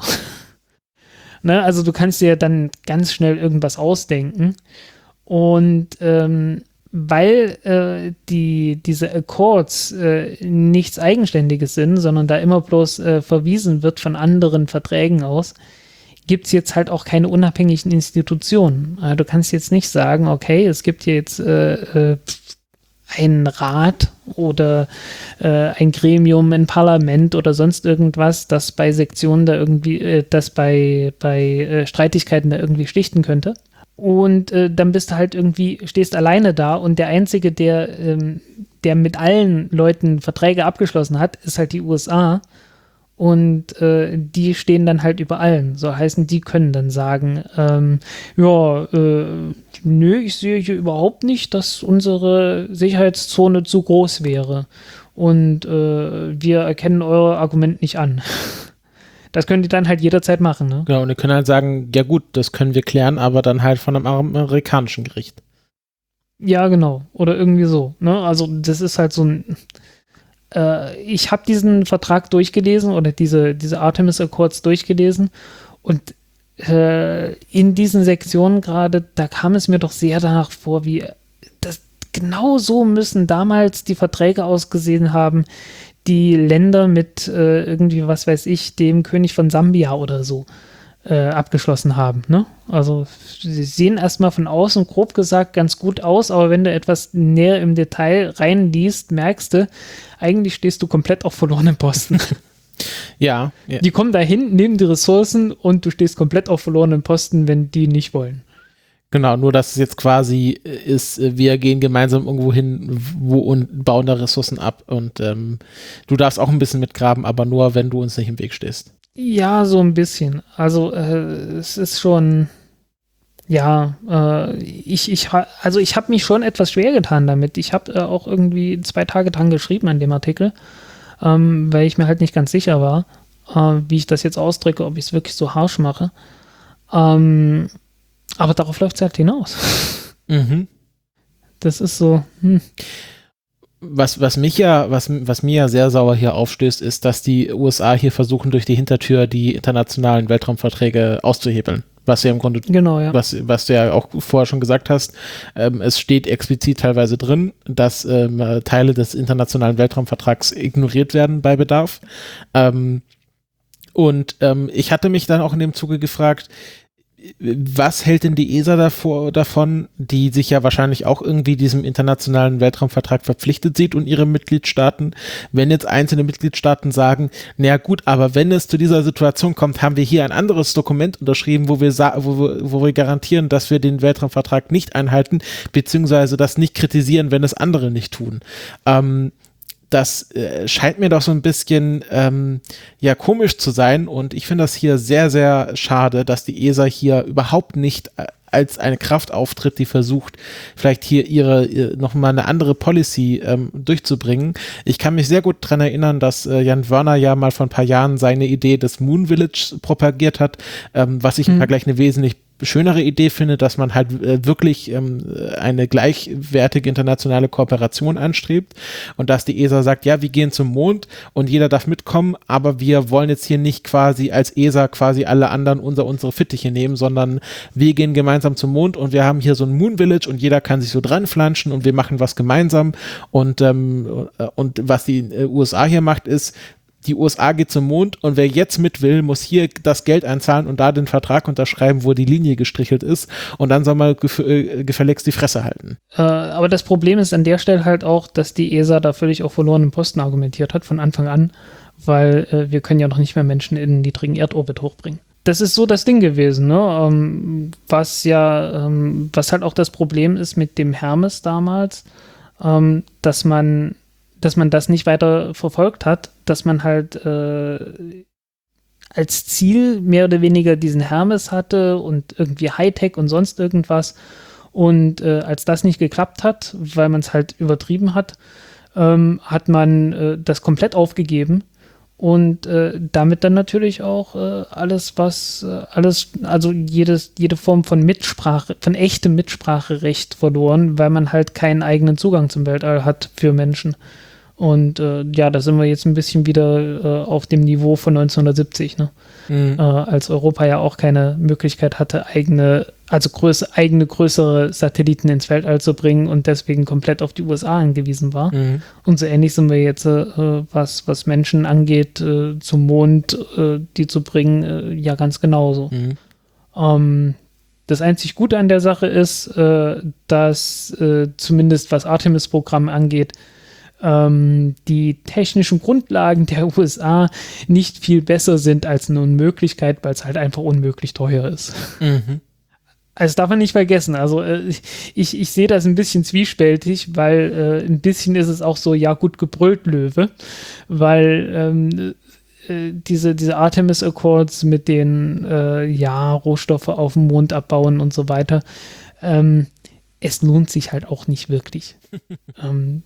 Ne? Also du kannst dir dann ganz schnell irgendwas ausdenken und ähm, weil äh, die, diese Accords äh, nichts Eigenständiges sind, sondern da immer bloß äh, verwiesen wird von anderen Verträgen aus, gibt es jetzt halt auch keine unabhängigen Institutionen. Also du kannst jetzt nicht sagen, okay, es gibt hier jetzt äh, äh, einen Rat oder äh, ein Gremium, ein Parlament oder sonst irgendwas, das bei Sektionen da irgendwie, äh, das bei, bei äh, Streitigkeiten da irgendwie schlichten könnte. Und äh, dann bist du halt irgendwie, stehst alleine da und der Einzige, der, ähm, der mit allen Leuten Verträge abgeschlossen hat, ist halt die U S A und äh, die stehen dann halt über allen. So heißen, die können dann sagen, ähm, ja, äh, nö, ich sehe hier überhaupt nicht, dass unsere Sicherheitszone zu groß wäre und äh, wir erkennen euer Argument nicht an. Das können die dann halt jederzeit machen, ne? Genau, und die können halt sagen, ja gut, das können wir klären, aber dann halt von einem amerikanischen Gericht. Ja, genau. Oder irgendwie so, ne? Also das ist halt so ein äh, ich habe diesen Vertrag durchgelesen oder diese, diese Artemis Accords durchgelesen und äh, in diesen Sektionen gerade, da kam es mir doch sehr danach vor, wie das genau so müssen damals die Verträge ausgesehen haben, die Länder mit äh, irgendwie, was weiß ich, dem König von Sambia oder so äh, abgeschlossen haben. Ne? Also sie sehen erstmal von außen, grob gesagt, ganz gut aus, aber wenn du etwas näher im Detail reinliest, merkst du, eigentlich stehst du komplett auf verlorenen Posten. Ja, ja. Die kommen dahin, nehmen die Ressourcen und du stehst komplett auf verlorenen Posten, wenn die nicht wollen. Genau, nur dass es jetzt quasi ist, wir gehen gemeinsam irgendwo hin wo, und bauen da Ressourcen ab und ähm, du darfst auch ein bisschen mitgraben, aber nur, wenn du uns nicht im Weg stehst. Ja, so ein bisschen. Also äh, es ist schon, ja, äh, ich, ich, also ich habe mich schon etwas schwer getan damit. Ich habe äh, auch irgendwie zwei Tage dran geschrieben an dem Artikel, ähm, weil ich mir halt nicht ganz sicher war, äh, wie ich das jetzt ausdrücke, ob ich es wirklich so harsch mache. Ähm, Aber darauf läuft es halt hinaus. Mhm. Das ist so. Hm. Was, was mich ja, was, was mir ja sehr sauer hier aufstößt, ist, dass die U S A hier versuchen, durch die Hintertür die internationalen Weltraumverträge auszuhebeln. Was ja im Grunde, genau, ja. was, was du ja auch vorher schon gesagt hast, ähm, es steht explizit teilweise drin, dass ähm, Teile des internationalen Weltraumvertrags ignoriert werden bei Bedarf. Ähm, und ähm, ich hatte mich dann auch in dem Zuge gefragt, was hält denn die E S A davor, davon, die sich ja wahrscheinlich auch irgendwie diesem internationalen Weltraumvertrag verpflichtet sieht und ihre Mitgliedstaaten, wenn jetzt einzelne Mitgliedstaaten sagen, naja gut, aber wenn es zu dieser Situation kommt, haben wir hier ein anderes Dokument unterschrieben, wo wir, sa- wo wir, wo wir garantieren, dass wir den Weltraumvertrag nicht einhalten, beziehungsweise das nicht kritisieren, wenn es andere nicht tun. Ähm, Das äh, scheint mir doch so ein bisschen ähm, ja komisch zu sein und ich finde das hier sehr, sehr schade, dass die E S A hier überhaupt nicht äh, als eine Kraft auftritt, die versucht, vielleicht hier ihre, ihre nochmal eine andere Policy ähm, durchzubringen. Ich kann mich sehr gut daran erinnern, dass äh, Jan Wörner ja mal vor ein paar Jahren seine Idee des Moon Village propagiert hat, ähm, was ich im Mhm. Vergleich eine wesentlich schönere Idee finde, dass man halt äh, wirklich ähm, eine gleichwertige internationale Kooperation anstrebt und dass die E S A sagt, ja, wir gehen zum Mond und jeder darf mitkommen, aber wir wollen jetzt hier nicht quasi als E S A quasi alle anderen unser unsere Fittiche nehmen, sondern wir gehen gemeinsam zum Mond und wir haben hier so ein Moon Village und jeder kann sich so dran flanschen und wir machen was gemeinsam und, ähm, und was die äh, U S A hier macht, ist, die U S A geht zum Mond und wer jetzt mit will, muss hier das Geld einzahlen und da den Vertrag unterschreiben, wo die Linie gestrichelt ist und dann soll man gef- äh, gefälligst die Fresse halten. Äh, aber das Problem ist an der Stelle halt auch, dass die E S A da völlig auf verlorenen Posten argumentiert hat von Anfang an, weil äh, wir können ja noch nicht mehr Menschen in niedrigen Erdorbit hochbringen. Das ist so das Ding gewesen, ne? Ähm, was ja, ähm, was halt auch das Problem ist mit dem Hermes damals, ähm, dass man dass man das nicht weiter verfolgt hat, dass man halt äh, als Ziel mehr oder weniger diesen Hermes hatte und irgendwie Hightech und sonst irgendwas. Und äh, als das nicht geklappt hat, weil man es halt übertrieben hat, ähm, hat man äh, das komplett aufgegeben und äh, damit dann natürlich auch äh, alles, was, äh, alles, also jedes, jede Form von Mitsprache, von echtem Mitspracherecht verloren, weil man halt keinen eigenen Zugang zum Weltall hat für Menschen. Und äh, ja, da sind wir jetzt ein bisschen wieder äh, auf dem Niveau von neunzehnhundertsiebzig, ne? Mhm. Äh, als Europa ja auch keine Möglichkeit hatte, eigene, also größ, eigene größere Satelliten ins Weltall zu bringen und deswegen komplett auf die U S A angewiesen war. Mhm. Und so ähnlich sind wir jetzt, äh, was, was Menschen angeht, äh, zum Mond, äh, die zu bringen, äh, ja ganz genauso. Mhm. Ähm, das einzig Gute an der Sache ist, äh, dass äh, zumindest was Artemis-Programm angeht, die technischen Grundlagen der U S A nicht viel besser sind als eine Unmöglichkeit, weil es halt einfach unmöglich teuer ist. Mhm. Also darf man nicht vergessen, also äh, ich, ich sehe das ein bisschen zwiespältig, weil äh, ein bisschen ist es auch so, ja gut gebrüllt Löwe, weil ähm, äh, diese, diese Artemis Accords mit den äh, ja, Rohstoffe auf dem Mond abbauen und so weiter, ähm, es lohnt sich halt auch nicht wirklich. ähm,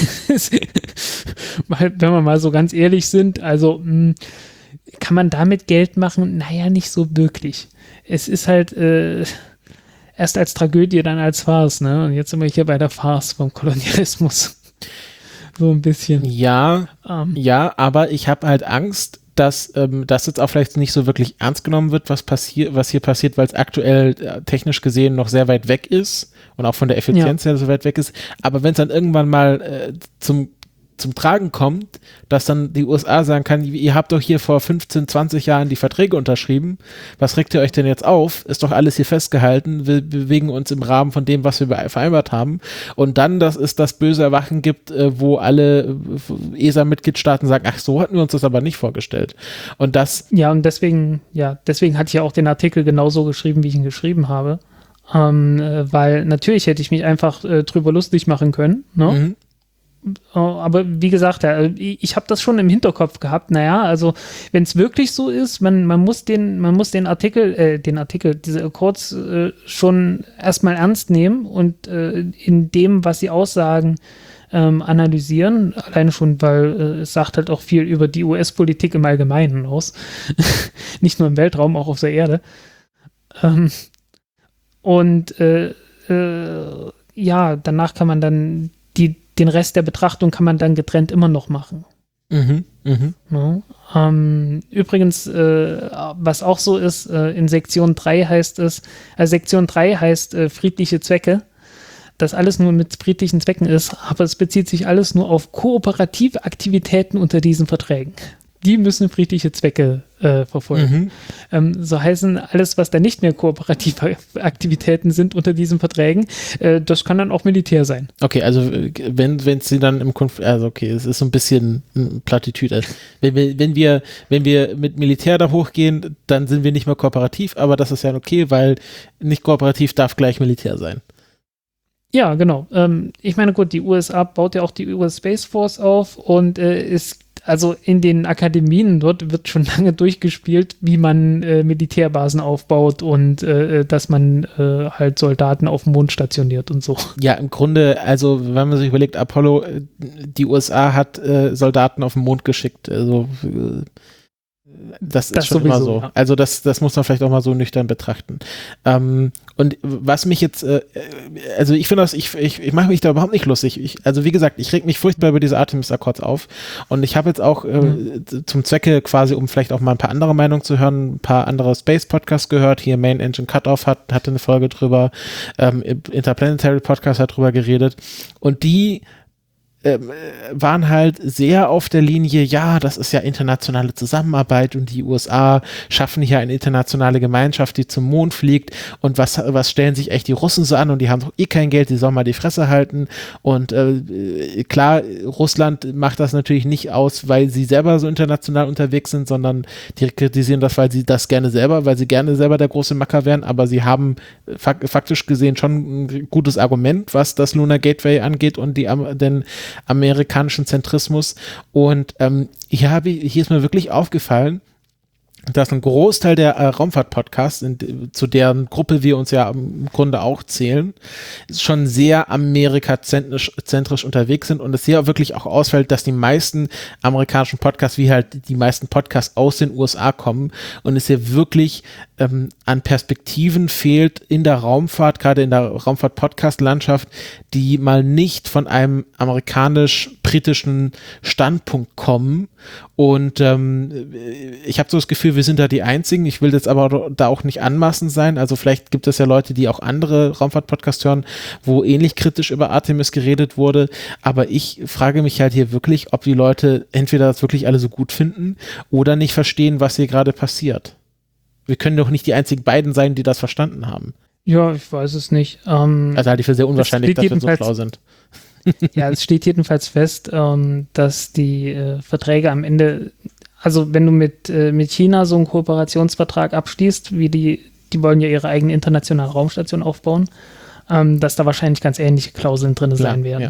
weil, wenn wir mal so ganz ehrlich sind, also mh, kann man damit Geld machen? Naja, nicht so wirklich. Es ist halt äh, erst als Tragödie, dann als Farce, ne? Und jetzt sind wir hier bei der Farce vom Kolonialismus. So ein bisschen. Ja, um. ja, aber ich habe halt Angst, dass ähm, das jetzt auch vielleicht nicht so wirklich ernst genommen wird, was passiert, was hier passiert, weil es aktuell äh, technisch gesehen noch sehr weit weg ist und auch von der Effizienz ja. her so weit weg ist. Aber wenn es dann irgendwann mal äh, zum zum Tragen kommt, dass dann die U S A sagen kann, ihr habt doch hier vor fünfzehn, zwanzig Jahren die Verträge unterschrieben, was regt ihr euch denn jetzt auf? Ist doch alles hier festgehalten, wir bewegen uns im Rahmen von dem, was wir vereinbart haben und dann, dass es das böse Erwachen gibt, wo alle E S A-Mitgliedstaaten sagen, ach, so hatten wir uns das aber nicht vorgestellt. Und das... Ja, und deswegen, ja, deswegen hatte ich ja auch den Artikel genauso geschrieben, wie ich ihn geschrieben habe, ähm, äh, weil natürlich hätte ich mich einfach äh, drüber lustig machen können, ne? Mhm. Aber wie gesagt, ich habe das schon im Hinterkopf gehabt. Naja, also wenn es wirklich so ist, man, man muss den, man muss den Artikel, äh, den Artikel, diese Accords äh, schon erstmal ernst nehmen und äh, in dem, was sie aussagen, ähm, analysieren. Alleine schon, weil äh, es sagt halt auch viel über die U S-Politik im Allgemeinen aus. Nicht nur im Weltraum, auch auf der Erde. Ähm, und äh, äh, ja, danach kann man dann die den Rest der Betrachtung kann man dann getrennt immer noch machen. Mhm, mh. Ja, ähm, übrigens, äh, was auch so ist, äh, in Sektion drei heißt es, also Sektion drei heißt äh, friedliche Zwecke, dass alles nur mit friedlichen Zwecken ist, aber es bezieht sich alles nur auf kooperative Aktivitäten unter diesen Verträgen. die müssen friedliche Zwecke äh, verfolgen. Mhm. Ähm, so heißen alles, was da nicht mehr kooperative Aktivitäten sind unter diesen Verträgen, äh, das kann dann auch Militär sein. Okay, also äh, wenn wenn sie dann im Konflikt, also okay, es ist so ein bisschen ein Plattitüde. Wenn wir, wenn wir, wenn wir mit Militär da hochgehen, dann sind wir nicht mehr kooperativ, aber das ist ja okay, weil nicht kooperativ darf gleich Militär sein. Ja, genau. Ähm, ich meine, gut, die U S A baut ja auch die U S Space Force auf und äh, ist also in den Akademien dort wird schon lange durchgespielt, wie man äh, Militärbasen aufbaut und äh, dass man äh, halt Soldaten auf dem Mond stationiert und so. Ja, im Grunde, also wenn man sich überlegt, Apollo, die U S A hat äh, Soldaten auf den Mond geschickt, also äh, das, das ist schon sowieso, immer so. Ja. Also das, das muss man vielleicht auch mal so nüchtern betrachten. Ähm, und was mich jetzt, äh, also ich finde das, ich, ich, ich mache mich da überhaupt nicht lustig. Ich, also wie gesagt, ich reg mich furchtbar über diese Artemis-Accords auf. Und ich habe jetzt auch äh, mhm. zum Zwecke quasi, um vielleicht auch mal ein paar andere Meinungen zu hören, ein paar andere Space-Podcasts gehört. Hier Main Engine Cutoff hat, hatte eine Folge drüber, ähm, Interplanetary Podcast hat drüber geredet. Und die waren halt sehr auf der Linie, ja, das ist ja internationale Zusammenarbeit und die U S A schaffen hier eine internationale Gemeinschaft, die zum Mond fliegt und was, was stellen sich echt die Russen so an und die haben doch eh kein Geld, die sollen mal die Fresse halten und äh, klar, Russland macht das natürlich nicht aus, weil sie selber so international unterwegs sind, sondern die kritisieren das, weil sie das gerne selber, weil sie gerne selber der große Macker wären, aber sie haben fak- faktisch gesehen schon ein gutes Argument, was das Lunar Gateway angeht und die, den amerikanischen Zentrismus und ähm, hier, habe ich, hier ist mir wirklich aufgefallen, dass ein Großteil der äh, Raumfahrt-Podcasts, in, zu deren Gruppe wir uns ja im Grunde auch zählen, schon sehr amerikazentrisch zentrisch unterwegs sind und es hier wirklich auch ausfällt, dass die meisten amerikanischen Podcasts, wie halt die meisten Podcasts aus den U S A kommen und es hier wirklich ähm, an Perspektiven fehlt in der Raumfahrt, gerade in der Raumfahrt-Podcast-Landschaft, die mal nicht von einem amerikanisch-britischen Standpunkt kommen und ähm, ich habe so das Gefühl, wir sind da die Einzigen. Ich will jetzt aber da auch nicht anmaßend sein. Also vielleicht gibt es ja Leute, die auch andere Raumfahrt-Podcasts hören, wo ähnlich kritisch über Artemis geredet wurde. Aber ich frage mich halt hier wirklich, ob die Leute entweder das wirklich alle so gut finden oder nicht verstehen, was hier gerade passiert. Wir können doch nicht die einzigen beiden sein, die das verstanden haben. Ja, ich weiß es nicht. Ähm, also halte ich für sehr unwahrscheinlich, dass wir so schlau sind. Ja, es steht jedenfalls fest, ähm, dass die äh, Verträge am Ende, also wenn du mit, äh, mit China so einen Kooperationsvertrag abschließt, wie die, die wollen ja ihre eigene internationale Raumstation aufbauen, ähm, dass da wahrscheinlich ganz ähnliche Klauseln drin Klar, sein werden. Ja.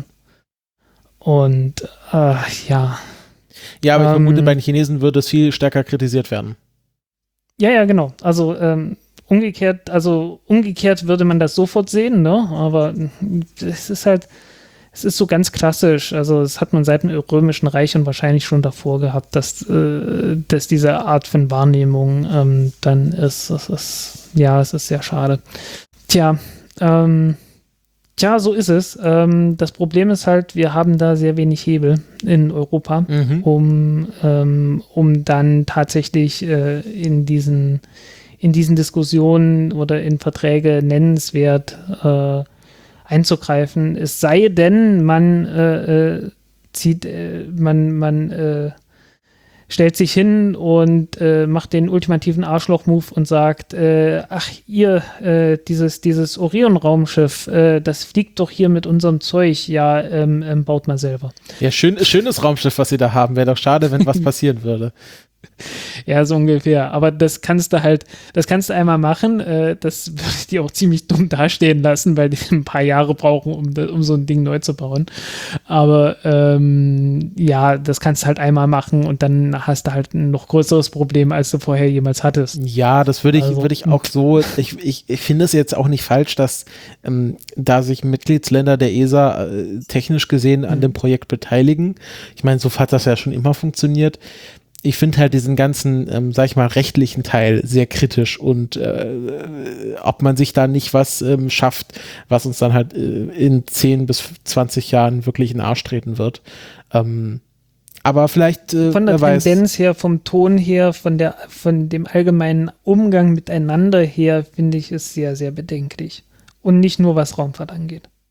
Und äh, ja. Ja, aber ich ähm, vermute, bei den Chinesen würde es viel stärker kritisiert werden. Ja, ja, genau. Also ähm, umgekehrt, also umgekehrt würde man das sofort sehen, ne? Aber es ist halt, es ist so ganz klassisch. Also das hat man seit dem Römischen Reich und wahrscheinlich schon davor gehabt, dass, äh, dass diese Art von Wahrnehmung ähm, dann ist. Das ist. Ja, es ist sehr schade. Tja, ähm, tja, so ist es. Ähm, das Problem ist halt, wir haben da sehr wenig Hebel in Europa, mhm. um, ähm, um dann tatsächlich äh, in diesen in diesen Diskussionen oder in Verträge nennenswert äh, einzugreifen. Es sei denn, man äh, äh, zieht, äh, man, man äh, stellt sich hin und äh, macht den ultimativen Arschloch-Move und sagt, äh, ach ihr, äh, dieses, dieses Orion-Raumschiff, äh, das fliegt doch hier mit unserem Zeug, ja, ähm, ähm, baut mal selber. Ja, schön, schönes Raumschiff, was sie da haben. Wäre doch schade, wenn was passieren würde. Ja, so ungefähr. Aber das kannst du halt, das kannst du einmal machen. Äh, das würde die auch ziemlich dumm dastehen lassen, weil die ein paar Jahre brauchen, um, um so ein Ding neu zu bauen. Aber ähm, ja, das kannst du halt einmal machen und dann hast du halt ein noch größeres Problem, als du vorher jemals hattest. Ja, das würde ich, also, würde ich auch so, ich, ich, ich finde es jetzt auch nicht falsch, dass ähm, da sich Mitgliedsländer der E S A äh, technisch gesehen an mhm. dem Projekt beteiligen. Ich meine, so hat das ja schon immer funktioniert. Ich finde halt diesen ganzen, ähm, sag ich mal, rechtlichen Teil sehr kritisch und äh, ob man sich da nicht was ähm, schafft, was uns dann halt äh, in zehn bis zwanzig Jahren wirklich in den Arsch treten wird. Ähm, aber vielleicht äh, von der Tendenz weiß, her, vom Ton her, von der, von dem allgemeinen Umgang miteinander her, finde ich es sehr, sehr bedenklich. Und nicht nur, was Raumfahrt angeht.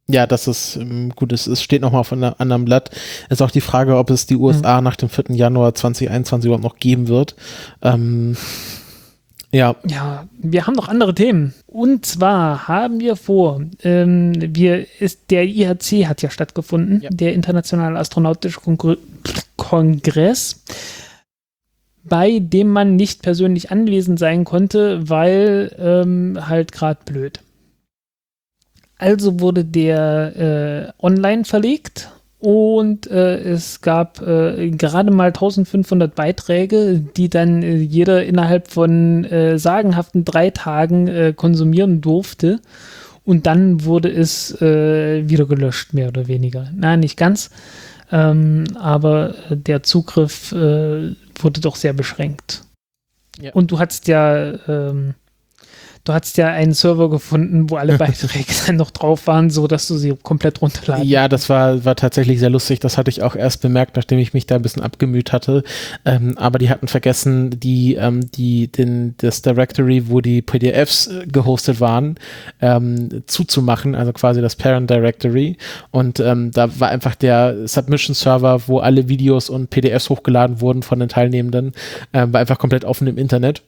Ja, das ist ähm, gut, es, es steht nochmal auf einem anderen Blatt. Ist auch die Frage, ob es die U S A mhm. nach dem vierten Januar zweitausendeinundzwanzig überhaupt noch geben wird. Ähm, ja. Ja, wir haben noch andere Themen. Und zwar haben wir vor, ähm, wir ist, der I H C hat ja stattgefunden, ja. der Internationale Astronautische Kon- Kongress, bei dem man nicht persönlich anwesend sein konnte, weil ähm, halt gerade blöd. Also wurde der äh, online verlegt und äh, es gab äh, gerade mal eintausendfünfhundert Beiträge, die dann äh, jeder innerhalb von äh, sagenhaften drei Tagen äh, konsumieren durfte. Und dann wurde es äh, wieder gelöscht, mehr oder weniger. Nein, nicht ganz, ähm, aber der Zugriff äh, wurde doch sehr beschränkt. Ja. Und du hattest ja... Ähm, Du hattest ja einen Server gefunden, wo alle Beiträge dann noch drauf waren, so dass du sie komplett runterladen. Ja, das war, war tatsächlich sehr lustig. Das hatte ich auch erst bemerkt, nachdem ich mich da ein bisschen abgemüht hatte. Ähm, aber die hatten vergessen, die, ähm, die, den, das Directory, wo die P D Fs äh, gehostet waren, ähm, zuzumachen, also quasi das Parent Directory. Und ähm, da war einfach der Submission-Server, wo alle Videos und P D Fs hochgeladen wurden von den Teilnehmenden, ähm, war einfach komplett offen im Internet.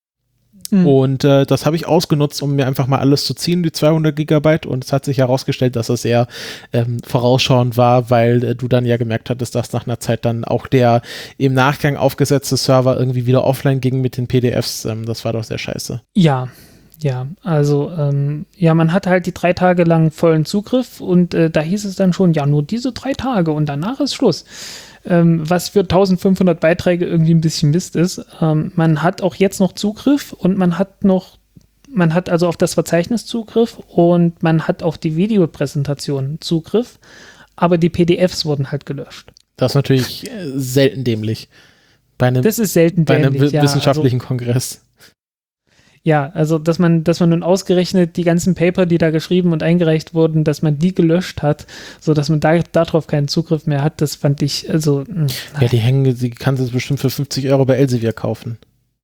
Und äh, das habe ich ausgenutzt, um mir einfach mal alles zu ziehen, die zweihundert Gigabyte. Und es hat sich herausgestellt, dass es eher ähm, vorausschauend war, weil äh, du dann ja gemerkt hattest, dass nach einer Zeit dann auch der im Nachgang aufgesetzte Server irgendwie wieder offline ging mit den P D Fs. Ähm, das war doch sehr scheiße. Ja, ja, also ähm, ja, man hat halt die drei Tage lang vollen Zugriff und äh, da hieß es dann schon, ja, nur diese drei Tage und danach ist Schluss. Ähm, was für eintausendfünfhundert Beiträge irgendwie ein bisschen Mist ist. Ähm, man hat auch jetzt noch Zugriff und man hat noch, man hat also auf das Verzeichnis Zugriff und man hat auf die Videopräsentation Zugriff, aber die P D Fs wurden halt gelöscht. Das ist natürlich äh, selten dämlich. Bei einem, das ist selten bei dämlich, einem w- ja, wissenschaftlichen also, Kongress. Ja, also dass man, dass man nun ausgerechnet die ganzen Paper, die da geschrieben und eingereicht wurden, dass man die gelöscht hat, so dass man da darauf keinen Zugriff mehr hat, das fand ich, also mh, ja, die hängen, die kannst du jetzt bestimmt für fünfzig Euro bei Elsevier kaufen.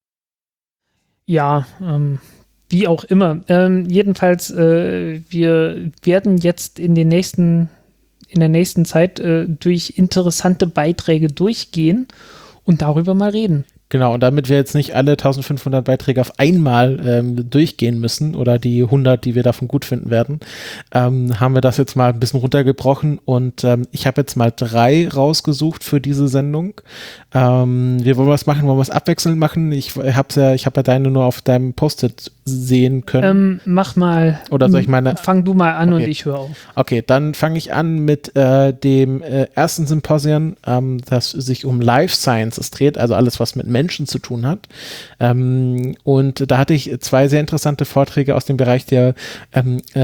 Ja, ähm, wie auch immer. Ähm, jedenfalls, äh, wir werden jetzt in den nächsten, in der nächsten Zeit äh, durch interessante Beiträge durchgehen und darüber mal reden. Genau, und damit wir jetzt nicht alle eintausendfünfhundert Beiträge auf einmal ähm, durchgehen müssen oder die hundert, die wir davon gut finden werden, ähm, haben wir das jetzt mal ein bisschen runtergebrochen und ähm, ich habe jetzt mal drei rausgesucht für diese Sendung. Ähm, wir wollen was machen, wollen wir es abwechselnd machen? Ich habe ja, ich habe ja deine nur auf deinem Post-it sehen können. Ähm, mach mal. Oder soll ich meine? Fang du mal an okay. und ich höre auf. Okay, dann fange ich an mit äh, dem äh, ersten Symposium, ähm, das sich um Life Sciences dreht, also alles, was mit Menschen zu tun hat. Ähm, und da hatte ich zwei sehr interessante Vorträge aus dem Bereich der ähm, äh,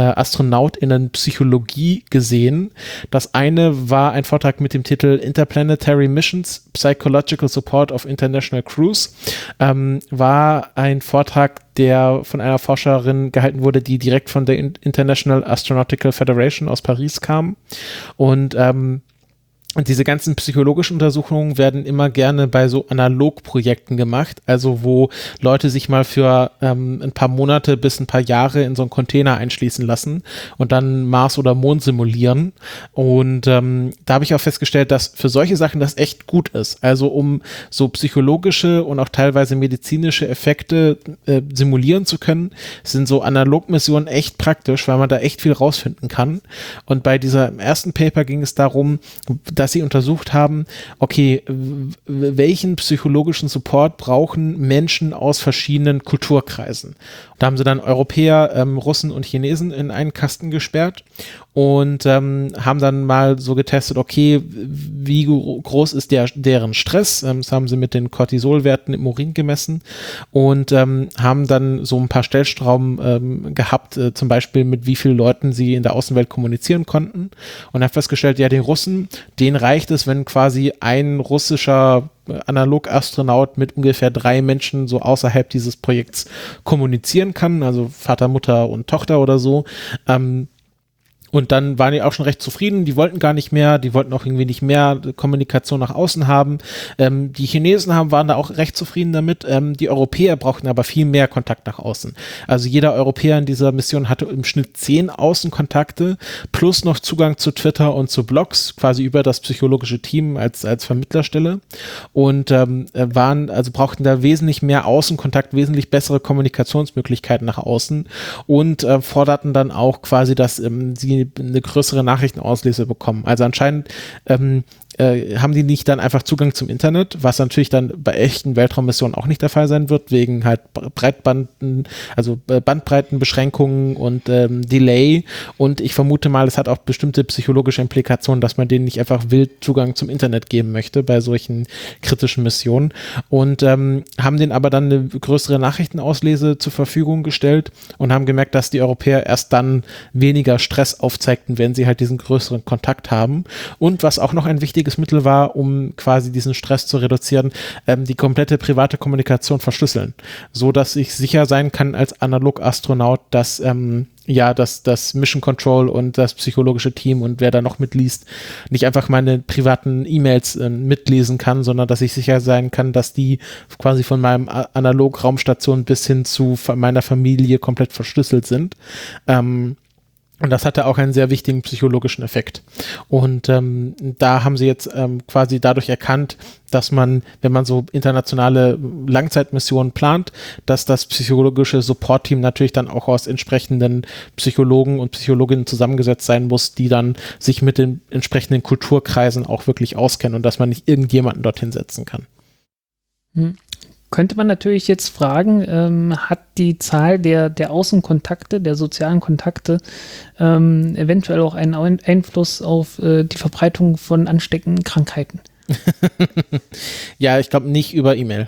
AstronautInnen-Psychologie gesehen. Das eine war ein Vortrag mit dem Titel Interplanetary Missions, Psychological Support of International Crews. Ähm, war ein Vortrag, der von einer Forscherin gehalten wurde, die direkt von der International Astronautical Federation aus Paris kam. Und ähm, Und diese ganzen psychologischen Untersuchungen werden immer gerne bei so Analogprojekten gemacht, also wo Leute sich mal für ähm, ein paar Monate bis ein paar Jahre in so einen Container einschließen lassen und dann Mars oder Mond simulieren. Und ähm, da habe ich auch festgestellt, dass für solche Sachen das echt gut ist. Also um so psychologische und auch teilweise medizinische Effekte äh, simulieren zu können, sind so Analogmissionen echt praktisch, weil man da echt viel rausfinden kann. Und bei dieser ersten Paper ging es darum, dass sie untersucht haben, okay, w- welchen psychologischen Support brauchen Menschen aus verschiedenen Kulturkreisen. Da haben sie dann Europäer, ähm, Russen und Chinesen in einen Kasten gesperrt und ähm, haben dann mal so getestet, okay, wie groß ist der, deren Stress? Ähm, das haben sie mit den Cortisolwerten im Urin gemessen und ähm, haben dann so ein paar Stellschrauben ähm, gehabt, äh, zum Beispiel mit wie vielen Leuten sie in der Außenwelt kommunizieren konnten und haben festgestellt, ja, den Russen, denen reicht es, wenn quasi ein russischer Analog-Astronaut mit ungefähr drei Menschen so außerhalb dieses Projekts kommunizieren kann, also Vater, Mutter und Tochter oder so. Ähm, Und dann waren die auch schon recht zufrieden, die wollten gar nicht mehr, die wollten auch irgendwie nicht mehr Kommunikation nach außen haben. Ähm, die Chinesen haben, waren da auch recht zufrieden damit, ähm, die Europäer brauchten aber viel mehr Kontakt nach außen. Also jeder Europäer in dieser Mission hatte im Schnitt zehn Außenkontakte, plus noch Zugang zu Twitter und zu Blogs, quasi über das psychologische Team als, als Vermittlerstelle und ähm, waren, also brauchten da wesentlich mehr Außenkontakt, wesentlich bessere Kommunikationsmöglichkeiten nach außen und äh, forderten dann auch quasi, dass ähm, sie eine größere Nachrichtenauslese bekommen. Also anscheinend ähm, äh, haben die nicht dann einfach Zugang zum Internet, was natürlich dann bei echten Weltraummissionen auch nicht der Fall sein wird, wegen halt Breitbanden, also Bandbreitenbeschränkungen und ähm, Delay und ich vermute mal, es hat auch bestimmte psychologische Implikationen, dass man denen nicht einfach wild Zugang zum Internet geben möchte bei solchen kritischen Missionen und ähm, haben denen aber dann eine größere Nachrichtenauslese zur Verfügung gestellt und haben gemerkt, dass die Europäer erst dann weniger Stress aufzeigten, wenn sie halt diesen größeren Kontakt haben und was auch noch ein wichtiges Mittel war, um quasi diesen Stress zu reduzieren, ähm, die komplette private Kommunikation verschlüsseln, so dass ich sicher sein kann als Analog-Astronaut, dass ähm, ja, dass das Mission Control und das psychologische Team und wer da noch mitliest, nicht einfach meine privaten E-Mails äh, mitlesen kann, sondern dass ich sicher sein kann, dass die quasi von meinem Analog-Raumstation bis hin zu meiner Familie komplett verschlüsselt sind. Ähm, Und das hatte auch einen sehr wichtigen psychologischen Effekt. Und ähm, da haben sie jetzt ähm, quasi dadurch erkannt, dass man, wenn man so internationale Langzeitmissionen plant, dass das psychologische Support-Team natürlich dann auch aus entsprechenden Psychologen und Psychologinnen zusammengesetzt sein muss, die dann sich mit den entsprechenden Kulturkreisen auch wirklich auskennen und dass man nicht irgendjemanden dorthin setzen kann. Hm. Könnte man natürlich jetzt fragen, ähm, hat die Zahl der, der Außenkontakte, der sozialen Kontakte ähm, eventuell auch einen Einfluss auf äh, die Verbreitung von ansteckenden Krankheiten? Ja, ich glaube nicht über E-Mail.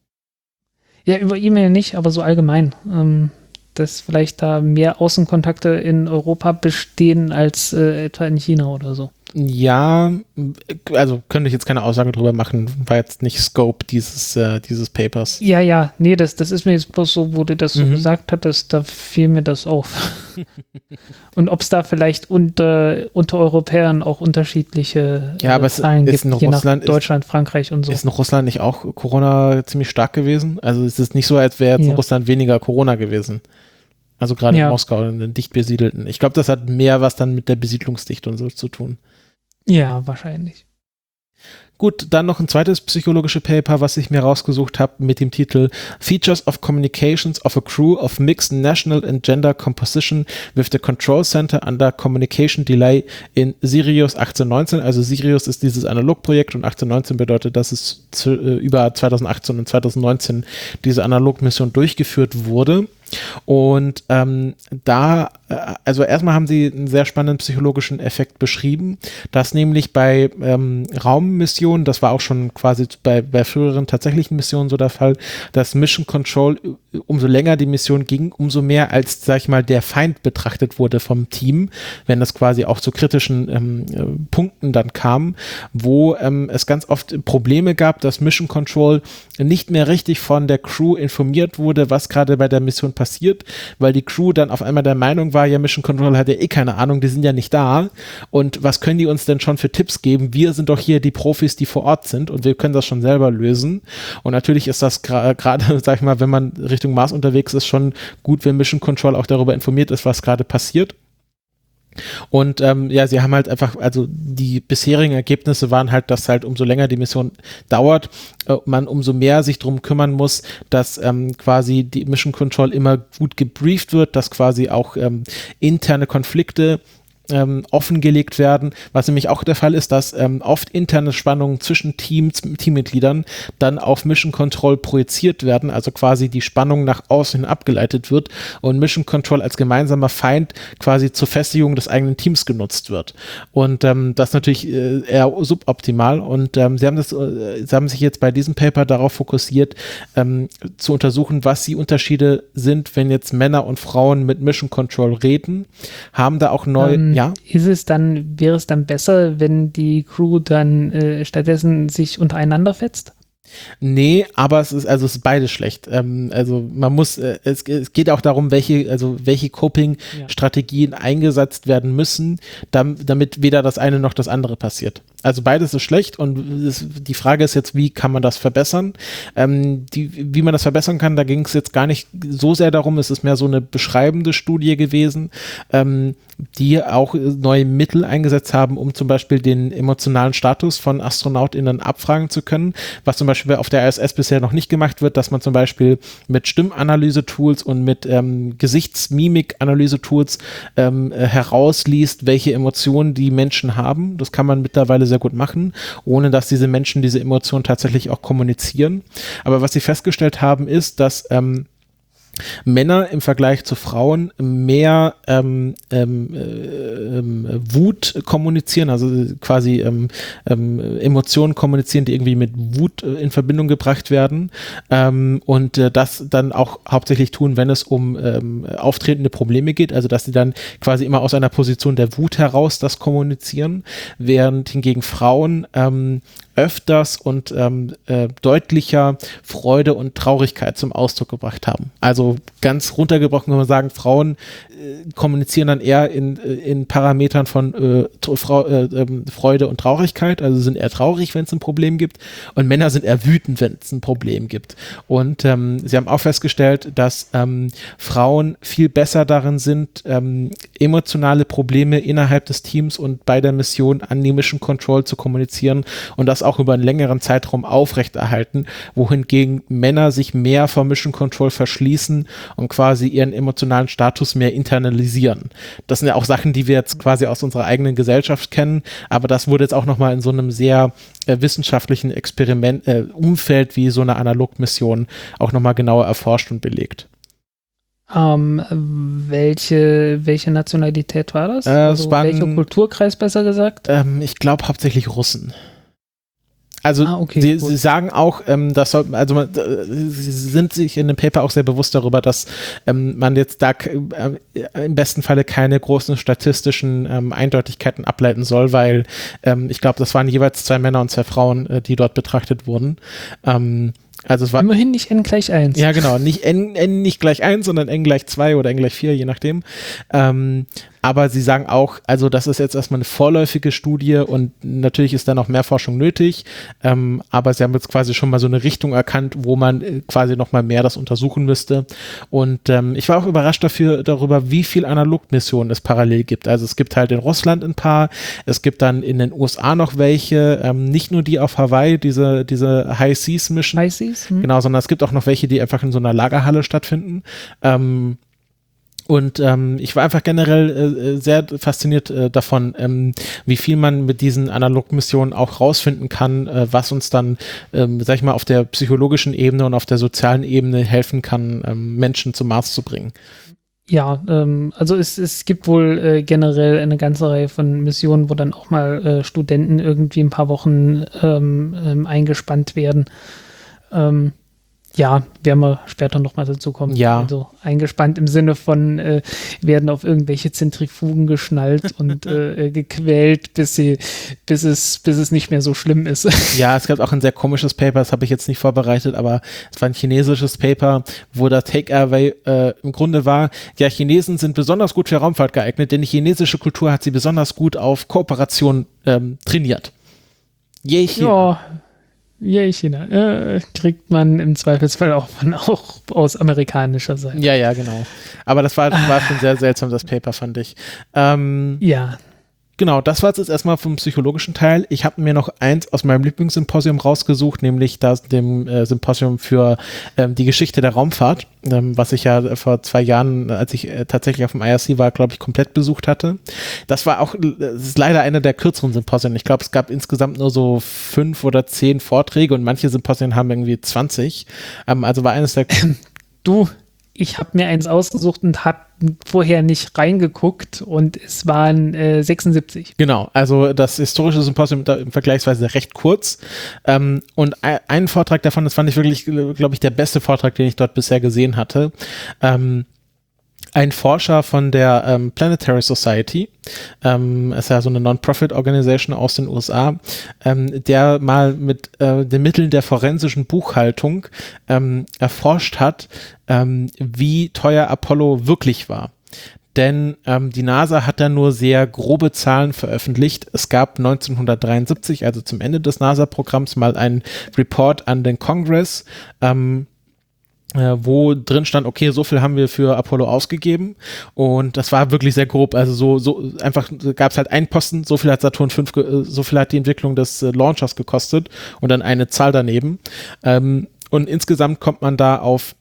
Ja, über E-Mail nicht, aber so allgemein. Ähm, dass vielleicht da mehr Außenkontakte in Europa bestehen als äh, etwa in China oder so. Ja, also könnte ich jetzt keine Aussage drüber machen, war jetzt nicht Scope dieses, äh, dieses Papers. Ja, ja, nee, das, das ist mir jetzt bloß so, wo du das so Mhm. gesagt hattest, da fiel mir das auf. Und ob es da vielleicht unter, unter Europäern auch unterschiedliche Ja, äh, aber es Zahlen ist gibt, in je Russland- nach Deutschland, Frankreich und so. Ist in Russland nicht auch Corona ziemlich stark gewesen? Also es ist nicht so, als wäre jetzt in Ja. Russland weniger Corona gewesen. Also gerade Ja. in Moskau, in den dicht besiedelten. Ich glaube, das hat mehr was dann mit der Besiedlungsdichte und so zu tun. Ja, wahrscheinlich. Gut, dann noch ein zweites psychologische Paper, was ich mir rausgesucht habe mit dem Titel Features of Communications of a Crew of Mixed National and Gender Composition with the Control Center under Communication Delay in Sirius achtzehn neunzehn. Also Sirius ist dieses Analogprojekt und achtzehn neunzehn bedeutet, dass es zu, äh, über zweitausendachtzehn und zweitausendneunzehn diese Analogmission durchgeführt wurde. Und ähm, da, äh, also erstmal haben sie einen sehr spannenden psychologischen Effekt beschrieben, dass nämlich bei ähm, Raummissionen, das war auch schon quasi bei, bei früheren tatsächlichen Missionen so der Fall, dass Mission Control, umso länger die Mission ging, umso mehr als, sag ich mal, der Feind betrachtet wurde vom Team, wenn das quasi auch zu kritischen ähm, äh, Punkten dann kam, wo ähm, es ganz oft Probleme gab, dass Mission Control nicht mehr richtig von der Crew informiert wurde, was gerade bei der Mission passiert, weil die Crew dann auf einmal der Meinung war, ja, Mission Control hat ja eh keine Ahnung, die sind ja nicht da und was können die uns denn schon für Tipps geben? Wir sind doch hier die Profis, die vor Ort sind und wir können das schon selber lösen und natürlich ist das gerade, gra- sag ich mal, wenn man Richtung Mars unterwegs ist, schon gut, wenn Mission Control auch darüber informiert ist, was gerade passiert. Und ähm, ja, sie haben halt einfach, also die bisherigen Ergebnisse waren halt, dass halt umso länger die Mission dauert, äh, man umso mehr sich drum kümmern muss, dass ähm, quasi die Mission Control immer gut gebrieft wird, dass quasi auch ähm, interne Konflikte ähm, offengelegt werden, was nämlich auch der Fall ist, dass ähm, oft interne Spannungen zwischen Teams, Teammitgliedern dann auf Mission Control projiziert werden, also quasi die Spannung nach außen hin abgeleitet wird und Mission Control als gemeinsamer Feind quasi zur Festigung des eigenen Teams genutzt wird. Und ähm, das ist natürlich äh, eher suboptimal und ähm, sie haben das, äh, sie haben sich jetzt bei diesem Paper darauf fokussiert, ähm, zu untersuchen, was die Unterschiede sind, wenn jetzt Männer und Frauen mit Mission Control reden, haben da auch neu Ähm, Ja. Ist es dann, wäre es dann besser, wenn die Crew dann äh, stattdessen sich untereinander fetzt? Nee, aber es ist, also es ist beides schlecht. Ähm, also man muss, äh, es, es geht auch darum, welche, also welche Coping-Strategien ja. eingesetzt werden müssen, dam, damit weder das eine noch das andere passiert. Also beides ist schlecht und es, die Frage ist jetzt, wie kann man das verbessern? Ähm, die, wie man das verbessern kann, da ging es jetzt gar nicht so sehr darum, es ist mehr so eine beschreibende Studie gewesen, ähm, die auch neue Mittel eingesetzt haben, um zum Beispiel den emotionalen Status von AstronautInnen abfragen zu können, was zum Beispiel auf der I S S bisher noch nicht gemacht wird, dass man zum Beispiel mit Stimmanalyse-Tools und mit ähm, Gesichtsmimik-Analyse-Tools ähm, äh, herausliest, welche Emotionen die Menschen haben. Das kann man mittlerweile sehr gut machen, ohne dass diese Menschen diese Emotionen tatsächlich auch kommunizieren. Aber was sie festgestellt haben, ist, dass ähm, Männer im Vergleich zu Frauen mehr ähm, ähm, äh, ähm, Wut kommunizieren, also quasi ähm, ähm, Emotionen kommunizieren, die irgendwie mit Wut äh, in Verbindung gebracht werden ähm, und äh, das dann auch hauptsächlich tun, wenn es um ähm, auftretende Probleme geht, also dass sie dann quasi immer aus einer Position der Wut heraus das kommunizieren, während hingegen Frauen ähm, öfters und ähm, äh, deutlicher Freude und Traurigkeit zum Ausdruck gebracht haben. Also ganz runtergebrochen kann man sagen, Frauen äh, kommunizieren dann eher in, in Parametern von äh, Frau, äh, äh, Freude und Traurigkeit, also sind eher traurig, wenn es ein Problem gibt, und Männer sind eher wütend, wenn es ein Problem gibt. Und ähm, sie haben auch festgestellt, dass ähm, Frauen viel besser darin sind, ähm, emotionale Probleme innerhalb des Teams und bei der Mission an die Mission Control zu kommunizieren und das auch über einen längeren Zeitraum aufrechterhalten, wohingegen Männer sich mehr vor Mission Control verschließen und quasi ihren emotionalen Status mehr internalisieren. Das sind ja auch Sachen, die wir jetzt quasi aus unserer eigenen Gesellschaft kennen, aber das wurde jetzt auch nochmal in so einem sehr äh, wissenschaftlichen Experiment, äh, Umfeld wie so eine Analogmission auch nochmal genauer erforscht und belegt. Ähm, welche, welche Nationalität war das? Äh, also es waren, welcher Kulturkreis besser gesagt? Ähm, ich glaube hauptsächlich Russen. Also ah, okay, sie, sie sagen auch, ähm, dass soll, also man, äh, sie sind sich in dem Paper auch sehr bewusst darüber, dass ähm, man jetzt da äh, im besten Falle keine großen statistischen ähm, Eindeutigkeiten ableiten soll, weil ähm, ich glaube, das waren jeweils zwei Männer und zwei Frauen, äh, die dort betrachtet wurden. Ähm, Also es war immerhin nicht n gleich eins. Ja, genau. Nicht n, n nicht gleich eins, sondern n gleich zwei oder n gleich vier, je nachdem. Ähm, aber sie sagen auch, also das ist jetzt erstmal eine vorläufige Studie und natürlich ist da noch mehr Forschung nötig. Ähm, aber sie haben jetzt quasi schon mal so eine Richtung erkannt, wo man äh, quasi noch mal mehr das untersuchen müsste. Und ähm, ich war auch überrascht dafür, darüber, wie viel Analogmissionen es parallel gibt. Also es gibt halt in Russland ein paar, es gibt dann in den U S A noch welche, ähm, nicht nur die auf Hawaii, diese, diese High Seas Mission. High Seas? Hm. Genau, sondern es gibt auch noch welche, die einfach in so einer Lagerhalle stattfinden. Ähm, und ähm, ich war einfach generell äh, sehr fasziniert äh, davon, ähm, wie viel man mit diesen Analogmissionen auch rausfinden kann, äh, was uns dann, ähm, sag ich mal, auf der psychologischen Ebene und auf der sozialen Ebene helfen kann, ähm, Menschen zum Mars zu bringen. Ja, ähm, also es, es gibt wohl äh, generell eine ganze Reihe von Missionen, wo dann auch mal äh, Studenten irgendwie ein paar Wochen ähm, ähm, eingespannt werden. Ähm, ja, werden wir später nochmal dazu kommen. Ja. Also eingespannt im Sinne von, äh, werden auf irgendwelche Zentrifugen geschnallt und äh, gequält, bis sie, bis es, bis es nicht mehr so schlimm ist. Ja, es gab auch ein sehr komisches Paper, das habe ich jetzt nicht vorbereitet, aber es war ein chinesisches Paper, wo der Take-Away äh, im Grunde war, ja, Chinesen sind besonders gut für Raumfahrt geeignet, denn die chinesische Kultur hat sie besonders gut auf Kooperation ähm, trainiert. Je China. Ja. Ja, China. Äh, kriegt man im Zweifelsfall auch, von, auch aus amerikanischer Seite. Ja, ja, genau. Aber das war, war schon sehr seltsam, das Paper, fand ich. Ähm, ja. Genau, das war jetzt erstmal vom psychologischen Teil. Ich habe mir noch eins aus meinem Lieblingssymposium rausgesucht, nämlich das dem äh, Symposium für ähm, die Geschichte der Raumfahrt, ähm, was ich ja vor zwei Jahren, als ich äh, tatsächlich auf dem I R C war, glaube ich, komplett besucht hatte. Das war auch, das ist leider einer der kürzeren Symposien. Ich glaube, es gab insgesamt nur so fünf oder zehn Vorträge und manche Symposien haben irgendwie zwanzig. Ähm, also war eines der... Du, ich habe mir eins ausgesucht und habe vorher nicht reingeguckt und es waren äh, sechsundsiebzig. Genau, also das historische Symposium im vergleichsweise recht kurz ähm, und ein, einen Vortrag davon, das fand ich wirklich, glaube ich, der beste Vortrag, den ich dort bisher gesehen hatte. Ähm, ein Forscher von der ähm, Planetary Society, ähm, ist ja so eine Non-Profit-Organisation aus den U S A, ähm, der mal mit äh, den Mitteln der forensischen Buchhaltung ähm, erforscht hat, ähm, wie teuer Apollo wirklich war. Denn ähm, die NASA hat da nur sehr grobe Zahlen veröffentlicht. Es gab neunzehnhundertdreiundsiebzig, also zum Ende des NASA-Programms, mal einen Report an den Kongress, ähm, äh, wo drin stand, okay, so viel haben wir für Apollo ausgegeben, und das war wirklich sehr grob, also so, so einfach gab es halt einen Posten, so viel hat Saturn fünf, ge- so viel hat die Entwicklung des äh, Launchers gekostet und dann eine Zahl daneben, ähm, und insgesamt kommt man da auf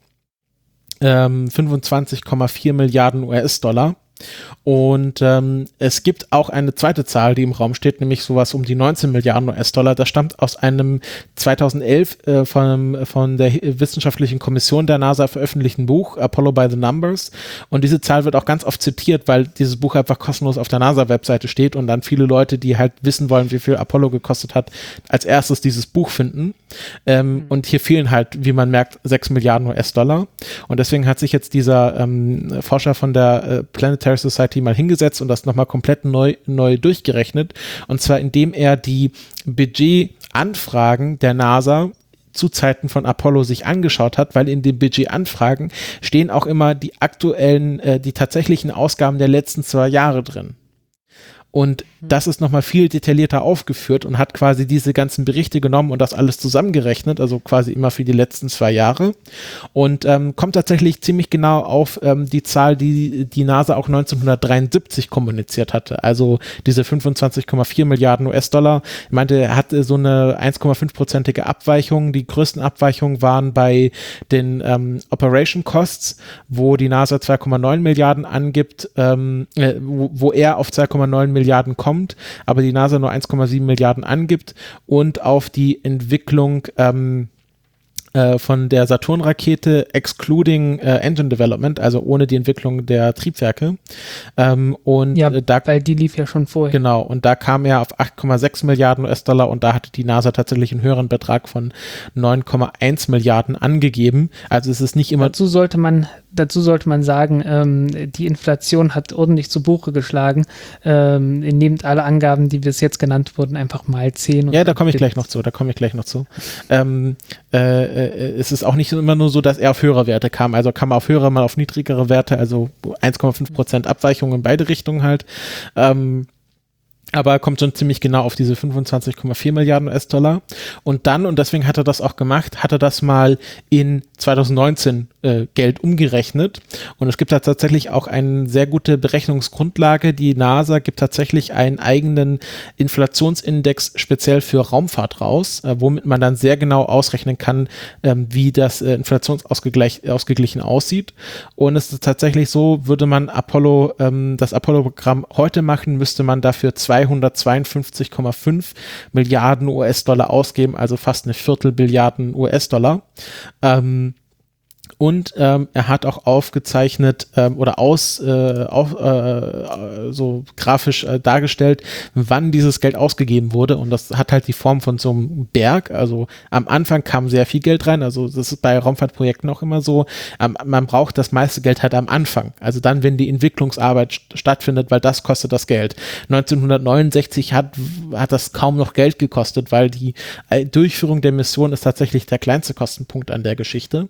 ähm, fünfundzwanzig Komma vier Milliarden U S-Dollar. Und ähm, es gibt auch eine zweite Zahl, die im Raum steht, nämlich sowas um die neunzehn Milliarden U S-Dollar. Das stammt aus einem zweitausendelf äh, von, von der Wissenschaftlichen Kommission der NASA veröffentlichten Buch, Apollo by the Numbers. Und diese Zahl wird auch ganz oft zitiert, weil dieses Buch einfach kostenlos auf der NASA-Webseite steht und dann viele Leute, die halt wissen wollen, wie viel Apollo gekostet hat, als erstes dieses Buch finden. Ähm, mhm. Und hier fehlen halt, wie man merkt, sechs Milliarden U S-Dollar. Und deswegen hat sich jetzt dieser ähm, Forscher von der äh, Planetary Society mal hingesetzt und das nochmal komplett neu, neu durchgerechnet. Und zwar indem er die Budgetanfragen der NASA zu Zeiten von Apollo sich angeschaut hat, weil in den Budgetanfragen stehen auch immer die aktuellen, äh, die tatsächlichen Ausgaben der letzten zwei Jahre drin. Und das ist nochmal viel detaillierter aufgeführt und hat quasi diese ganzen Berichte genommen und das alles zusammengerechnet, also quasi immer für die letzten zwei Jahre. Und ähm, kommt tatsächlich ziemlich genau auf ähm, die Zahl, die die NASA auch neunzehnhundertdreiundsiebzig kommuniziert hatte. Also diese fünfundzwanzig Komma vier Milliarden U S-Dollar. Ich meinte, er hatte so eine eins Komma fünf prozentige Abweichung. Die größten Abweichungen waren bei den ähm, Operation Costs, wo die NASA zwei Komma neun Milliarden angibt, ähm, äh, wo, wo er auf zwei Komma neun Milliarden kommt, aber die NASA nur eins Komma sieben Milliarden angibt, und auf die Entwicklung ähm, äh, von der Saturn-Rakete excluding äh, Engine Development, also ohne die Entwicklung der Triebwerke. Ähm, und ja, äh, da, weil die lief ja schon vorher. Genau, und da kam er auf acht Komma sechs Milliarden U S-Dollar und da hatte die NASA tatsächlich einen höheren Betrag von neun Komma eins Milliarden angegeben. Also es ist nicht immer... Dazu sollte man Dazu sollte man sagen, ähm, die Inflation hat ordentlich zu Buche geschlagen. Ähm, nehmt alle Angaben, die bis jetzt genannt wurden, einfach mal zehn. Ja, da komme ich gleich noch zu, da komme ich gleich noch zu. Ähm, äh, es ist auch nicht immer nur so, dass er auf höhere Werte kam. Also kam er auf höhere, mal auf niedrigere Werte, also eins Komma fünf Prozent Abweichung in beide Richtungen halt. Ähm, aber er kommt schon ziemlich genau auf diese fünfundzwanzig Komma vier Milliarden U S-Dollar. Und dann, und deswegen hat er das auch gemacht, hat er das mal in zweitausendneunzehn äh, Geld umgerechnet. Und es gibt da tatsächlich auch eine sehr gute Berechnungsgrundlage. Die NASA gibt tatsächlich einen eigenen Inflationsindex speziell für Raumfahrt raus, äh, womit man dann sehr genau ausrechnen kann, ähm, wie das äh, inflationsausgeglichen aussieht. Und es ist tatsächlich so, würde man Apollo, ähm, das Apollo-Programm heute machen, müsste man dafür zweihundertzweiundfünfzig Komma fünf Milliarden U S-Dollar ausgeben, also fast eine Viertelbilliarden U S-Dollar. Ähm, Und ähm, er hat auch aufgezeichnet ähm, oder aus äh, auf, äh, so grafisch äh, dargestellt, wann dieses Geld ausgegeben wurde. Und das hat halt die Form von so einem Berg. Also am Anfang kam sehr viel Geld rein. Also das ist bei Raumfahrtprojekten auch immer so. Ähm, man braucht das meiste Geld halt am Anfang. Also dann, wenn die Entwicklungsarbeit st- stattfindet, weil das kostet das Geld. neunzehnhundertneunundsechzig hat, hat das kaum noch Geld gekostet, weil die äh, Durchführung der Mission ist tatsächlich der kleinste Kostenpunkt an der Geschichte.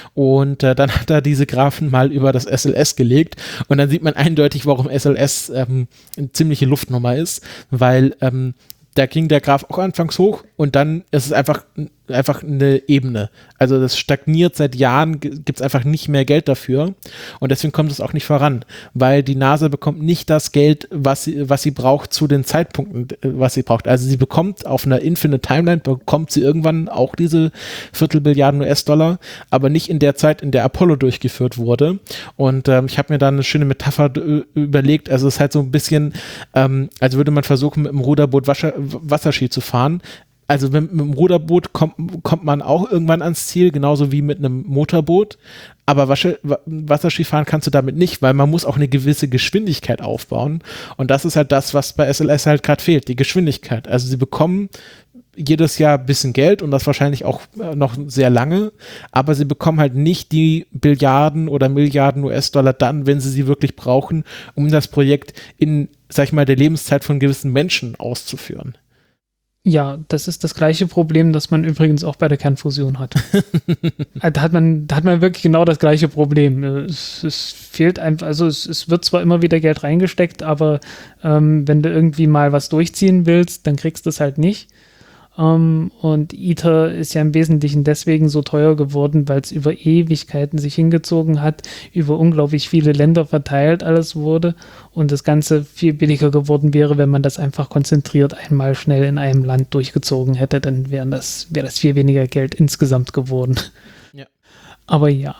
Und äh, dann hat er diese Graphen mal über das S L S gelegt und dann sieht man eindeutig, warum S L S ähm, eine ziemliche Luftnummer ist, weil ähm, da ging der Graph auch anfangs hoch und dann ist es einfach, einfach eine Ebene. Also das stagniert seit Jahren, gibt es einfach nicht mehr Geld dafür und deswegen kommt es auch nicht voran, weil die NASA bekommt nicht das Geld, was sie, was sie braucht zu den Zeitpunkten, was sie braucht. Also sie bekommt auf einer Infinite Timeline, bekommt sie irgendwann auch diese Viertelbilliarden U S-Dollar, aber nicht in der Zeit, in der Apollo durchgeführt wurde. Und ähm, ich habe mir da eine schöne Metapher d- überlegt, also es ist halt so ein bisschen, ähm, als würde man versuchen, mit dem Ruderboot Wasser, Wasserski zu fahren. Also wenn, mit dem Ruderboot kommt, kommt man auch irgendwann ans Ziel, genauso wie mit einem Motorboot. Aber Wasser, Wasserski fahren kannst du damit nicht, weil man muss auch eine gewisse Geschwindigkeit aufbauen. Und das ist halt das, was bei S L S halt gerade fehlt, die Geschwindigkeit. Also sie bekommen jedes Jahr ein bisschen Geld und das wahrscheinlich auch noch sehr lange, aber sie bekommen halt nicht die Billiarden oder Milliarden U S-Dollar dann, wenn sie sie wirklich brauchen, um das Projekt in, sag ich mal, der Lebenszeit von gewissen Menschen auszuführen. Ja, das ist das gleiche Problem, das man übrigens auch bei der Kernfusion hat. da hat man, da hat man wirklich genau das gleiche Problem. Es, es fehlt einfach, also es, es wird zwar immer wieder Geld reingesteckt, aber ähm, wenn du irgendwie mal was durchziehen willst, dann kriegst du es halt nicht. Um, und ITER ist ja im Wesentlichen deswegen so teuer geworden, weil es über Ewigkeiten sich hingezogen hat, über unglaublich viele Länder verteilt alles wurde und das Ganze viel billiger geworden wäre, wenn man das einfach konzentriert einmal schnell in einem Land durchgezogen hätte, dann wären das, wäre das viel weniger Geld insgesamt geworden. Ja. Aber ja.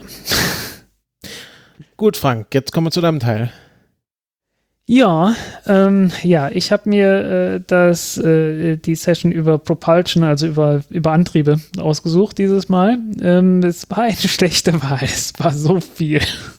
Gut, Frank, jetzt kommen wir zu deinem Teil. Ja, ähm, ja, ich habe mir äh, das, äh, die Session über Propulsion, also über, über Antriebe ausgesucht dieses Mal. Ähm, es war eine schlechte Wahl, es war so viel.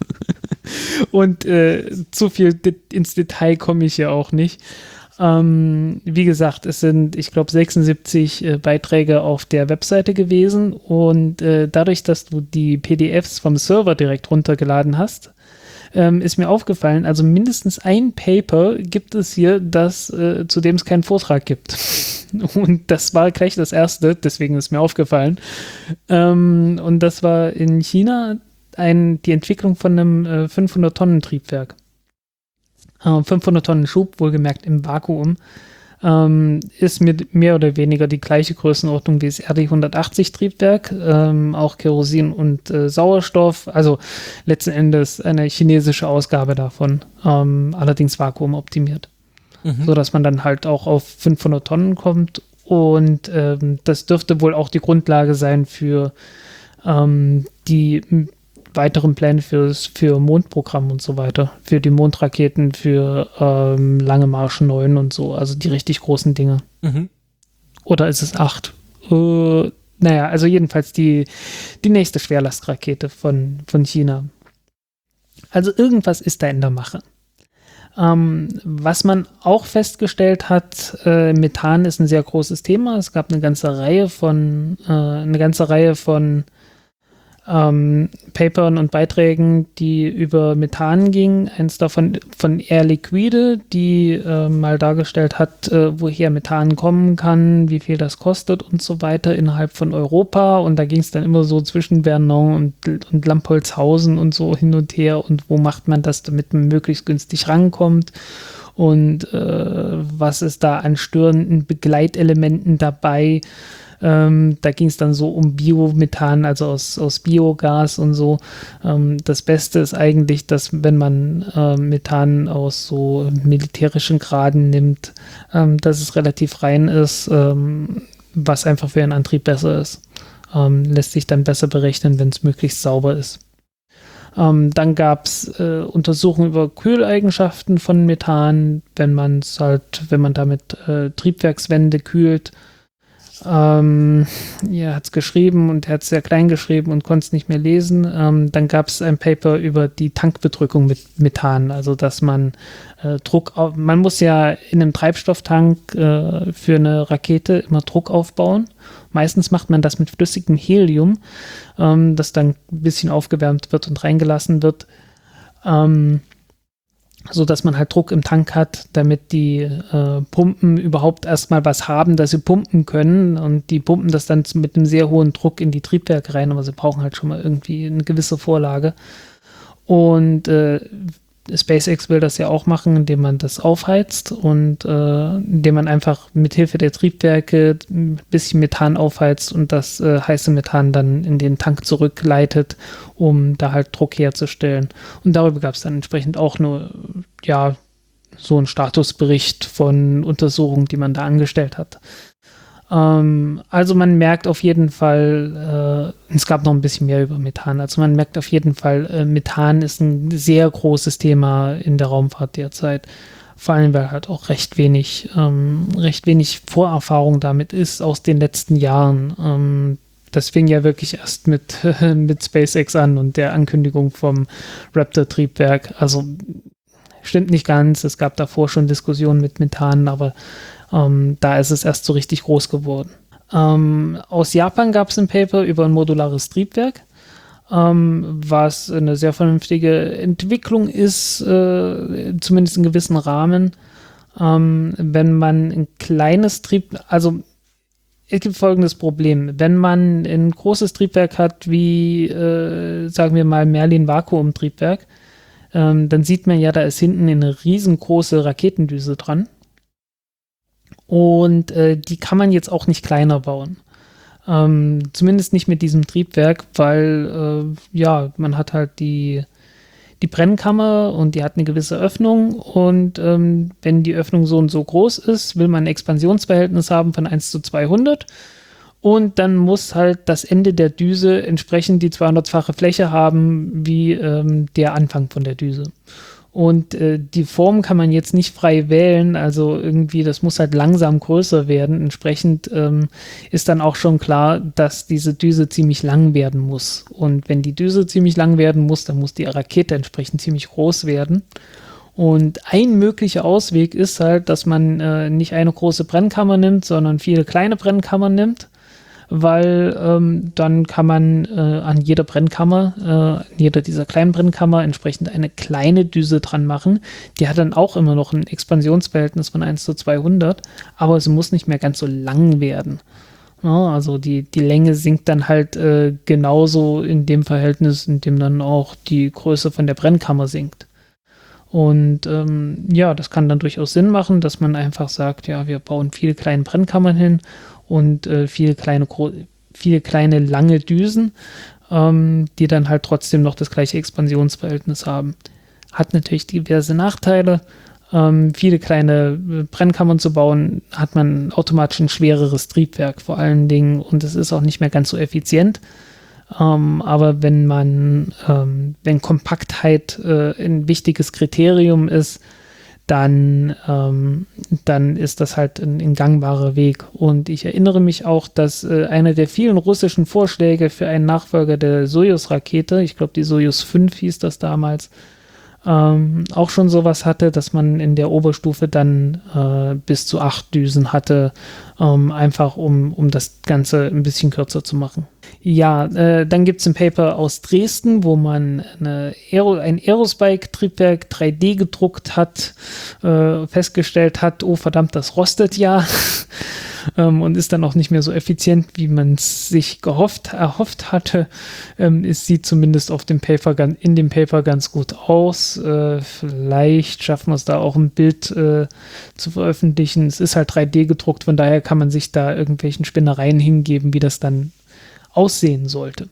Und äh, zu viel de- ins Detail komme ich ja auch nicht. Ähm, wie gesagt, es sind, ich glaube, sechsundsiebzig äh, Beiträge auf der Webseite gewesen und äh, dadurch, dass du die P D Fs vom Server direkt runtergeladen hast, Ähm, ist mir aufgefallen, also mindestens ein Paper gibt es hier, das, äh, zu dem es keinen Vortrag gibt. Und das war gleich das erste, deswegen ist mir aufgefallen. Ähm, und das war in China ein, die Entwicklung von einem äh, fünfhundert-Tonnen-Triebwerk. Äh, fünfhundert Tonnen Schub, wohlgemerkt im Vakuum. Ähm, ist mit mehr oder weniger die gleiche Größenordnung wie das R D hundertachtzig Triebwerk, ähm, auch Kerosin und äh, Sauerstoff, also letzten Endes eine chinesische Ausgabe davon, ähm, allerdings vakuumoptimiert, mhm. so dass man dann halt auch auf fünfhundert Tonnen kommt und ähm, das dürfte wohl auch die Grundlage sein für ähm, die m- weiteren Pläne fürs, für Mondprogramm und so weiter, für die Mondraketen, für ähm, Lange Marsch neun und so, also die richtig großen Dinge. Mhm. Oder ist es acht? Äh, naja, also jedenfalls die, die nächste Schwerlastrakete von, von China. Also irgendwas ist da in der Mache. Ähm, was man auch festgestellt hat, äh, Methan ist ein sehr großes Thema. Es gab eine ganze Reihe von, äh, eine ganze Reihe von Ähm, Papern und Beiträgen, die über Methan gingen. Eins davon von Air Liquide, die äh, mal dargestellt hat, äh, woher Methan kommen kann, wie viel das kostet und so weiter innerhalb von Europa. Und da ging es dann immer so zwischen Vernon und, und Lampolzhausen und so hin und her. Und wo macht man das, damit man möglichst günstig rankommt? Und äh, was ist da an störenden Begleitelementen dabei? Ähm, da ging es dann so um Biomethan, also aus, aus Biogas und so. Ähm, das Beste ist eigentlich, dass wenn man äh, Methan aus so militärischen Graden nimmt, ähm, dass es relativ rein ist, ähm, was einfach für einen Antrieb besser ist. Ähm, lässt sich dann besser berechnen, wenn es möglichst sauber ist. Ähm, dann gab es äh, Untersuchungen über Kühleigenschaften von Methan, wenn man es halt, wenn man damit äh, Triebwerkswände kühlt. Ähm, er hat es geschrieben und er hat es sehr klein geschrieben und konnte es nicht mehr lesen. Ähm, dann gab es ein Paper über die Tankbedrückung mit Methan, also dass man äh, Druck, auf, man muss ja in einem Treibstofftank äh, für eine Rakete immer Druck aufbauen. Meistens macht man das mit flüssigem Helium, ähm, das dann ein bisschen aufgewärmt wird und reingelassen wird. Ähm, so dass man halt Druck im Tank hat, damit die äh, Pumpen überhaupt erstmal was haben, dass sie pumpen können und die pumpen das dann mit einem sehr hohen Druck in die Triebwerke rein, aber sie brauchen halt schon mal irgendwie eine gewisse Vorlage. Und äh, SpaceX will das ja auch machen, indem man das aufheizt und äh, indem man einfach mit Hilfe der Triebwerke ein bisschen Methan aufheizt und das äh, heiße Methan dann in den Tank zurückleitet, um da halt Druck herzustellen. Und darüber gab es dann entsprechend auch nur, ja, so einen Statusbericht von Untersuchungen, die man da angestellt hat. Ähm, also man merkt auf jeden Fall, äh, es gab noch ein bisschen mehr über Methan, also man merkt auf jeden Fall, äh, Methan ist ein sehr großes Thema in der Raumfahrt derzeit. Vor allem, weil halt auch recht wenig, ähm, recht wenig Vorerfahrung damit ist aus den letzten Jahren. Ähm, das fing ja wirklich erst mit, äh, mit SpaceX an und der Ankündigung vom Raptor-Triebwerk. Also stimmt nicht ganz, es gab davor schon Diskussionen mit Methan, aber Ähm, da ist es erst so richtig groß geworden. Ähm, aus Japan gab es ein Paper über ein modulares Triebwerk, ähm, was eine sehr vernünftige Entwicklung ist, äh, zumindest in gewissen Rahmen. Ähm, wenn man ein kleines Trieb, also es gibt folgendes Problem. Wenn man ein großes Triebwerk hat, wie, äh, sagen wir mal, Merlin-Vakuum-Triebwerk, ähm, dann sieht man ja, da ist hinten eine riesengroße Raketendüse dran. Und äh, die kann man jetzt auch nicht kleiner bauen. Ähm, zumindest nicht mit diesem Triebwerk, weil, äh, ja, man hat halt die, die Brennkammer und die hat eine gewisse Öffnung. Und ähm, wenn die Öffnung so und so groß ist, will man ein Expansionsverhältnis haben von eins zu zweihundert. Und dann muss halt das Ende der Düse entsprechend die zweihundertfache Fläche haben, wie ähm, der Anfang von der Düse. Und äh, die Form kann man jetzt nicht frei wählen, also irgendwie, das muss halt langsam größer werden. Entsprechend ähm, ist dann auch schon klar, dass diese Düse ziemlich lang werden muss. Und wenn die Düse ziemlich lang werden muss, dann muss die Rakete entsprechend ziemlich groß werden. Und ein möglicher Ausweg ist halt, dass man äh, nicht eine große Brennkammer nimmt, sondern viele kleine Brennkammern nimmt, weil ähm, dann kann man äh, an jeder Brennkammer, äh, an jeder dieser kleinen Brennkammer entsprechend eine kleine Düse dran machen. Die hat dann auch immer noch ein Expansionsverhältnis von eins zu zweihundert, aber sie muss nicht mehr ganz so lang werden. Ja, also die, die Länge sinkt dann halt äh, genauso in dem Verhältnis, in dem dann auch die Größe von der Brennkammer sinkt. Und ähm, ja, das kann dann durchaus Sinn machen, dass man einfach sagt, ja, wir bauen viele kleine Brennkammern hin und äh, viele kleine, viele kleine lange Düsen, ähm, die dann halt trotzdem noch das gleiche Expansionsverhältnis haben. Hat natürlich diverse Nachteile. Ähm, viele kleine Brennkammern zu bauen, hat man automatisch ein schwereres Triebwerk vor allen Dingen und es ist auch nicht mehr ganz so effizient. Ähm, aber wenn man, ähm, wenn Kompaktheit äh, ein wichtiges Kriterium ist, dann, ähm, dann ist das halt ein, ein gangbarer Weg. Und ich erinnere mich auch, dass äh, einer der vielen russischen Vorschläge für einen Nachfolger der Sojus-Rakete, ich glaube die Sojus fünf hieß das damals, ähm, auch schon sowas hatte, dass man in der Oberstufe dann äh, bis zu acht Düsen hatte, ähm, einfach um, um das Ganze ein bisschen kürzer zu machen. Ja, äh, dann gibt es ein Paper aus Dresden, wo man eine Aero, ein Aerospike-Triebwerk drei D gedruckt hat, äh, festgestellt hat, oh verdammt, das rostet ja ähm, und ist dann auch nicht mehr so effizient, wie man es sich gehofft, erhofft hatte. Ähm, es sieht zumindest auf dem Paper, in dem Paper ganz gut aus. Äh, vielleicht schaffen wir es da auch ein Bild äh, zu veröffentlichen. Es ist halt drei D gedruckt, von daher kann man sich da irgendwelchen Spinnereien hingeben, wie das dann aussehen sollte.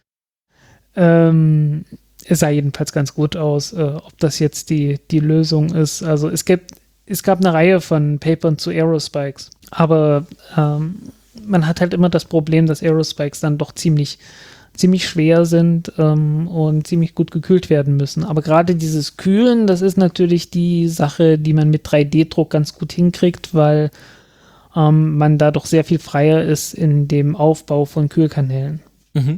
Ähm, es sah jedenfalls ganz gut aus, äh, ob das jetzt die, die Lösung ist. Also es gibt, es gab eine Reihe von Papern zu Aerospikes, aber ähm, man hat halt immer das Problem, dass Aerospikes dann doch ziemlich, ziemlich schwer sind ähm, und ziemlich gut gekühlt werden müssen. Aber gerade dieses Kühlen, das ist natürlich die Sache, die man mit drei D Druck ganz gut hinkriegt, weil Ähm, man da doch sehr viel freier ist in dem Aufbau von Kühlkanälen. Mhm.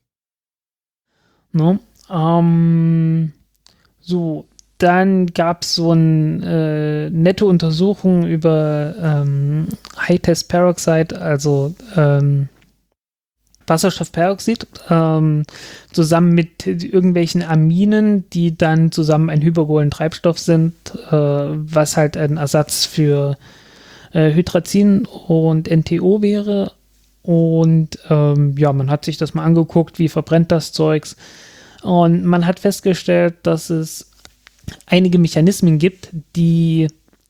No? Ähm, so, dann gab es so eine äh, nette Untersuchung über ähm, High-Test-Peroxide, also ähm, Wasserstoffperoxid, ähm, zusammen mit irgendwelchen Aminen, die dann zusammen ein hyperbolen Treibstoff sind, äh, was halt ein Ersatz für Hydrazin und N T O wäre und ähm, ja, man hat sich das mal angeguckt, wie verbrennt das Zeugs und man hat festgestellt, dass es einige Mechanismen gibt, die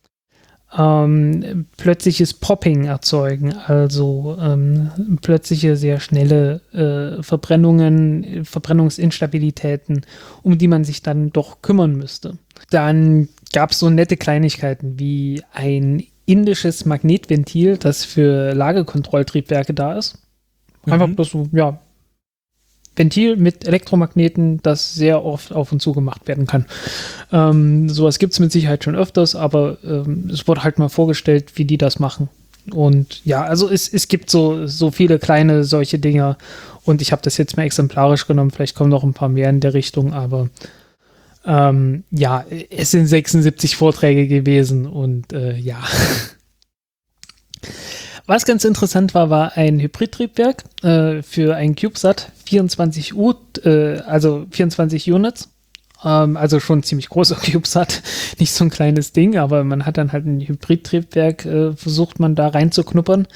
ähm, plötzliches Popping erzeugen, also ähm, plötzliche sehr schnelle äh, Verbrennungen, Verbrennungsinstabilitäten, um die man sich dann doch kümmern müsste. Dann gab es so nette Kleinigkeiten wie ein indisches Magnetventil, das für Lagekontrolltriebwerke da ist. Einfach Mhm. bloß so, ja, Ventil mit Elektromagneten, das sehr oft auf und zu gemacht werden kann. Ähm, sowas gibt es mit Sicherheit schon öfters, aber ähm, es wurde halt mal vorgestellt, wie die das machen. Und ja, also es, es gibt so, so viele kleine solche Dinger und ich habe das jetzt mal exemplarisch genommen, vielleicht kommen noch ein paar mehr in der Richtung, aber Ähm, ja, es sind sechsundsiebzig Vorträge gewesen und äh, ja. Was ganz interessant war, war ein Hybridtriebwerk äh, für ein CubeSat, vierundzwanzig U, äh, also vierundzwanzig Units. Ähm, also schon ein ziemlich großer CubeSat, nicht so ein kleines Ding, aber man hat dann halt ein Hybridtriebwerk, äh, versucht man da reinzuknuppern,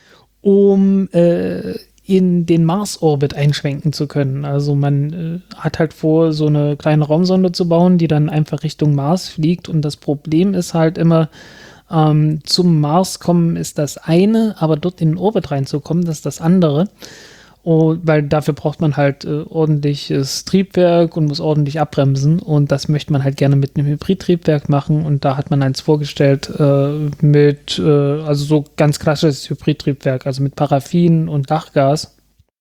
um äh, in den Mars-Orbit einschwenken zu können. Also man äh, hat halt vor, so eine kleine Raumsonde zu bauen, die dann einfach Richtung Mars fliegt. Und das Problem ist halt immer, ähm, zum Mars kommen ist das eine, aber dort in den Orbit reinzukommen, das ist das andere. Und, weil dafür braucht man halt äh, ordentliches Triebwerk und muss ordentlich abbremsen. Und das möchte man halt gerne mit einem Hybridtriebwerk machen. Und da hat man eins vorgestellt äh, mit, äh, also so ganz klassisches Hybridtriebwerk, also mit Paraffin und Lachgas,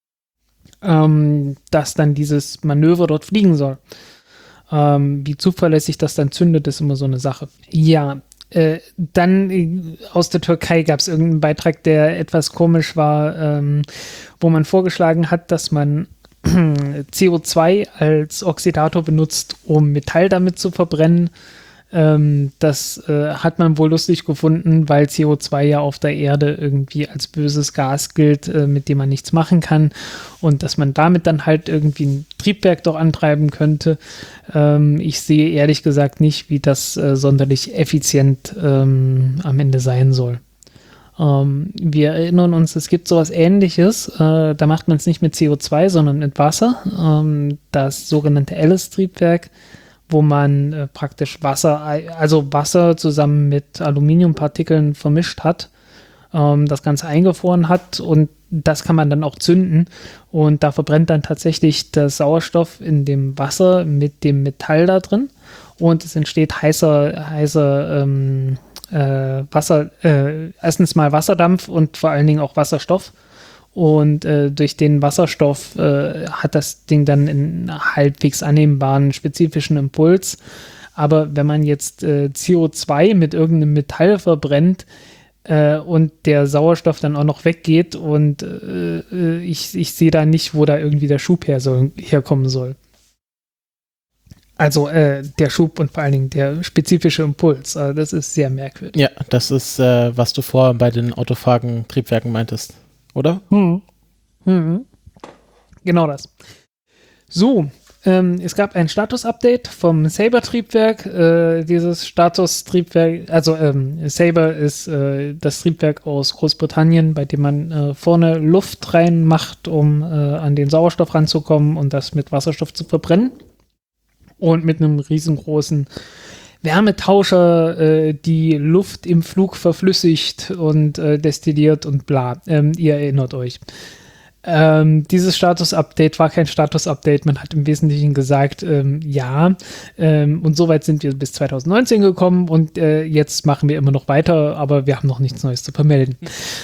ähm, das dann dieses Manöver dort fliegen soll. Ähm, wie zuverlässig das dann zündet, ist immer so eine Sache. Ja, Äh, dann äh, aus der Türkei gab es irgendeinen Beitrag, der etwas komisch war, ähm, wo man vorgeschlagen hat, dass man C O zwei als Oxidator benutzt, um Metall damit zu verbrennen. Ähm, das äh, hat man wohl lustig gefunden, weil C O zwei ja auf der Erde irgendwie als böses Gas gilt, äh, mit dem man nichts machen kann. Und dass man damit dann halt irgendwie ein Triebwerk doch antreiben könnte. Ähm, ich sehe ehrlich gesagt nicht, wie das äh, sonderlich effizient ähm, am Ende sein soll. Ähm, wir erinnern uns, es gibt sowas Ähnliches. Äh, da macht man es nicht mit C O zwei, sondern mit Wasser. Ähm, das sogenannte Alice-Triebwerk, wo man äh, praktisch Wasser, also Wasser zusammen mit Aluminiumpartikeln vermischt hat, ähm, das Ganze eingefroren hat und das kann man dann auch zünden und da verbrennt dann tatsächlich der Sauerstoff in dem Wasser mit dem Metall da drin und es entsteht heißer, heißer ähm, äh, Wasser, äh, erstens mal Wasserdampf und vor allen Dingen auch Wasserstoff. Und äh, durch den Wasserstoff äh, hat das Ding dann einen halbwegs annehmbaren spezifischen Impuls. Aber wenn man jetzt äh, C O zwei mit irgendeinem Metall verbrennt äh, und der Sauerstoff dann auch noch weggeht und äh, ich, ich sehe da nicht, wo da irgendwie der Schub her soll, herkommen soll. Also äh, der Schub und vor allen Dingen der spezifische Impuls. Also das ist sehr merkwürdig. Ja, das ist, äh, was du vorher bei den autophagen Triebwerken meintest. Oder? Hm. Hm. Genau das. So, ähm, es gab ein Status-Update vom Saber-Triebwerk. Äh, dieses Status-Triebwerk, also ähm, Saber ist äh, das Triebwerk aus Großbritannien, bei dem man äh, vorne Luft reinmacht, um äh, an den Sauerstoff ranzukommen und das mit Wasserstoff zu verbrennen. Und mit einem riesengroßen Wärmetauscher äh, die Luft im Flug verflüssigt und äh, destilliert und bla. Ähm, ihr erinnert euch. Ähm, dieses Status-Update war kein Status-Update. Man hat im Wesentlichen gesagt, ähm, ja, ähm, und soweit sind wir bis zwanzig neunzehn gekommen und äh, jetzt machen wir immer noch weiter, aber wir haben noch nichts Neues zu vermelden.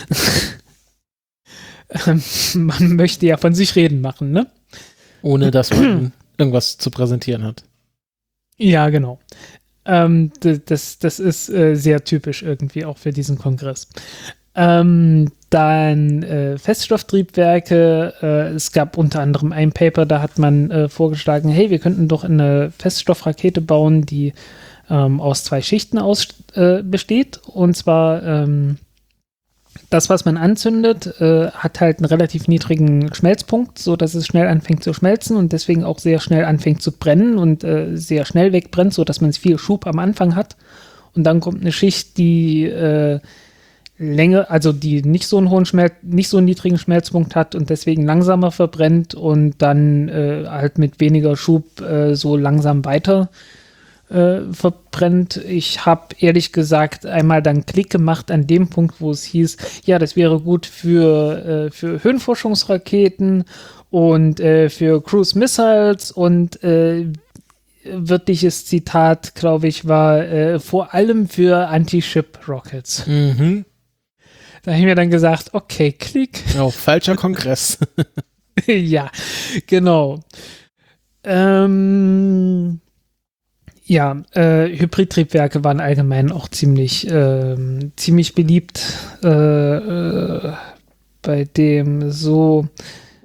ähm, man möchte ja von sich reden machen, ne? Ohne, dass man irgendwas zu präsentieren hat. Ja, genau. Ähm, das, das ist äh, sehr typisch irgendwie auch für diesen Kongress. Ähm, dann äh, Feststofftriebwerke. Äh, es gab unter anderem ein Paper, da hat man äh, vorgeschlagen, hey, wir könnten doch eine Feststoffrakete bauen, die ähm, aus zwei Schichten aus, äh, besteht. Und zwar ähm, das, was man anzündet, äh, hat halt einen relativ niedrigen Schmelzpunkt, so dass es schnell anfängt zu schmelzen und deswegen auch sehr schnell anfängt zu brennen und äh, sehr schnell wegbrennt, so dass man viel Schub am Anfang hat. Und dann kommt eine Schicht, die äh, Länge, also die nicht so einen hohen Schmelz, nicht so einen niedrigen Schmelzpunkt hat und deswegen langsamer verbrennt und dann äh, halt mit weniger Schub äh, so langsam weiter Äh, verbrennt. Ich habe ehrlich gesagt einmal dann Klick gemacht an dem Punkt, wo es hieß, ja, das wäre gut für, äh, für Höhenforschungsraketen und äh, für Cruise Missiles und äh, wörtliches Zitat, glaube ich, war äh, vor allem für Anti-Ship Rockets. Mhm. Da habe ich mir dann gesagt, okay, Klick. Oh, falscher Kongress. Ja, genau. Ähm Ja, äh, Hybridtriebwerke waren allgemein auch ziemlich, ähm, ziemlich beliebt, äh, äh, bei dem so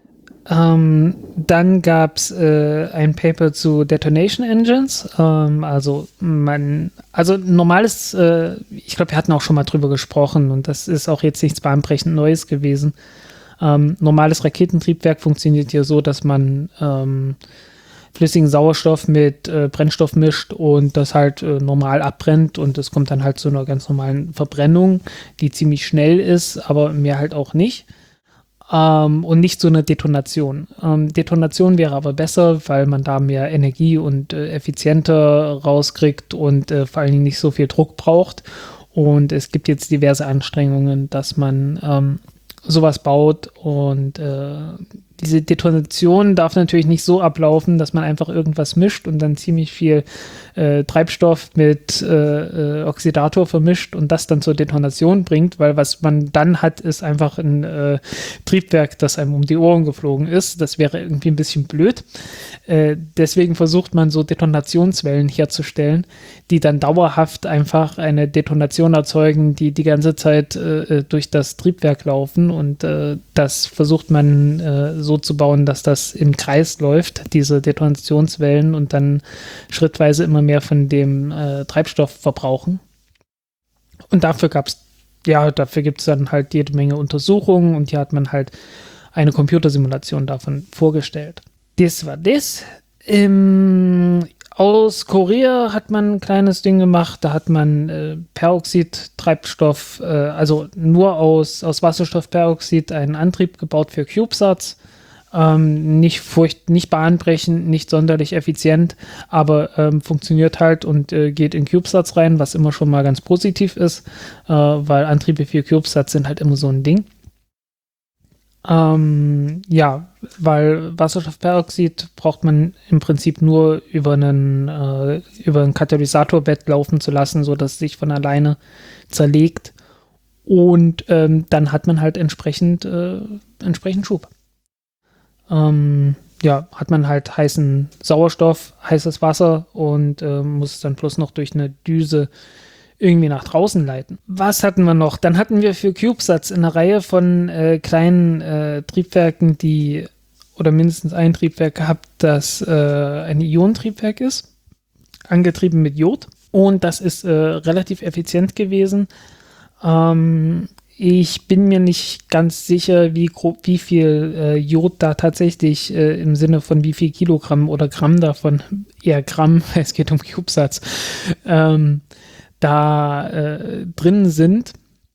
Ähm, dann gab es äh, ein Paper zu Detonation Engines. Ähm, also man, also normales, äh, ich glaube, wir hatten auch schon mal drüber gesprochen und das ist auch jetzt nichts bahnbrechend Neues gewesen. Ähm, normales Raketentriebwerk funktioniert hier so, dass man ähm, flüssigen Sauerstoff mit äh, Brennstoff mischt und das halt äh, normal abbrennt und es kommt dann halt zu einer ganz normalen Verbrennung, die ziemlich schnell ist, aber mehr halt auch nicht. Ähm, und nicht so eine Detonation. Ähm, Detonation wäre aber besser, weil man da mehr Energie und äh, effizienter rauskriegt und äh, vor allen Dingen nicht so viel Druck braucht. Und es gibt jetzt diverse Anstrengungen, dass man ähm, sowas baut und äh, diese Detonation darf natürlich nicht so ablaufen, dass man einfach irgendwas mischt und dann ziemlich viel äh, Treibstoff mit äh, äh, Oxidator vermischt und das dann zur Detonation bringt, weil was man dann hat, ist einfach ein äh, Triebwerk, das einem um die Ohren geflogen ist. Das wäre irgendwie ein bisschen blöd. Äh, deswegen versucht man so Detonationswellen herzustellen, die dann dauerhaft einfach eine Detonation erzeugen, die die ganze Zeit äh, durch das Triebwerk laufen und äh, das versucht man äh, so zu bauen, dass das im Kreis läuft, diese Detonationswellen und dann schrittweise immer mehr von dem äh, Treibstoff verbrauchen. Und dafür gab's, ja, dafür gibt es dann halt jede Menge Untersuchungen und hier hat man halt eine Computersimulation davon vorgestellt. Das war das. Ähm, aus Korea hat man ein kleines Ding gemacht, da hat man äh, Peroxid-Treibstoff, äh, also nur aus, aus Wasserstoffperoxid einen Antrieb gebaut für CubeSats. Ähm, nicht furcht, nicht bahnbrechend, nicht sonderlich effizient, aber ähm, funktioniert halt und äh, geht in CubeSats rein, was immer schon mal ganz positiv ist, äh, weil Antriebe für CubeSats sind halt immer so ein Ding. Ähm, ja, weil Wasserstoffperoxid braucht man im Prinzip nur über einen, äh, über ein Katalysatorbett laufen zu lassen, sodass es sich von alleine zerlegt und ähm, dann hat man halt entsprechend, äh, entsprechend Schub. Ähm, ja, hat man halt heißen Sauerstoff, heißes Wasser und äh, muss es dann bloß noch durch eine Düse irgendwie nach draußen leiten. Was hatten wir noch? Dann hatten wir für CubeSats eine Reihe von äh, kleinen äh, Triebwerken, die, oder mindestens ein Triebwerk gehabt, das äh, ein Ionentriebwerk ist, angetrieben mit Jod. Und das ist äh, relativ effizient gewesen. Ähm, ich bin mir nicht ganz sicher, wie, grob, wie viel äh, Jod da tatsächlich äh, im Sinne von wie viel Kilogramm oder Gramm davon, eher Gramm, es geht um CubeSats, ähm, da äh, drin sind.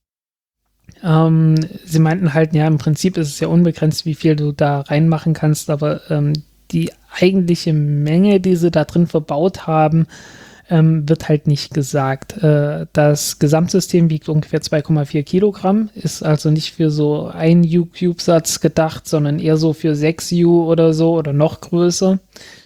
Ähm, sie meinten halt, ja, im Prinzip ist es ja unbegrenzt, wie viel du da reinmachen kannst, aber ähm, die eigentliche Menge, die sie da drin verbaut haben, ähm, wird halt nicht gesagt. Äh, das Gesamtsystem wiegt ungefähr zwei Komma vier Kilogramm, ist also nicht für so ein U-CubeSats gedacht, sondern eher so für sechs U oder so oder noch größer.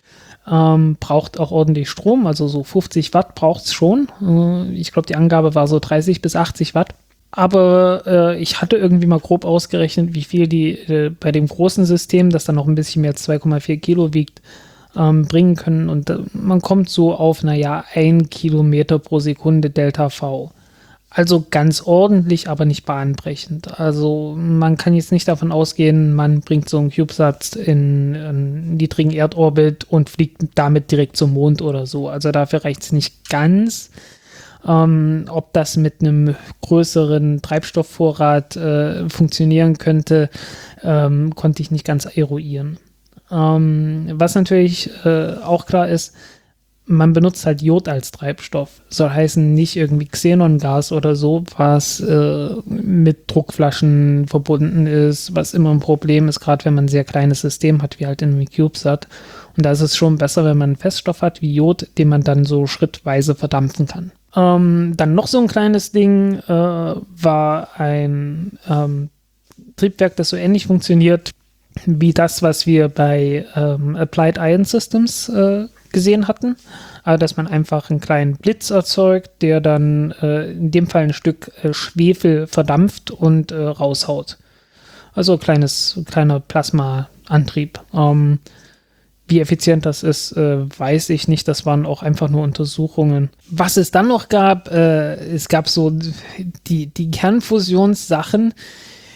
Ähm, braucht auch ordentlich Strom, also so fünfzig Watt braucht es schon. Äh, ich glaube, die Angabe war so dreißig bis achtzig Watt. Aber äh, ich hatte irgendwie mal grob ausgerechnet, wie viel die äh, bei dem großen System, das dann noch ein bisschen mehr als zwei Komma vier Kilo wiegt, ähm, bringen können. Und äh, man kommt so auf, naja, ein Kilometer pro Sekunde Delta V. Also ganz ordentlich, aber nicht bahnbrechend. Also man kann jetzt nicht davon ausgehen, man bringt so einen CubeSat in einen niedrigen Erdorbit und fliegt damit direkt zum Mond oder so. Also dafür reicht es nicht ganz. Ähm, ob das mit einem größeren Treibstoffvorrat äh, funktionieren könnte, ähm, konnte ich nicht ganz eruieren. Ähm, was natürlich äh, auch klar ist, man benutzt halt Jod als Treibstoff. Soll heißen, nicht irgendwie Xenongas oder so, was äh, mit Druckflaschen verbunden ist, was immer ein Problem ist, gerade wenn man ein sehr kleines System hat, wie halt in einem CubeSat. Und da ist es schon besser, wenn man einen Feststoff hat wie Jod, den man dann so schrittweise verdampfen kann. Ähm, dann noch so ein kleines Ding äh, war ein ähm, Triebwerk, das so ähnlich funktioniert wie das, was wir bei ähm, Applied Ion Systems äh, gesehen hatten, also dass man einfach einen kleinen Blitz erzeugt, der dann äh, in dem Fall ein Stück äh, Schwefel verdampft und äh, raushaut. Also ein kleines, kleiner Plasmaantrieb. Ähm, wie effizient das ist, äh, weiß ich nicht. Das waren auch einfach nur Untersuchungen. Was es dann noch gab, äh, es gab so die, die Kernfusionssachen,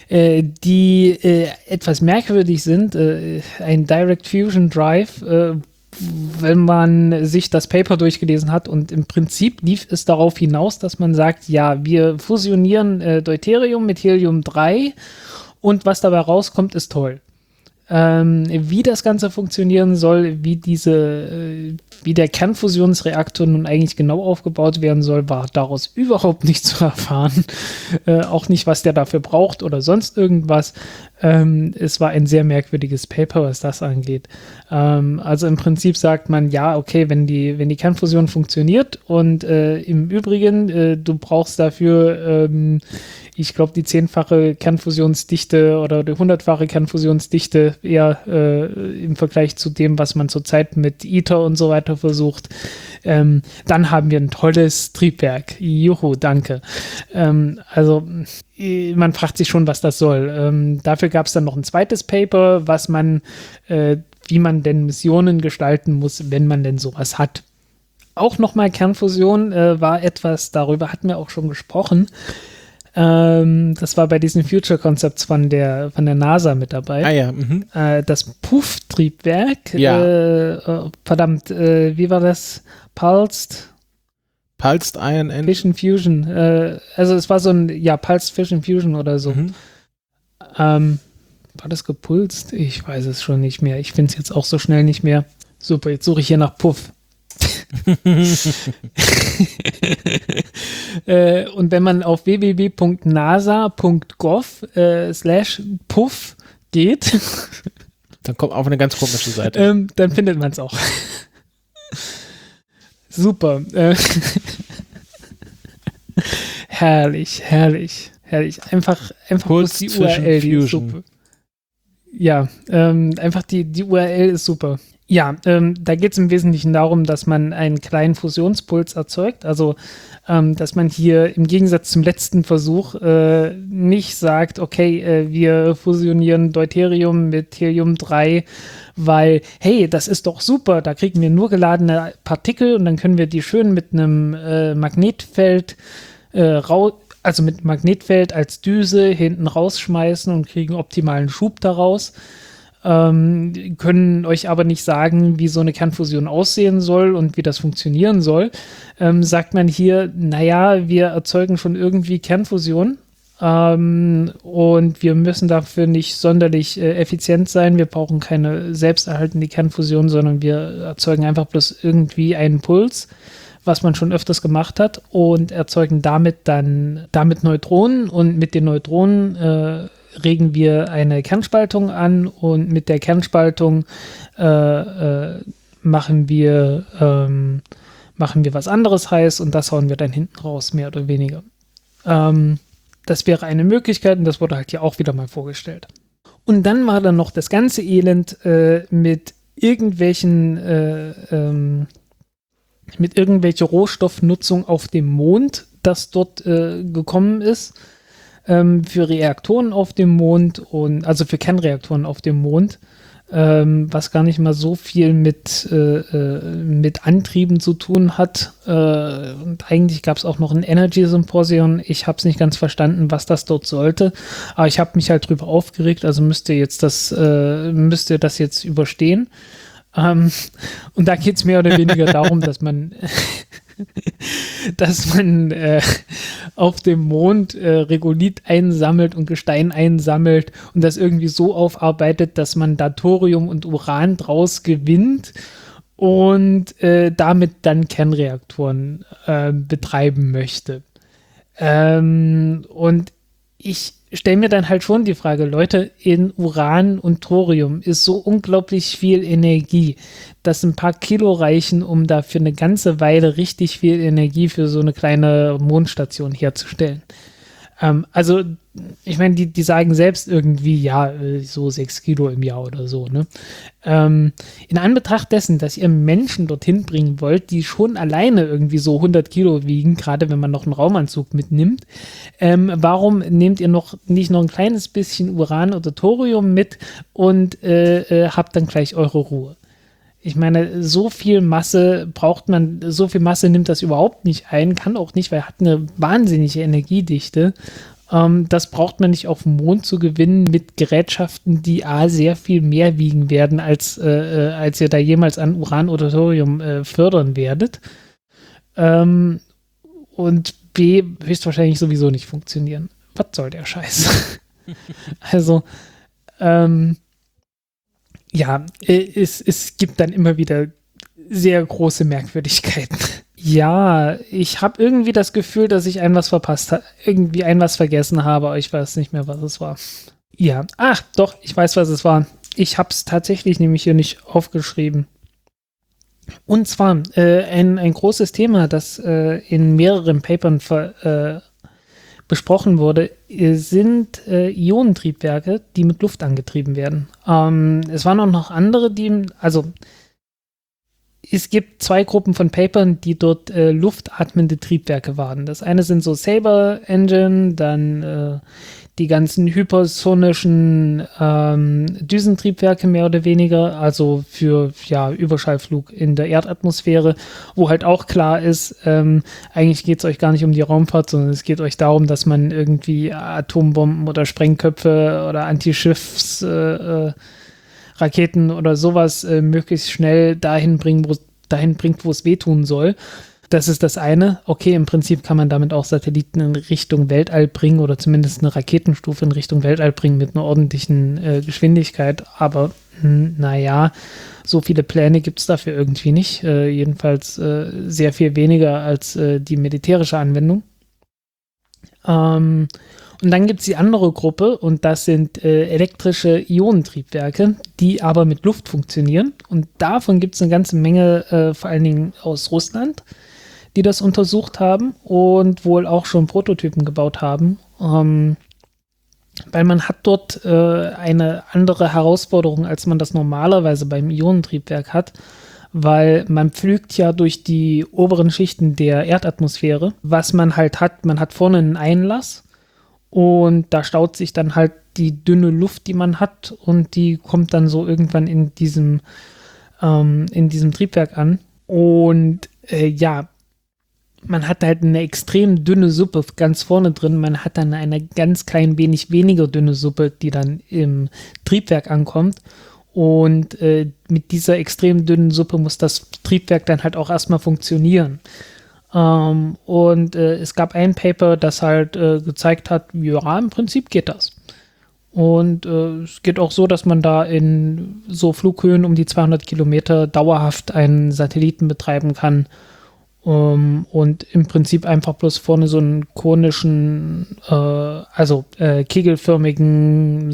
äh, die äh, etwas merkwürdig sind. Äh, ein Direct Fusion Drive, äh, wenn man sich das Paper durchgelesen hat, und im Prinzip lief es darauf hinaus, dass man sagt, ja, wir fusionieren äh, Deuterium mit Helium drei und was dabei rauskommt, ist toll. Ähm, wie das Ganze funktionieren soll, wie diese, äh, wie der Kernfusionsreaktor nun eigentlich genau aufgebaut werden soll, war daraus überhaupt nicht zu erfahren. Äh, auch nicht, was der dafür braucht oder sonst irgendwas. Ähm, es war ein sehr merkwürdiges Paper, was das angeht. Ähm, also im Prinzip sagt man, ja, okay, wenn die, wenn die Kernfusion funktioniert und äh, im Übrigen, äh, du brauchst dafür ähm, ich glaube, die zehnfache Kernfusionsdichte oder die hundertfache Kernfusionsdichte eher äh, im Vergleich zu dem, was man zurzeit mit ITER und so weiter versucht. Ähm, dann haben wir ein tolles Triebwerk. Juhu, danke. Ähm, also man fragt sich schon, was das soll. Ähm, dafür gab es dann noch ein zweites Paper, was man, äh, wie man denn Missionen gestalten muss, wenn man denn sowas hat. Auch nochmal Kernfusion äh, war etwas, darüber hatten wir auch schon gesprochen. Das war bei diesen Future Concepts von der, von der NASA mit dabei. Ah ja. Mhm. Äh, das Puff-Triebwerk. Ja. Äh, verdammt, äh, wie war das? Pulsed? Pulsed Ion Engine. Fission Fusion. Äh, also es war so ein, ja, Pulsed Fission Fusion oder so. Mhm. Ähm, war das gepulst? Ich weiß es schon nicht mehr. Ich finde es jetzt auch so schnell nicht mehr. Super, jetzt suche ich hier nach Puff. äh, und wenn man auf w w w punkt nasa punkt gov äh, slash puff geht, dann kommt auf eine ganz komische Seite. ähm, dann findet man es auch. Super. Äh, herrlich, herrlich, herrlich. Einfach, einfach bloß die U R L, die ist super. Ja, ähm, einfach die, die U R L ist super. Ja, ähm, da geht es im Wesentlichen darum, dass man einen kleinen Fusionspuls erzeugt, also ähm, dass man hier im Gegensatz zum letzten Versuch äh, nicht sagt, okay, äh, wir fusionieren Deuterium mit Helium drei, weil, hey, das ist doch super, da kriegen wir nur geladene Partikel und dann können wir die schön mit einem äh, Magnetfeld äh, raus, also mit Magnetfeld als Düse hinten rausschmeißen und kriegen optimalen Schub daraus. Ähm, können euch aber nicht sagen, wie so eine Kernfusion aussehen soll und wie das funktionieren soll, ähm, sagt man hier, naja, wir erzeugen schon irgendwie Kernfusion ähm, und wir müssen dafür nicht sonderlich äh, effizient sein, wir brauchen keine selbsterhaltende Kernfusion, sondern wir erzeugen einfach bloß irgendwie einen Puls, was man schon öfters gemacht hat, und erzeugen damit dann damit Neutronen, und mit den Neutronen äh, regen wir eine Kernspaltung an, und mit der Kernspaltung äh, äh, machen wir ähm, machen wir was anderes heiß, und das hauen wir dann hinten raus, mehr oder weniger. Ähm, das wäre eine Möglichkeit, und das wurde halt hier auch wieder mal vorgestellt. Und dann war dann noch das ganze Elend äh, mit irgendwelchen äh, ähm, mit irgendwelcher Rohstoffnutzung auf dem Mond, das dort äh, gekommen ist. Für Reaktoren auf dem Mond, und also für Kernreaktoren auf dem Mond, ähm, was gar nicht mal so viel mit, äh, mit Antrieben zu tun hat. Äh, und eigentlich gab es auch noch ein Energy Symposium. Ich habe es nicht ganz verstanden, was das dort sollte, aber ich habe mich halt drüber aufgeregt, also müsst ihr jetzt das, äh, müsst ihr das jetzt überstehen. Ähm, und da geht es mehr oder weniger darum, dass man dass man äh, auf dem Mond äh, Regolith einsammelt und Gestein einsammelt und das irgendwie so aufarbeitet, dass man da Thorium und Uran draus gewinnt und äh, damit dann Kernreaktoren äh, betreiben möchte. Ähm, und ich stelle mir dann halt schon die Frage, Leute, in Uran und Thorium ist so unglaublich viel Energie, dass ein paar Kilo reichen, um da für eine ganze Weile richtig viel Energie für so eine kleine Mondstation herzustellen. Ähm, also, ich meine, die, die sagen selbst irgendwie, ja, so sechs Kilo im Jahr oder so, ne? Ähm, in Anbetracht dessen, dass ihr Menschen dorthin bringen wollt, die schon alleine irgendwie so hundert Kilo wiegen, gerade wenn man noch einen Raumanzug mitnimmt, ähm, warum nehmt ihr noch nicht noch ein kleines bisschen Uran oder Thorium mit und äh, äh, habt dann gleich eure Ruhe? Ich meine, so viel Masse braucht man, so viel Masse nimmt das überhaupt nicht ein, kann auch nicht, weil er hat eine wahnsinnige Energiedichte. Ähm, das braucht man nicht auf dem Mond zu gewinnen mit Gerätschaften, die A, sehr viel mehr wiegen werden, als, äh, als ihr da jemals an Uran oder Thorium äh, fördern werdet. Ähm, und B, höchstwahrscheinlich sowieso nicht funktionieren. Was soll der Scheiß? Also, ähm, ja, es, es gibt dann immer wieder sehr große Merkwürdigkeiten. Ja, ich habe irgendwie das Gefühl, dass ich ein was verpasst habe, irgendwie ein was vergessen habe, aber ich weiß nicht mehr, was es war. Ja, ach, doch, ich weiß, was es war. Ich habe es tatsächlich nämlich hier nicht aufgeschrieben. Und zwar äh, ein, ein großes Thema, das äh, in mehreren Papern ver, äh, besprochen wurde, sind äh, Ionentriebwerke, die mit Luft angetrieben werden. Ähm, es waren auch noch andere, die, also es gibt zwei Gruppen von Papern, die dort äh, luftatmende Triebwerke waren. Das eine sind so Saber Engine, dann äh, die ganzen hypersonischen ähm, Düsentriebwerke mehr oder weniger, also für ja, Überschallflug in der Erdatmosphäre, wo halt auch klar ist, ähm, eigentlich geht es euch gar nicht um die Raumfahrt, sondern es geht euch darum, dass man irgendwie Atombomben oder Sprengköpfe oder Antischiffs äh, äh, Raketen oder sowas äh, möglichst schnell dahin bringen, wo, dahin bringt, wo es wehtun soll. Das ist das eine. Okay, im Prinzip kann man damit auch Satelliten in Richtung Weltall bringen oder zumindest eine Raketenstufe in Richtung Weltall bringen mit einer ordentlichen äh, Geschwindigkeit. Aber hm, naja, so viele Pläne gibt es dafür irgendwie nicht. Äh, jedenfalls äh, sehr viel weniger als äh, die militärische Anwendung. Ähm, Und dann gibt es die andere Gruppe und das sind äh, elektrische Ionentriebwerke, die aber mit Luft funktionieren. Und davon gibt es eine ganze Menge, äh, vor allen Dingen aus Russland, die das untersucht haben und wohl auch schon Prototypen gebaut haben. Ähm, weil man hat dort äh, eine andere Herausforderung, als man das normalerweise beim Ionentriebwerk hat. Weil man pflügt ja durch die oberen Schichten der Erdatmosphäre. Was man halt hat, man hat vorne einen Einlass. Und da staut sich dann halt die dünne Luft, die man hat, und die kommt dann so irgendwann in diesem, ähm, in diesem Triebwerk an. Und äh, ja, man hat halt eine extrem dünne Suppe ganz vorne drin. Man hat dann eine ganz klein wenig weniger dünne Suppe, die dann im Triebwerk ankommt. Und äh, mit dieser extrem dünnen Suppe muss das Triebwerk dann halt auch erstmal funktionieren. Um, und äh, es gab ein Paper, das halt äh, gezeigt hat, ja, im Prinzip geht das. Und äh, es geht auch so, dass man da in so Flughöhen um die zweihundert Kilometer dauerhaft einen Satelliten betreiben kann um, und im Prinzip einfach bloß vorne so einen konischen, äh, also äh, kegelförmigen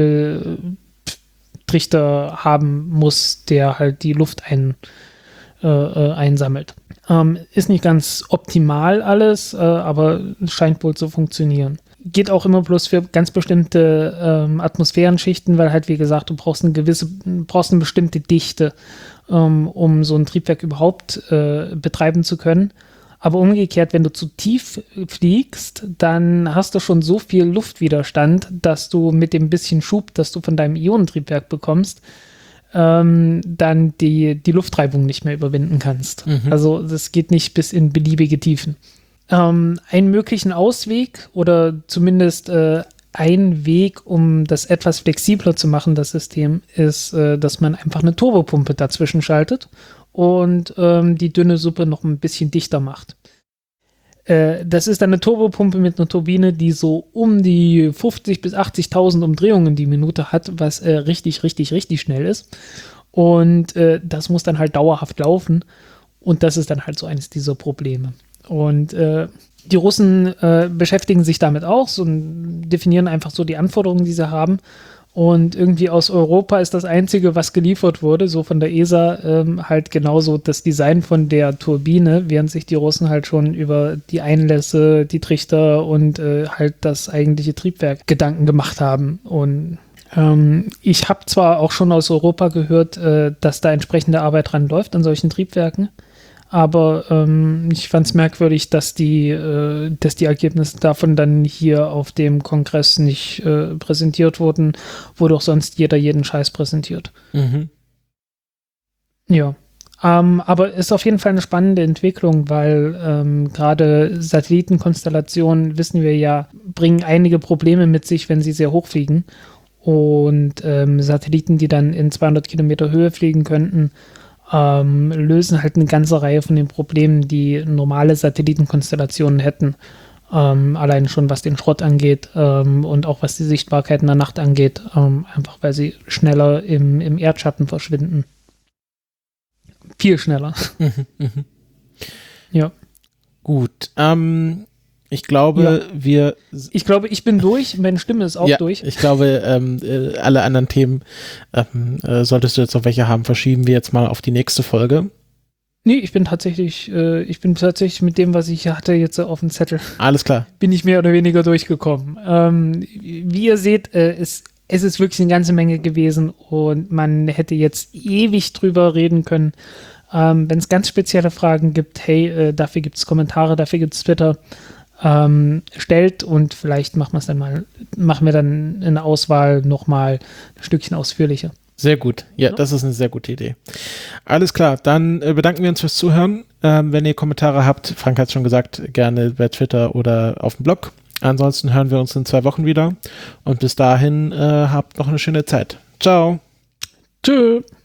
Sammeltrichter haben muss, der halt die Luft ein, äh, äh, einsammelt. Ähm, ist nicht ganz optimal alles, äh, aber scheint wohl zu funktionieren. Geht auch immer bloß für ganz bestimmte ähm, Atmosphärenschichten, weil halt, wie gesagt, du brauchst eine gewisse, brauchst eine bestimmte Dichte, ähm, um so ein Triebwerk überhaupt äh, betreiben zu können. Aber umgekehrt, wenn du zu tief fliegst, dann hast du schon so viel Luftwiderstand, dass du mit dem bisschen Schub, das du von deinem Ionentriebwerk bekommst, Ähm, dann die, die Luftreibung nicht mehr überwinden kannst. Mhm. Also das geht nicht bis in beliebige Tiefen. Ähm, einen möglichen Ausweg oder zumindest äh, ein Weg, um das etwas flexibler zu machen, das System, ist, äh, dass man einfach eine Turbopumpe dazwischen schaltet und ähm, die dünne Suppe noch ein bisschen dichter macht. Äh, das ist dann eine Turbopumpe mit einer Turbine, die so um die fünfzig bis achtzigtausend Umdrehungen die Minute hat, was äh, richtig, richtig, richtig schnell ist. Und äh, das muss dann halt dauerhaft laufen. Und das ist dann halt so eines dieser Probleme. Und äh, die Russen äh, beschäftigen sich damit auch so, und definieren einfach so die Anforderungen, die sie haben. Und irgendwie aus Europa ist das Einzige, was geliefert wurde, so von der E S A, ähm, halt genauso das Design von der Turbine, während sich die Russen halt schon über die Einlässe, die Trichter und äh, halt das eigentliche Triebwerk Gedanken gemacht haben. Und ähm, ich habe zwar auch schon aus Europa gehört, äh, dass da entsprechende Arbeit dran läuft an solchen Triebwerken, aber ähm, ich fand es merkwürdig, dass die, äh, dass die Ergebnisse davon dann hier auf dem Kongress nicht äh, präsentiert wurden, wo doch sonst jeder jeden Scheiß präsentiert. Mhm. Ja, Ähm, aber ist auf jeden Fall eine spannende Entwicklung, weil ähm, gerade Satellitenkonstellationen, wissen wir ja, bringen einige Probleme mit sich, wenn sie sehr hoch fliegen. Und ähm, Satelliten, die dann in zweihundert Kilometer Höhe fliegen könnten, ähm, lösen halt eine ganze Reihe von den Problemen, die normale Satellitenkonstellationen hätten. Ähm, allein schon was den Schrott angeht ähm, und auch was die Sichtbarkeit in der Nacht angeht, ähm, einfach weil sie schneller im, im Erdschatten verschwinden. Viel schneller. Ja. Gut. Ähm, ich glaube, Ja. wir. Ich glaube, ich bin durch. Meine Stimme ist auch ja, durch. Ich glaube, ähm, äh, alle anderen Themen, ähm, äh, solltest du jetzt noch welche haben, verschieben wir jetzt mal auf die nächste Folge. Nee, ich bin tatsächlich, äh, ich bin tatsächlich mit dem, was ich hatte, jetzt auf dem Zettel, Alles klar. bin ich mehr oder weniger durchgekommen. Ähm, wie ihr seht, äh, ist, es ist wirklich eine ganze Menge gewesen und man hätte jetzt ewig drüber reden können. Ähm, wenn es ganz spezielle Fragen gibt, hey, äh, dafür gibt es Kommentare, dafür gibt es Twitter, ähm, stellt und vielleicht machen wir es dann mal, machen wir dann in der Auswahl nochmal ein Stückchen ausführlicher. Sehr gut. Ja, ja, das ist eine sehr gute Idee. Alles klar, dann äh, bedanken wir uns fürs Zuhören. Ähm, wenn ihr Kommentare habt, Frank hat es schon gesagt, gerne bei Twitter oder auf dem Blog. Ansonsten hören wir uns in zwei Wochen wieder und bis dahin äh, habt noch eine schöne Zeit. Ciao. Tschö.